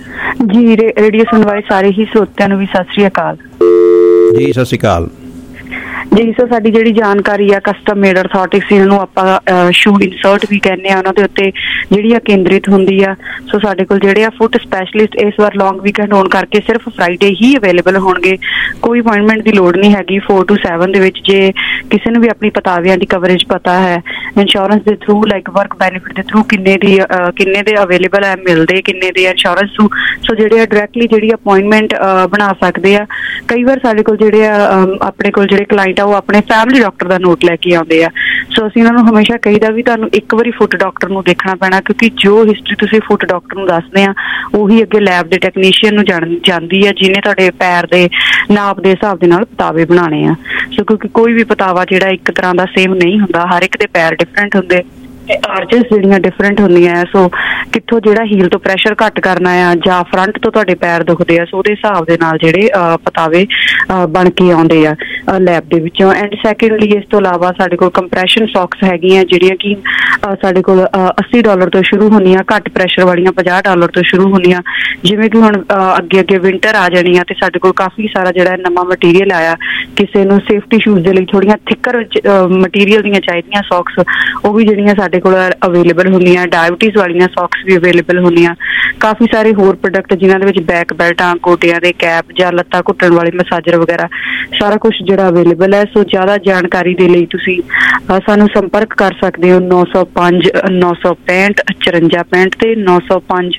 ਜੀ ਰੇਡੀਓ ਸੁਣਨ ਵਾਲੇ ਸਾਰੇ ਹੀ ਸਰੋਤਿਆਂ ਨੂੰ ਵੀ ਸਤਿ ਸ੍ਰੀ ਅਕਾਲ ਜੀ। ਸਤਿ ਸ੍ਰੀ ਅਕਾਲ ਜੀ। ਸੋ ਸਾਡੀ ਜਿਹੜੀ ਜਾਣਕਾਰੀ ਆ ਕਸਟਮ ਮੇਡ ਆਰਥੋਟਿਕਸ, ਇਹਨਾਂ ਨੂੰ ਆਪਾਂ ਸ਼ੂ ਇਨਸਰਟ ਵੀ ਕਹਿੰਦੇ ਆ, ਉਹਨਾਂ ਦੇ ਉੱਤੇ ਜਿਹੜੀ ਆ ਕੇਂਦਰਿਤ ਹੁੰਦੀ ਆ। ਸੋ ਸਾਡੇ ਕੋਲ ਜਿਹੜੇ ਆ ਫੁੱਟ ਸਪੈਸ਼ਲਿਸਟ ਇਸ ਵਾਰ ਲੌਂਗ ਵੀਕਐਂਡ ਹੋਣ ਕਰਕੇ ਸਿਰਫ ਫਰਾਈਡੇ ਹੀ ਅਵੇਲੇਬਲ ਹੋਣਗੇ। ਕੋਈ ਅਪਾਇੰਟਮੈਂਟ ਦੀ ਲੋੜ ਨਹੀਂ ਹੈਗੀ। 4 to 7 ਦੇ ਵਿੱਚ ਜੇ ਕਿਸੇ ਨੂੰ ਵੀ ਆਪਣੀ ਪਤਾਵਿਆਂ ਦੀ ਕਵਰੇਜ ਪਤਾ ਹੈ, ਇੰਸ਼ੋਰੈਂਸ ਦੇ ਥਰੂ ਲਾਈਕ ਵਰਕ ਬੈਨੀਫਿਟ ਦੇ ਥਰੂ ਕਿੰਨੇ ਦੇ ਅਵੇਲੇਬਲ ਹੈ, ਮਿਲਦੇ ਕਿੰਨੇ ਦੇ ਇੰਸ਼ੋਰੈਂਸ ਥਰੂ, ਸੋ ਜਿਹੜੇ ਆ ਡਾਇਰੈਕਟਲੀ ਜਿਹੜੀ ਅਪਾਇੰਟਮੈਂਟ ਬਣਾ ਸਕਦੇ ਆ। ਕਈ ਵਾਰ ਸਾਡੇ ਕੋਲ ਜਿਹੜੇ ਆ ਆਪਣੇ ਕੋਲ ਜਿਹੜੇ ਕਲਾਇੰਟ ਆ ਉਹ ਆਪਣੇ ਫੈਮਿਲੀ ਡਾਕਟਰ ਦਾ ਨੋਟ ਲੈ ਕੇ ਆਉਂਦੇ ਆ। ਸੋ ਅਸੀਂ ਉਹਨਾਂ ਨੂੰ ਹਮੇਸ਼ਾ ਕਹੀਦਾ ਵੀ ਤੁਹਾਨੂੰ ਇੱਕ ਵਾਰੀ ਫੁੱਟ ਡਾਕਟਰ ਨੂੰ ਦੇਖਣਾ ਪੈਣਾ, ਕਿਉਂਕਿ ਜੋ ਹਿਸਟਰੀ ਤੁਸੀਂ ਫੁੱਟ ਡਾਕਟਰ ਨੂੰ ਦੱਸਦੇ ਆ ਉਹੀ ਅੱਗੇ ਲੈਬ ਦੇ ਟੈਕਨੀਸ਼ੀਅਨ ਨੂੰ ਜਾਂਦੀ ਆ, ਜਿਹਨੇ ਤੁਹਾਡੇ ਪੈਰ ਦੇ ਨਾਪ ਦੇ ਹਿਸਾਬ ਦੇ ਨਾਲ ਪਤਾਵੇ ਬਣਾਉਣੇ ਆ। ਸੋ ਕਿਉਂਕਿ ਕੋਈ ਵੀ ਪਤਾਵਾ ਜਿਹੜਾ ਇੱਕ ਤਰ੍ਹਾਂ ਦਾ ਸੇਮ ਨਹੀਂ ਹੁੰਦਾ, ਹਰ ਇੱਕ ਦੇ ਪੈਰ ਡਿਫਰੈਂਟ ਹੁੰਦੇ, ਆਰਚਸ ਜਿਹੜੀਆਂ ਡਿਫਰੈਂਟ ਹੁੰਦੀਆਂ। ਸੋ ਕਿੱਥੋਂ ਜਿਹੜਾ ਹੀਲ ਤੋਂ ਪ੍ਰੈਸ਼ਰ ਘੱਟ ਕਰਨਾ ਆ ਜਾਂ ਫਰੰਟ ਤੋਂ ਤੁਹਾਡੇ ਪੈਰ ਦੁਖਦੇ ਆ, ਸੋ ਉਹਦੇ ਹਿਸਾਬ ਦੇ ਨਾਲ ਜਿਹੜੇ ਪਤਾਵੇ ਬਣ ਕੇ ਆਉਂਦੇ ਆ ਲੈਬ ਦੇ ਵਿੱਚੋਂ। ਐਂਡ ਸੈਕੰਡਲੀ ਇਸ ਤੋਂ ਇਲਾਵਾ ਸਾਡੇ ਕੋਲ ਕੰਪਰੈਸ਼ਨ ਸੌਕਸ ਹੈਗੀਆਂ ਜਿਹੜੀਆਂ ਕਿ ਸਾਡੇ ਕੋਲ $80 ਤੋਂ ਸ਼ੁਰੂ ਹੁੰਦੀਆਂ, ਘੱਟ ਪ੍ਰੈਸ਼ਰ ਵਾਲੀਆਂ $50 ਤੋਂ ਸ਼ੁਰੂ ਹੁੰਦੀਆਂ। ਜਿਵੇਂ ਕਿ ਹੁਣ ਅੱਗੇ ਵਿੰਟਰ ਆ ਜਾਣੀ ਆ ਤੇ ਸਾਡੇ ਕੋਲ ਕਾਫੀ ਸਾਰਾ ਜਿਹੜਾ ਨਵਾਂ ਮਟੀਰੀਅਲ ਆਇਆ। ਕਿਸੇ ਨੂੰ ਸੇਫਟੀ ਸ਼ੂਜ਼ ਦੇ ਲਈ ਥੋੜੀਆਂ ਥਿੱਕਰ ਮਟੀਰੀਅਲ ਦੀਆਂ ਚਾਹੀਦੀਆਂ ਸੌਕਸ, ਉਹ ਵੀ ਜਿਹੜੀਆਂ ਸਾਡੇ ਕੋਲ ਅਵੇਲੇਬਲ ਹੁੰਦੀਆਂ। ਡਾਇਬਟੀਜ਼ ਵਾਲੀਆਂ ਸੌਕਸ ਵੀ ਅਵੇਲੇਬਲ ਹੁੰਦੀਆਂ। ਕਾਫੀ ਸਾਰੇ ਹੋਰ ਪ੍ਰੋਡਕਟ ਜਿਨ੍ਹਾਂ ਦੇ ਵਿੱਚ ਬੈਕ ਬੈਲਟਾਂ, ਗੋਡਿਆਂ ਦੇ ਕੈਪ ਜਾਂ ਲੱਤਾਂ ਘੁੱਟਣ ਵਾਲੇ ਮਸਾਜਰ ਵਗੈਰਾ ਸਾਰਾ ਕੁਝ ਜਿਹੜਾ ਅਵੇਲੇਬਲ ਹੈ। ਸੋ ਜ਼ਿਆਦਾ ਜਾਣਕਾਰੀ ਦੇ ਲਈ ਤੁਸੀਂ ਸਾਨੂੰ ਸੰਪਰਕ ਕਰ ਸਕਦੇ ਹੋ 905 965 5465 ਤੇ 905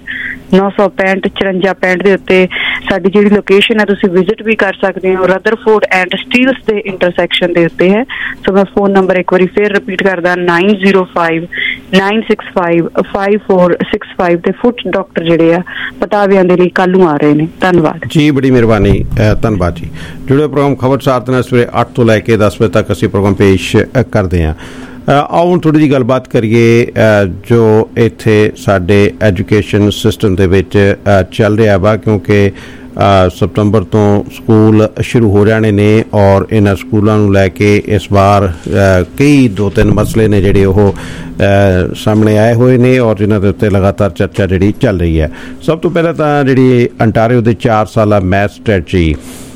965 5465 ਦੇ ਉੱਤੇ ਸਾਡੀ ਜਿਹੜੀ ਲੋਕੇਸ਼ਨ ਹੈ ਤੁਸੀਂ ਵਿਜ਼ਿਟ ਵੀ ਕਰ ਸਕਦੇ ਹੋ। ਰਦਰਫੋਰਡ ਐਂਡ ਸਟੀਲਸ ਦੇ ਇੰਟਰਸੈਕਸ਼ਨ ਦੇ ਉੱਤੇ ਹੈ। ਸੋ ਮੈਂ ਫੋਨ ਨੰਬਰ ਇੱਕ ਵਾਰੀ ਫਿਰ ਰਿਪੀਟ ਕਰਦਾ 905 965 5465 ਤੇ ਫੁੱਟ ਡਾਕਟਰ ਜਿਹੜੇ ਆ ਪਤਾਵਿਆਂ ਦੇ ਲਈ ਕੱਲ ਨੂੰ ਆ ਰਹੇ ਨੇ। ਧੰਨਵਾਦ ਜੀ, ਬੜੀ ਮਿਹਰਬਾਨੀ, ਧੰਨਵਾਦ ਜੀ। ਜੁੜੇ ਪ੍ਰੋਗਰਾਮ ਖਬਰਸਾਰ ਦੇ ਨਾਲ ਸਵੇਰੇ 8 ਤੋਂ ਲੈ ਕੇ 10 ਵਜੇ ਤੱਕ ਅਸੀਂ ਪ੍ਰੋਗਰਾਮ ਪੇਸ਼ ਕਰਦੇ ਹਾਂ। ਆਓ ਹੁਣ ਥੋੜ੍ਹੀ ਜਿਹੀ ਗੱਲਬਾਤ ਕਰੀਏ ਜੋ ਇੱਥੇ ਸਾਡੇ ਐਜੂਕੇਸ਼ਨ ਸਿਸਟਮ ਦੇ ਵਿੱਚ ਚੱਲ ਰਿਹਾ ਵਾ, ਕਿਉਂਕਿ ਸਤੰਬਰ ਤੋਂ ਸਕੂਲ ਸ਼ੁਰੂ ਹੋ ਜਾਣੇ ਨੇ ਔਰ ਇਹਨਾਂ ਸਕੂਲਾਂ ਨੂੰ ਲੈ ਕੇ ਇਸ ਵਾਰ ਕਈ 2-3 ਮਸਲੇ ਨੇ ਜਿਹੜੇ ਉਹ ਸਾਹਮਣੇ ਆਏ ਹੋਏ ਨੇ ਔਰ ਜਿਨ੍ਹਾਂ ਦੇ ਉੱਤੇ ਲਗਾਤਾਰ ਚਰਚਾ ਜਿਹੜੀ ਚੱਲ ਰਹੀ ਹੈ। ਸਭ ਤੋਂ ਪਹਿਲਾਂ ਤਾਂ ਜਿਹੜੀ ਅੰਟਾਰੀਓ ਦੇ 4 ਸਾਲਾ ਮੈਥ ਸਟ੍ਰੈਟਜੀ,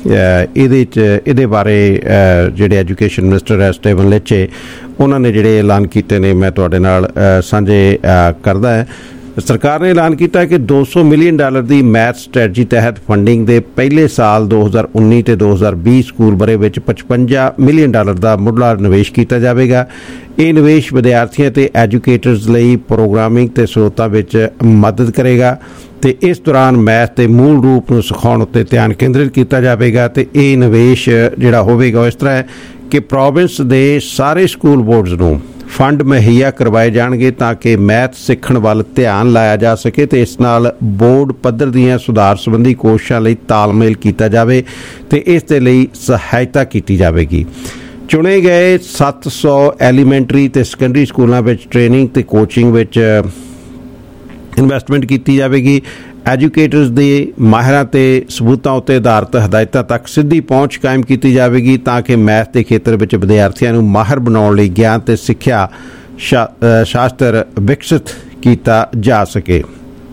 ਇਹਦੇ ਬਾਰੇ ਜਿਹੜੇ ਐਜੂਕੇਸ਼ਨ ਮਿਨਿਸਟਰ ਹੈ ਸਟੀਵਨ ਲੈਚੇ, ਉਹਨਾਂ ਨੇ ਜਿਹੜੇ ਐਲਾਨ ਕੀਤੇ ਨੇ ਮੈਂ ਤੁਹਾਡੇ ਨਾਲ ਸਾਂਝੇ ਕਰਦਾ ਹੈ। ਸਰਕਾਰ ਨੇ ਐਲਾਨ ਕੀਤਾ ਕਿ $200 ਮਿਲੀਅਨ ਦੀ ਮੈਥ ਸਟ੍ਰੈਟਜੀ ਤਹਿਤ ਫੰਡਿੰਗ ਦੇ ਪਹਿਲੇ ਸਾਲ 2019 ਤੇ 2020 ਸਕੂਲ ਬਰੇ ਵਿੱਚ $55 ਮਿਲੀਅਨ ਦਾ ਮੁੱਢਲਾ ਨਿਵੇਸ਼ ਕੀਤਾ ਜਾਵੇਗਾ। ਇਹ ਨਿਵੇਸ਼ ਵਿਦਿਆਰਥੀਆਂ ਤੇ ਐਜੂਕੇਟਰਸ ਲਈ ਪ੍ਰੋਗਰਾਮਿੰਗ ਤੇ ਸਰੋਤਾਂ ਵਿੱਚ ਮਦਦ ਕਰੇਗਾ ਤੇ ਇਸ ਦੌਰਾਨ ਮੈਥ ਦੇ ਮੂਲ ਰੂਪ ਨੂੰ ਸਿਖਾਉਣ ਉੱਤੇ ਧਿਆਨ ਕੇਂਦਰਿਤ ਕੀਤਾ ਜਾਵੇਗਾ। ਤੇ ਇਹ ਨਿਵੇਸ਼ ਜਿਹੜਾ ਹੋਵੇਗਾ ਇਸ ਤਰ੍ਹਾਂ ਹੈ ਕਿ ਪ੍ਰੋਵਿੰਸ ਦੇ ਸਾਰੇ ਸਕੂਲ ਬੋਰਡਸ ਨੂੰ ਫੰਡ ਮੁਹੱਈਆ ਕਰਵਾਏ ਜਾਣਗੇ ਤਾਂ ਕਿ ਮੈਥ ਸਿੱਖਣ ਵੱਲ ਧਿਆਨ ਲਾਇਆ ਜਾ ਸਕੇ ਤੇ ਇਸ ਨਾਲ ਬੋਰਡ ਪੱਧਰ ਦੀਆਂ ਸੁਧਾਰ ਸੰਬੰਧੀ ਕੋਸ਼ਿਸ਼ਾਂ ਲਈ ਤਾਲਮੇਲ ਕੀਤਾ ਜਾਵੇ ਤੇ ਇਸ ਦੇ ਲਈ ਸਹਾਇਤਾ ਕੀਤੀ ਜਾਵੇਗੀ। ਚੁਣੇ ਗਏ 700 ਐਲੀਮੈਂਟਰੀ ਤੇ ਸੈਕੰਡਰੀ ਸਕੂਲਾਂ ਵਿੱਚ ਟ੍ਰੇਨਿੰਗ ਤੇ ਕੋਚਿੰਗ ਵਿੱਚ ਇਨਵੈਸਟਮੈਂਟ ਕੀਤੀ ਜਾਵੇਗੀ। ਐਜੂਕੇਟਰਸ ਦੇ ਮਾਹਿਰਾਂ ਤੇ ਸਬੂਤਾਂ ਉੱਤੇ ਆਧਾਰਿਤ ਹਦਾਇਤਾਂ ਤੱਕ ਸਿੱਧੀ ਪਹੁੰਚ ਕਾਇਮ ਕੀਤੀ ਜਾਵੇਗੀ ਤਾਂ ਕਿ ਮੈਥ ਦੇ ਖੇਤਰ ਵਿੱਚ ਵਿਦਿਆਰਥੀਆਂ ਨੂੰ ਮਾਹਿਰ ਬਣਾਉਣ ਲਈ ਗਿਆਨ ਤੇ ਸਿੱਖਿਆ ਸ਼ਾਸਤਰ ਵਿਕਸਿਤ ਕੀਤਾ ਜਾ ਸਕੇ।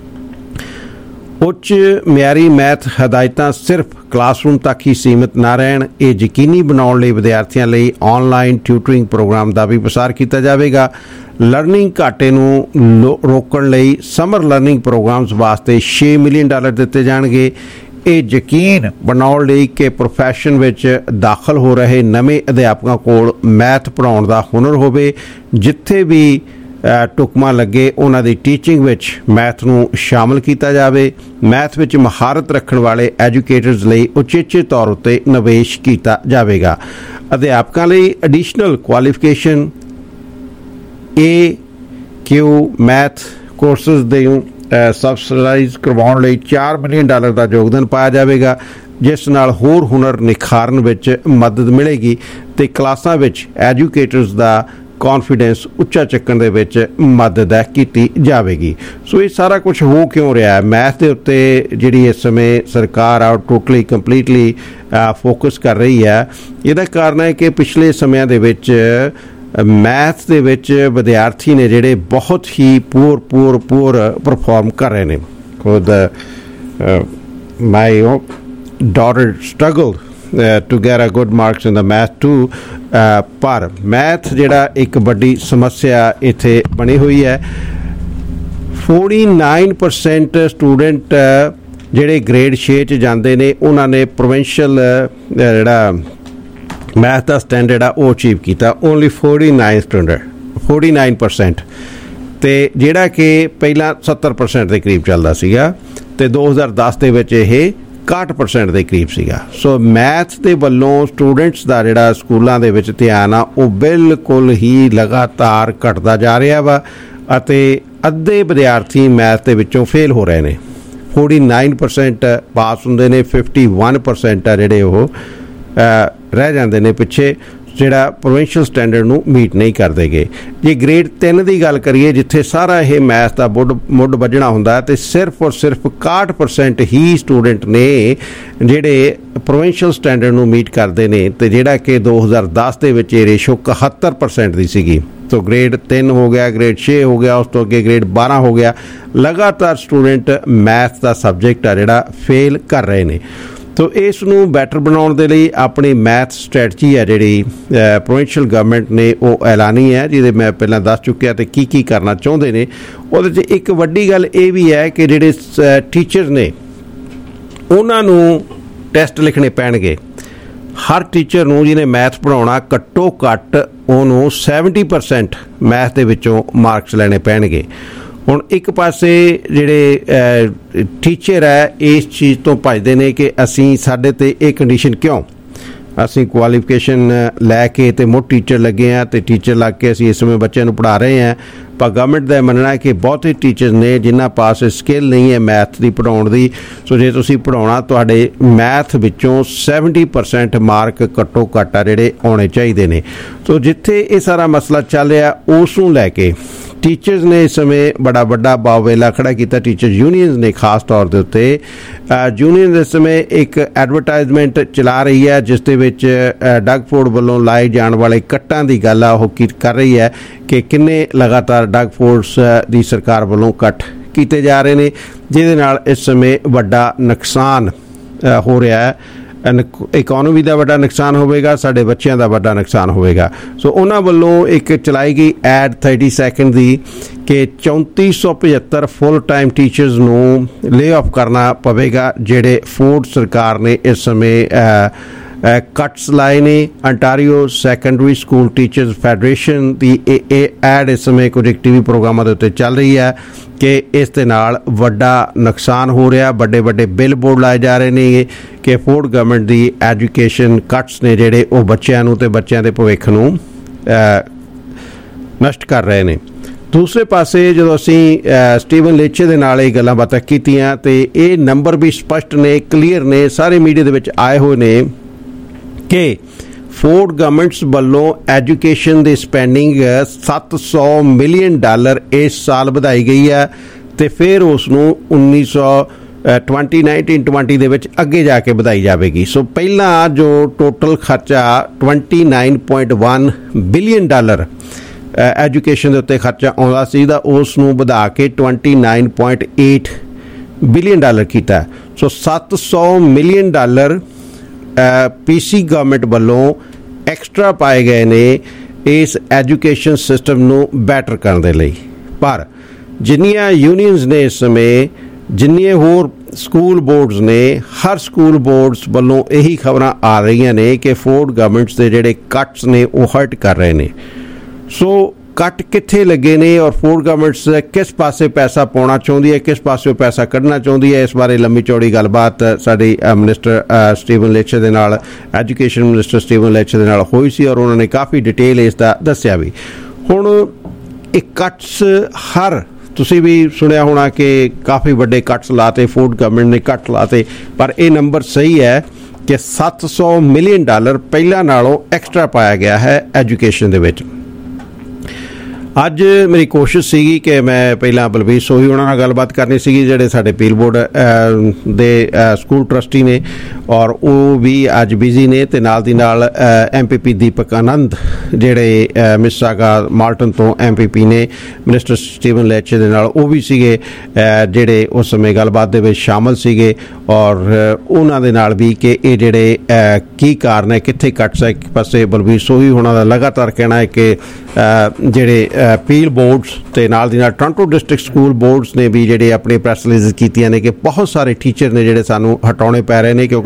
ਉੱਚ ਮਿਆਰੀ ਮੈਥ ਹਦਾਇਤਾਂ ਸਿਰਫ ਕਲਾਸਰੂਮ ਤੱਕ ਹੀ ਸੀਮਿਤ ਨਾ ਰਹਿਣ, ਇਹ ਯਕੀਨੀ ਬਣਾਉਣ ਲਈ ਵਿਦਿਆਰਥੀਆਂ ਲਈ ਆਨਲਾਈਨ ਟਿਊਟਰਿੰਗ ਪ੍ਰੋਗਰਾਮ ਦਾ ਵੀ ਪ੍ਰਸਾਰ ਕੀਤਾ ਜਾਵੇਗਾ। ਲਰਨਿੰਗ ਘਾਟੇ ਨੂੰ ਰੋਕਣ ਲਈ ਸਮਰ ਲਰਨਿੰਗ ਪ੍ਰੋਗਰਾਮਸ ਵਾਸਤੇ $6 ਮਿਲੀਅਨ ਦਿੱਤੇ ਜਾਣਗੇ। ਇਹ ਯਕੀਨ ਬਣਾਉਣ ਲਈ ਕਿ ਪ੍ਰੋਫੈਸ਼ਨ ਵਿੱਚ ਦਾਖਲ ਹੋ ਰਹੇ ਨਵੇਂ ਅਧਿਆਪਕਾਂ ਕੋਲ ਮੈਥ ਪੜ੍ਹਾਉਣ ਦਾ ਹੁਨਰ ਹੋਵੇ। ਜਿੱਥੇ ਵੀ ਟੁਕਮਾ ਲੱਗੇ ਉਹਨਾਂ ਦੀ ਟੀਚਿੰਗ ਵਿੱਚ ਮੈਥ ਨੂੰ ਸ਼ਾਮਲ ਕੀਤਾ ਜਾਵੇ। ਮੈਥ ਵਿੱਚ ਮਹਾਰਤ ਰੱਖਣ ਵਾਲੇ ਐਜੂਕੇਟਰਸ ਲਈ ਉਚੇਚੇ ਤੌਰ ਉੱਤੇ ਨਿਵੇਸ਼ ਕੀਤਾ ਜਾਵੇਗਾ। ਅਧਿਆਪਕਾਂ ਲਈ ਐਡੀਸ਼ਨਲ ਕੁਆਲੀਫਿਕੇਸ਼ਨ ਮੈਥ ਕੋਰਸਿਸ ਦੇ ਸਬਸਿਡਾਈਜ਼ ਕਰਵਾਉਣ ਲਈ $4 ਮਿਲੀਅਨ ਦਾ ਯੋਗਦਾਨ ਪਾਇਆ ਜਾਵੇਗਾ, ਜਿਸ ਨਾਲ ਹੋਰ ਹੁਨਰ ਨਿਖਾਰਨ ਵਿੱਚ ਮਦਦ ਮਿਲੇਗੀ ਤੇ ਕਲਾਸਾਂ ਵਿੱਚ ਐਜੂਕੇਟਰਸ ਦਾ ਕੌਨਫੀਡੈਂਸ ਉੱਚਾ ਚੱਕਣ ਦੇ ਵਿੱਚ ਮਦਦ ਕੀਤੀ ਜਾਵੇਗੀ। ਸੋ ਇਹ ਸਾਰਾ ਕੁਝ ਹੋ ਕਿਉਂ ਰਿਹਾ ਹੈ? ਮੈਥ ਦੇ ਉੱਤੇ ਜਿਹੜੀ ਇਸ ਸਮੇਂ ਸਰਕਾਰ ਆ ਟੋਟਲੀ ਕੰਪਲੀਟਲੀ ਫੋਕਸ ਕਰ ਰਹੀ ਹੈ। ਇਹਦਾ ਕਾਰਨ ਹੈ ਕਿ ਪਿਛਲੇ ਸਮਿਆਂ ਦੇ ਵਿੱਚ ਮੈਥ ਦੇ ਵਿੱਚ ਵਿਦਿਆਰਥੀ ਨੇ ਜਿਹੜੇ ਬਹੁਤ ਹੀ ਪੂਰ ਪਰਫਾਰਮ ਕਰ ਰਹੇ ਨੇ। ਖੁਦ my daughter struggle to get a good marks in the math too, ਪਰ ਮੈਥ ਜਿਹੜਾ ਇੱਕ ਵੱਡੀ ਸਮੱਸਿਆ ਇੱਥੇ ਬਣੀ ਹੋਈ ਹੈ। 49% ਸਟੂਡੈਂਟ ਜਿਹੜੇ ਗ੍ਰੇਡ 6 'ਚ ਜਾਂਦੇ ਨੇ ਉਹਨਾਂ ਨੇ ਪ੍ਰੋਵਿੰਸ਼ੀਅਲ ਜਿਹੜਾ ਮੈਥ ਦਾ ਸਟੈਂਡਰਡ ਆ ਉਹ ਅਚੀਵ ਕੀਤਾ। ਓਨਲੀ 49% ਤੇ ਜਿਹੜਾ ਕਿ ਪਹਿਲਾਂ 70% ਦੇ ਕਰੀਬ ਚੱਲਦਾ ਸੀਗਾ ਤੇ 2010 ਦੇ ਵਿੱਚ ਇਹ 61% ਦੇ ਕਰੀਬ ਸੀਗਾ। ਸੋ ਮੈਥ ਦੇ ਵੱਲੋਂ ਸਟੂਡੈਂਟਸ ਦਾ ਜਿਹੜਾ ਸਕੂਲਾਂ ਦੇ ਵਿੱਚ ਧਿਆਨ ਆ ਉਹ ਬਿਲਕੁਲ ਹੀ ਲਗਾਤਾਰ ਘਟਦਾ ਜਾ ਰਿਹਾ ਵਾ ਅਤੇ ਅੱਧੇ ਵਿਦਿਆਰਥੀ ਮੈਥ ਦੇ ਵਿੱਚੋਂ ਫੇਲ ਹੋ ਰਹੇ ਨੇ। 49% ਪਾਸ ਹੁੰਦੇ ਨੇ, 51% ਆ ਜਿਹੜੇ ਉਹ ਰਹਿ ਜਾਂਦੇ ਨੇ ਪਿੱਛੇ, ਜਿਹੜਾ ਪ੍ਰੋਵਿੰਸ਼ੀਅਲ ਸਟੈਂਡਰਡ ਨੂੰ ਮੀਟ ਨਹੀਂ ਕਰਦੇਗੇ। ਜੇ ਗ੍ਰੇਡ 3 ਦੀ ਗੱਲ ਕਰੀਏ ਜਿੱਥੇ ਸਾਰਾ ਇਹ ਮੈਥ ਦਾ ਮੁੱਢ ਵੱਜਣਾ ਹੁੰਦਾ ਤੇ ਸਿਰਫ ਔਰ ਸਿਰਫ 61% ਹੀ ਸਟੂਡੈਂਟ ਨੇ ਜਿਹੜੇ ਪ੍ਰੋਵਿੰਸ਼ੀਅਲ ਸਟੈਂਡਰਡ ਨੂੰ ਮੀਟ ਕਰਦੇ ਨੇ ਤੇ ਜਿਹੜਾ ਕਿ 2010 ਦੇ ਵਿੱਚ ਇਹ ਰੇਸ਼ੋ 71% ਦੀ ਸੀਗੀ। ਸੋ ਗ੍ਰੇਡ 3 ਹੋ ਗਿਆ, ਗ੍ਰੇਡ 6 ਹੋ ਗਿਆ, ਉਸ ਤੋਂ ਅੱਗੇ ਗ੍ਰੇਡ 12 ਹੋ ਗਿਆ। ਲਗਾਤਾਰ ਸਟੂਡੈਂਟ ਮੈਥ ਦਾ ਸਬਜੈਕਟ ਆ ਜਿਹੜਾ ਫੇਲ ਕਰ ਰਹੇ ਨੇ। ਸੋ ਇਸ ਨੂੰ ਬੈਟਰ ਬਣਾਉਣ ਦੇ ਲਈ ਆਪਣੀ ਮੈਥ ਸਟ੍ਰੈਟਜੀ ਹੈ ਜਿਹੜੀ ਪ੍ਰੋਵਿੰਸ਼ੀਅਲ ਗਵਰਨਮੈਂਟ ਨੇ ਉਹ ਐਲਾਨੀ ਹੈ, ਜਿਹਦੇ ਮੈਂ ਪਹਿਲਾਂ ਦੱਸ ਚੁੱਕਿਆ ਤੇ ਕੀ ਕਰਨਾ ਚਾਹੁੰਦੇ ਨੇ। ਉਹਦੇ 'ਚ ਇੱਕ ਵੱਡੀ ਗੱਲ ਇਹ ਵੀ ਹੈ ਕਿ ਜਿਹੜੇ ਟੀਚਰ ਨੇ ਉਹਨਾਂ ਨੂੰ ਟੈਸਟ ਲਿਖਣੇ ਪੈਣਗੇ। ਹਰ ਟੀਚਰ ਨੂੰ ਜਿਹਨੇ ਮੈਥ ਪੜ੍ਹਾਉਣਾ ਘੱਟੋ ਘੱਟ ਉਹਨੂੰ 70% ਮੈਥ ਦੇ ਵਿੱਚੋਂ ਮਾਰਕਸ ਲੈਣੇ ਪੈਣਗੇ। ਹੁਣ ਇੱਕ ਪਾਸੇ ਜਿਹੜੇ ਟੀਚਰ ਹੈ ਇਸ ਚੀਜ਼ ਤੋਂ ਭੱਜਦੇ ਨੇ ਕਿ ਅਸੀਂ ਸਾਡੇ ਤੇ ਇਹ ਕੰਡੀਸ਼ਨ ਕਿਉਂ, ਅਸੀਂ ਕੁਆਲੀਫਿਕੇਸ਼ਨ ਲੈ ਕੇ ਤੇ ਮੁੱਢ ਟੀਚਰ ਲੱਗੇ ਹਾਂ ਤੇ ਟੀਚਰ ਲੱਗ ਕੇ ਅਸੀਂ ਇਸ ਸਮੇਂ ਬੱਚਿਆਂ ਨੂੰ ਪੜ੍ਹਾ ਰਹੇ ਹਾਂ। ਪਰ ਗਵਰਨਮੈਂਟ ਦਾ ਮੰਨਣਾ ਹੈ ਕਿ ਬਹੁਤੇ ਟੀਚਰ ਨੇ ਜਿਨ੍ਹਾਂ ਪਾਸ ਸਕਿੱਲ ਨਹੀਂ ਹੈ ਮੈਥ ਦੀ ਪੜ੍ਹਾਉਣ ਦੀ। ਸੋ ਜੇ ਤੁਸੀਂ ਪੜ੍ਹਾਉਣਾ ਤੁਹਾਡੇ ਮੈਥ ਵਿੱਚੋਂ 70% ਮਾਰਕ ਘੱਟੋ ਘੱਟ ਆ ਜਿਹੜੇ ਆਉਣੇ ਚਾਹੀਦੇ ਨੇ। ਸੋ ਜਿੱਥੇ ਇਹ ਸਾਰਾ ਮਸਲਾ ਚੱਲ ਰਿਹਾ ਉਸ ਨੂੰ ਲੈ ਕੇ ਟੀਚਰਸ ਨੇ ਇਸ ਸਮੇਂ ਬੜਾ ਵੱਡਾ ਬਾਵੇਲਾ ਖੜਾ ਕੀਤਾ। ਟੀਚਰ ਯੂਨੀਅਨਸ ਨੇ ਖਾਸ ਤੌਰ ਦੇ ਉੱਤੇ ਯੂਨੀਅਨ ਇਸ ਸਮੇਂ ਇੱਕ ਐਡਵਰਟਾਈਜ਼ਮੈਂਟ ਚਲਾ ਰਹੀ ਹੈ ਜਿਸ ਦੇ ਵਿੱਚ ਡਗ ਫੋਰਡ ਵੱਲੋਂ ਲਾਏ ਜਾਣ ਵਾਲੇ ਕੱਟਾਂ ਦੀ ਗੱਲ ਆ ਉਹ ਕਰ ਰਹੀ ਹੈ ਕਿ ਕਿੰਨੇ ਲਗਾਤਾਰ ਡਗ ਫੋਰਡਸ ਦੀ ਸਰਕਾਰ ਵੱਲੋਂ ਕੱਟ ਕੀਤੇ ਜਾ ਰਹੇ ਨੇ, ਜਿਹਦੇ ਨਾਲ ਇਸ ਸਮੇਂ ਵੱਡਾ ਨੁਕਸਾਨ ਹੋ ਰਿਹਾ ਹੈ। ਇਕੋਨਮੀ ਦਾ ਵੱਡਾ ਨੁਕਸਾਨ ਹੋਵੇਗਾ, ਸਾਡੇ ਬੱਚਿਆਂ ਦਾ ਵੱਡਾ ਨੁਕਸਾਨ ਹੋਵੇਗਾ। ਸੋ ਉਹਨਾਂ ਵੱਲੋਂ ਇੱਕ ਚਲਾਈ ਗਈ ਐਡ 30 ਸੈਕਿੰਡ ਦੀ ਕਿ 3475 ਫੁੱਲ ਟਾਈਮ ਟੀਚਰਸ ਨੂੰ ਲੇ ਆਫ ਕਰਨਾ ਪਵੇਗਾ, ਜਿਹੜੇ ਫੋਰਡ ਸਰਕਾਰ ਨੇ ਇਸ ਸਮੇਂ ਕੱਟਸ ਲਾਏ ਨੇ। Ontario secondary school teachers federation ਦੀ ਇਹ ਐਡ ਇਸ ਸਮੇਂ ਕੁਝ ਟੀਵੀ ਪ੍ਰੋਗਰਾਮਾਂ ਦੇ ਉੱਤੇ ਚੱਲ ਰਹੀ ਹੈ ਕਿ ਇਸ ਦੇ ਨਾਲ ਵੱਡਾ ਨੁਕਸਾਨ ਹੋ ਰਿਹਾ। ਵੱਡੇ ਬਿੱਲ ਬੋਰਡ ਲਾਏ ਜਾ ਰਹੇ ਨੇ ਕਿ ਫੋਰਡ ਗਵਰਨਮੈਂਟ ਦੀ ਐਜੂਕੇਸ਼ਨ ਕੱਟਸ ਨੇ ਜਿਹੜੇ ਉਹ ਬੱਚਿਆਂ ਨੂੰ ਤੇ ਬੱਚਿਆਂ ਦੇ ਭਵਿੱਖ ਨੂੰ ਨਸ਼ਟ ਕਰ ਰਹੇ ਨੇ। ਦੂਸਰੇ ਪਾਸੇ ਜਦੋਂ ਅਸੀਂ ਸਟੀਵਨ ਲੇਚੇ ਦੇ ਨਾਲ ਇਹ ਗੱਲਾਂ ਬਾਤਾਂ ਕੀਤੀਆਂ ਤੇ ਇਹ ਨੰਬਰ ਵੀ ਸਪਸ਼ਟ ਨੇ, ਕਲੀਅਰ ਨੇ, ਸਾਰੇ ਮੀਡੀਆ ਦੇ ਵਿੱਚ ਆਏ ਹੋਏ ਨੇ ਕਿ ਫੋਰਡ ਗਵਰਨਮੈਂਟਸ ਵੱਲੋਂ ਐਜੂਕੇਸ਼ਨ ਦੀ ਸਪੈਂਡਿੰਗ $700 ਮਿਲੀਅਨ ਇਸ ਸਾਲ ਵਧਾਈ ਗਈ ਹੈ ਅਤੇ ਫਿਰ ਉਸ ਨੂੰ 2019-20 ਦੇ ਵਿੱਚ ਅੱਗੇ ਜਾ ਕੇ ਵਧਾਈ ਜਾਵੇਗੀ। ਸੋ ਪਹਿਲਾਂ ਜੋ ਟੋਟਲ ਖਰਚਾ $29.1 ਬਿਲੀਅਨ ਐਜੂਕੇਸ਼ਨ ਦੇ ਉੱਤੇ ਖਰਚਾ ਆਉਂਦਾ ਸੀ ਤਾਂ ਉਸ ਨੂੰ ਵਧਾ ਕੇ $29.8 ਬਿਲੀਅਨ ਕੀਤਾ। ਸੋ $700 ਮਿਲੀਅਨ PC ਗਵਰਨਮੈਂਟ ਵੱਲੋਂ ਐਕਸਟਰਾ ਪਾਏ ਗਏ ਨੇ ਇਸ ਐਜੂਕੇਸ਼ਨ ਸਿਸਟਮ ਨੂੰ ਬੈਟਰ ਕਰਨ ਦੇ ਲਈ। ਪਰ ਜਿੰਨੀਆਂ ਯੂਨੀਅਨਸ ਨੇ ਇਸ ਸਮੇਂ, ਜਿੰਨੀਆਂ ਹੋਰ ਸਕੂਲ ਬੋਰਡਸ ਨੇ, ਹਰ ਸਕੂਲ ਬੋਰਡਸ ਵੱਲੋਂ ਇਹੀ ਖਬਰਾਂ ਆ ਰਹੀਆਂ ਨੇ ਕਿ ਫੋਰਡ ਗਵਰਨਮੈਂਟਸ ਦੇ ਜਿਹੜੇ ਕੱਟਸ ਨੇ ਉਹ ਹਰਟ ਕਰ ਰਹੇ ਨੇ। ਸੋ ਕੱਟ ਕਿੱਥੇ ਲੱਗੇ ਨੇ ਔਰ ਫੋਰਡ ਗਵਰਨਮੈਂਟਸ ਕਿਸ ਪਾਸੇ ਪੈਸਾ ਪਾਉਣਾ ਚਾਹੁੰਦੀ ਹੈ, ਕਿਸ ਪਾਸੇ ਪੈਸਾ ਕੱਢਣਾ ਚਾਹੁੰਦੀ ਹੈ, ਇਸ ਬਾਰੇ ਲੰਮੀ ਚੌੜੀ ਗੱਲਬਾਤ ਸਾਡੀ ਮਿਨਿਸਟਰ ਸਟੀਵਨ ਲੈਚਰ ਦੇ ਨਾਲ, ਐਜੂਕੇਸ਼ਨ ਮਿਨਿਸਟਰ ਸਟੀਵਨ ਲੈਚਰ ਦੇ ਨਾਲ ਹੋਈ ਸੀ ਔਰ ਉਹਨਾਂ ਨੇ ਕਾਫੀ ਡਿਟੇਲ ਇਸ ਦਾ ਦੱਸਿਆ ਵੀ। ਹੁਣ ਇਹ ਕੱਟਸ ਤੁਸੀਂ ਵੀ ਸੁਣਿਆ ਹੋਣਾ ਕਿ ਕਾਫੀ ਵੱਡੇ ਕੱਟਸ ਲਾਤੇ, ਫੋਰਡ ਗਵਰਨਮੈਂਟ ਨੇ ਕੱਟ ਲਾਤੇ, ਪਰ ਇਹ ਨੰਬਰ ਸਹੀ ਹੈ ਕਿ $700 ਮਿਲੀਅਨ ਪਹਿਲਾਂ ਨਾਲੋਂ ਐਕਸਟਰਾ ਪਾਇਆ ਗਿਆ ਹੈ ਐਜੂਕੇਸ਼ਨ ਦੇ ਵਿੱਚ। ਅੱਜ ਮੇਰੀ ਕੋਸ਼ਿਸ਼ ਸੀਗੀ ਕਿ ਮੈਂ ਪਹਿਲਾਂ ਬਲਬੀਰ ਸੋਹੀ ਉਹਨਾਂ ਨਾਲ ਗੱਲਬਾਤ ਕਰਨੀ ਸੀਗੀ, ਜਿਹੜੇ ਸਾਡੇ ਅਪੀਲ ਬੋਰਡ ਦੇ ਸਕੂਲ ਟਰਸਟੀ ਨੇ ਔਰ ਉਹ ਵੀ ਅੱਜ ਬਿਜ਼ੀ ਨੇ, ਅਤੇ ਨਾਲ ਦੀ ਨਾਲ MPP ਦੀਪਕ ਆਨੰਦ ਜਿਹੜੇ ਮਿਸਿਸਾਗਾ ਮਾਲਟਨ ਤੋਂ MPP ਨੇ, ਮਿਨਿਸਟਰ ਸਟੀਵਨ ਲੈਚਰ ਦੇ ਨਾਲ ਉਹ ਵੀ ਸੀਗੇ ਜਿਹੜੇ ਉਸ ਸਮੇਂ ਗੱਲਬਾਤ ਦੇ ਵਿੱਚ ਸ਼ਾਮਲ ਸੀਗੇ ਔਰ ਉਹਨਾਂ ਦੇ ਨਾਲ ਵੀ ਕਿ ਇਹ ਜਿਹੜੇ ਕੀ ਕਾਰਨ ਹੈ, ਕਿੱਥੇ ਕੱਟਸ ਹੈ। ਇੱਕ ਪਾਸੇ ਬਲਬੀਰ ਸੋਹੀ ਉਹਨਾਂ ਦਾ ਲਗਾਤਾਰ ਕਹਿਣਾ ਹੈ ਕਿ ਜਿਹੜੇ ਅਪੀਲ ਬੋਰਡਸ ਅਤੇ ਨਾਲ ਦੀ ਨਾਲ ਟੋਰਾਂਟੋ ਡਿਸਟ੍ਰਿਕਟ ਸਕੂਲ ਬੋਰਡਸ ਨੇ ਵੀ ਜਿਹੜੇ ਆਪਣੇ ਪ੍ਰੈਸ ਰਿਲੀਜ਼ ਕੀਤੀਆਂ ਨੇ ਕਿ ਬਹੁਤ ਸਾਰੇ ਟੀਚਰ ਨੇ ਜਿਹੜੇ ਸਾਨੂੰ ਹਟਾਉਣੇ ਪੈ ਰਹੇ ਨੇ ਕਿਉਂਕਿ